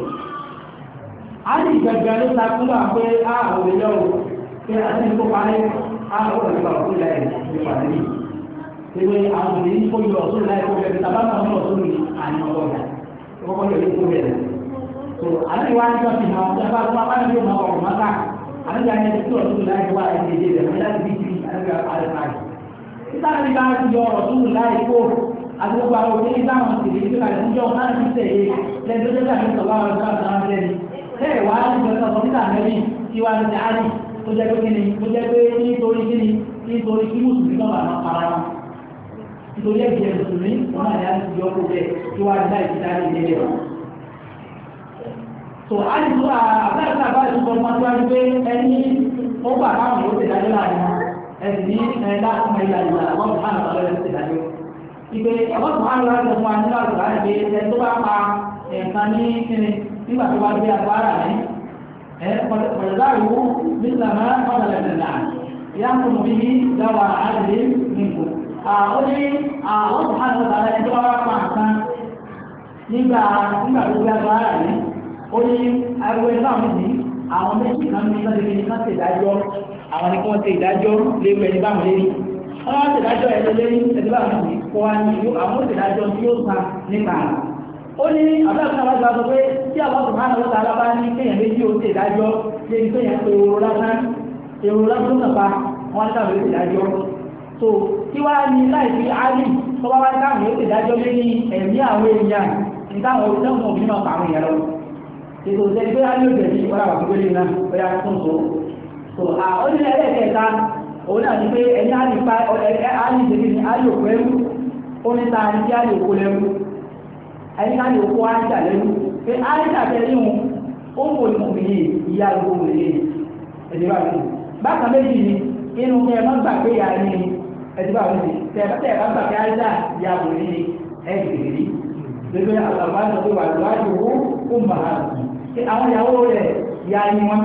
a ní ìgbàgbà ló ta kúrò pé a ò lè lọ́wọ́ pé a ti ń kó parí a ò lè gba ọ̀tún láì ní pàdé yìí. ìwé àwọn ìgbèlè yìí kó yọ ọ̀tún láì kó bẹ̀rẹ̀ tàbá náà ní ọ̀tún ní àyàn ọ̀gá kọ́kọ́ yọ kó bẹ̀rẹ̀. tó àti wá ní sọ fi hàn ọ̀tún bá wà ní yóò máa ọ̀rọ̀ máa ká àti àyàn ẹni tí ọ̀tún láì wá ẹni dèdè rẹ̀ láti bí kiri àti àyàn ìtàkì bá ti yọ ọ̀tún láì kó àti gbogbo àwọn òkè ìdáhùn sí ìlú àti ìjọ náà ti tẹ̀lé lẹ́nu tó jẹ́ àti ìsọ̀lá ọ̀rọ̀ ìjọba àti àwọn ẹni bẹ́ẹ̀ wá ní ìjọba ọ̀sán nígbà mẹ́rin tí wá ní àárín tó jẹ́ pé kíni tó jẹ́ pé nítorí kíni nítorí kí mùsùlùmí náà máa para wọn nítorí ẹ̀jẹ̀ mùsùlùmí wọn náà yá ti yọ ọkọ̀ bẹ́ẹ̀ tí wá ní láì fi dárí ilé rẹ̀. tó a ní tó àbẹ́rẹ́ àbá ìtúkọ̀ ọmọ tí wá ní pé ẹni ó gbà káwọn yóò tẹ̀dájọ́ láàrin wọn ẹ̀sìn ní ẹ̀dá ọmọ ìlà ìlà àwọn ọ̀hánà ọ̀rẹ́ tẹ̀dájọ́ ìpè àwọn ọ̀hánà ọ̀rẹ́ fún wa nígbà tó bá rẹ̀ pé ẹ̀ tó bá pa ẹ̀ǹkan ní kíni nígbà tó bá gbé agbára rẹ̀ ẹ̀ pọ̀lẹ̀dáàrú nígbà máa ń pàdà lẹ́sẹ̀ náà ìyá ń kùnú bí dáwà àdìrí nìkú. ó ní àwọn ọ̀hánà ọ̀rẹ́ tó bá pa nǹkan nígbà nígbà tó gbé agbára rẹ̀ ó ní agbẹ́ náà ní àwọn méjì kan ní sọ́dọ̀ ní kan ṣèdájọ́ àwọn ni kí wọ́n ṣe ìdájọ́ léwu ẹni báwọn lérí wọ́n wá ṣèdájọ́ ẹni lérí ẹni báwọn ní kó wá ní àwọn ṣèdájọ́ tí yóò san nípa rẹ̀. ó ní àbúrò náà wá sọ pé tí àwọn ọ̀sán máa ń lọ́ta alábá ní kéèyàn méjì ó ṣèdájọ́ lébi kéèyàn pé èrò lásán èrò lásán náà pa wọ́n á sábà ṣèdájọ́. tó tí wá ní láì fi áàlì tó bá wá káwọn yóò ṣèdájọ́ lérí ẹ̀mí àwọn èèyàn nítawọn òṣìṣẹ́ òbí náà pa àwọn èèyàn lọ. ètò ìṣẹ́ni pé áàlì ò jẹ̀bi wọ́n àwọn àgbélé náà ó yà tó ń so so ó ní ẹlẹ́ẹ̀kẹta òun náà ní pé ẹni àlìpa àlìjẹ̀bí ni àlìòkú ẹrú ó ní ta ní kí àlìòkú lẹ́rú ẹni àlìòkú àìjà lẹ́rú pé àìjà tẹ́lẹ̀ wọn ó ń wòlù mọ̀ yìí ìyá àlùkò wòlè yìí ẹ̀dí bá mi bákan méjì ni inú kí ẹ má gbà pé ìyá ni ẹ̀dí bá mi tẹ̀ ẹ bá gbà pé àìjà ìyá wòlè yìí ẹ̀ gbèrè gbẹgbẹ àgbà sọ pé wà lọ́wọ́ ó mà á àwọn ìyàwó rẹ̀ ìyá ni wọn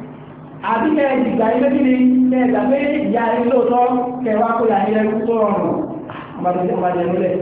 àbí kẹ́ ìgbà ilé bí ní kẹ́ ẹ̀gbà pé ìyá ilé lóòtọ́ kẹwàá kó yà ilẹ̀ tó rọrùn ọmọdé lólẹ̀.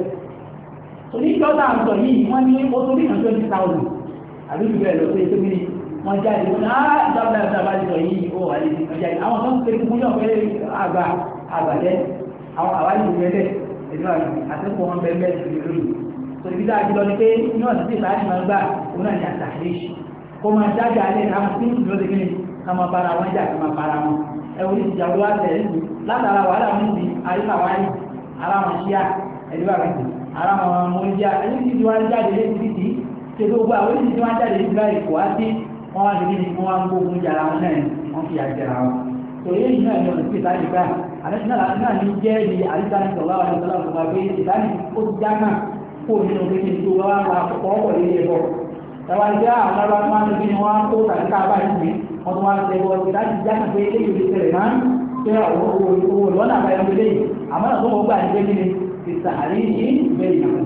oníjọ́ta àǹtọ̀ yìí wọ́n ní ó tó bí ìrìnàjò twenty thousand àbí jù bẹ́ẹ̀ lọ pé tó bí wọ́n jáde wọ́n á ìjọba ẹ̀ta bá ti sọ yìí ó wà lè ọjà yìí àwọn tó ń pè fún yàn pé àgbà àgbàjẹ́ àwọn àwárí ìgbẹ́lẹ̀ ẹ̀dọ́ àtẹ́kọ̀ọ́ wọn bẹ́ẹ̀ bẹ́ẹ̀ sí lórí. tòlíbí dáa jùlọ ni pé inú ọ̀sán tí ìsáàdì máa ń gbà òun náà ní àtàlẹ́sì kó máa jáde alẹ́ káwọn tí ń lọ sí kíni kama para wọn jà kama para wọn ẹ wọ́n ti jàwó àtẹ ẹ̀sìn látara wàhálà wọn ti àríkà wáyé ara wọn ṣíà ẹ̀dúrà rẹ̀ ti ara wọn mọ̀lẹ́jà ẹni tí ti wá ń jáde lé títí tí ṣe gbogbo àwọn ènìyàn tí wọ́n jáde lé títí kò wá sí wọ́n wá sí ní wọ́n wá ń gbógun jà ara wọn náà wọ́n fi àjẹrà wọn. tòun yéèyàn náà ní ọ̀nà tí ìtàní gbà àlejò náà ní jẹ́ ní àríkàní sọ̀rọ̀ àwọn ọ̀sán ọ̀sán ọ̀sán pé ìtàní ó ti já náà kó nínú pé kí n tó wá wá ọkọ̀ ọkọ̀ lé ẹ̀bọ̀ tàwa ìgbé àwọn ọlọ́wọ́ tó máa ń bí wọ́n kó tàbí káàbá ìgbé wọ́n tó wá ń tẹ́wọ́ láti jákà pé ilé ìwé tẹ̀lẹ̀ máa ń tẹ́ owó lọ́nà àbáyọ ilé yìí àmọ́ náà tó wọ́n gbà ní pé kí ni ti sàárì yìí bẹ́ẹ̀ ìyàwó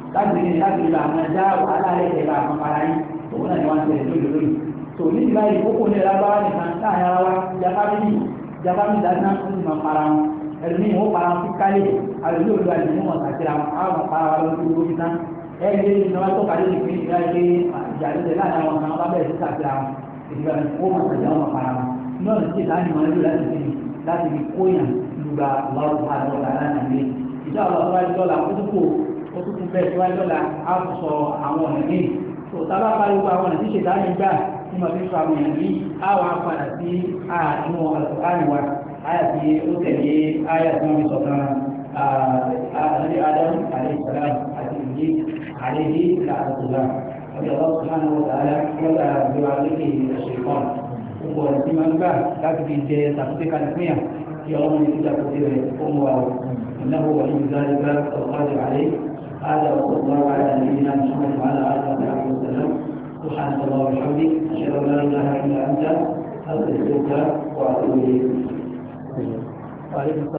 láti ní láti ìlú àwọn ẹja wàhálà ẹ̀jẹ̀ bá àwọn para yín òun náà ni wọ́n ti tẹ̀lé lórí lórí tó ní ti báyìí kókó ní ẹ̀lábáwá nìkan láàrin ara wa jábábí jábábí dáná ó sì máa para wọn ẹ̀rù ní ìwọ́n para wọn fíkálẹ̀ àlùyé òdu àlùyé wọn kàkiri àwọn àwọn para wọn lórí lórí tán ẹ̀rù ní ìnáwó tó kàdé ìpín ìgbà pé ìjà lóde láàrin àwọn kan wọn bẹ̀rẹ̀ sí kàkiri àwọn ìgbà ó máa tàjà wọn para wọn náà ní ti láàrin wọn lórí láti fi láti fi kóyàn lùgbà lọ́wọ́ àwọn ọ̀gá láti fi ìjà ọ̀lọ́ wájú dọ́là ó tún kò ó tún bẹ́ẹ̀ wájú dọ́là á sọ àwọn ọ̀nà míì tó tábà pariwo àwọn ọ̀nà tí ṣètàní gbà tí mo fi sọ àwọn èèyàn yìí á wà padà sí àánú àlùkùránì wa àyà tí ó tẹ̀lé àyà tí wọ́n fi sọ̀kan àdàlí Ádámù alayhi salam àti ìdí àlejì làásùlá ọjọ́ ọlọ́run subhanahu wa ta'ala lọ́dà àgbéwá lókè ẹ̀ṣẹ̀kan gbogbo ọ̀rọ̀ tí máa ń gbà láti fi jẹ tàbí kálífíà tí ọlọ́run ti dàpọ̀ sí rẹ̀ ó mú wa ìnáwó wà ní ìdáríkà ọ̀kadì àlẹ́ هذا وصلى الله على نبينا محمد وعلى اله وصحبه وسلم سبحانك اللهم وبحمدك اشهد ان لا اله الا انت استغفرك واتوب اليك.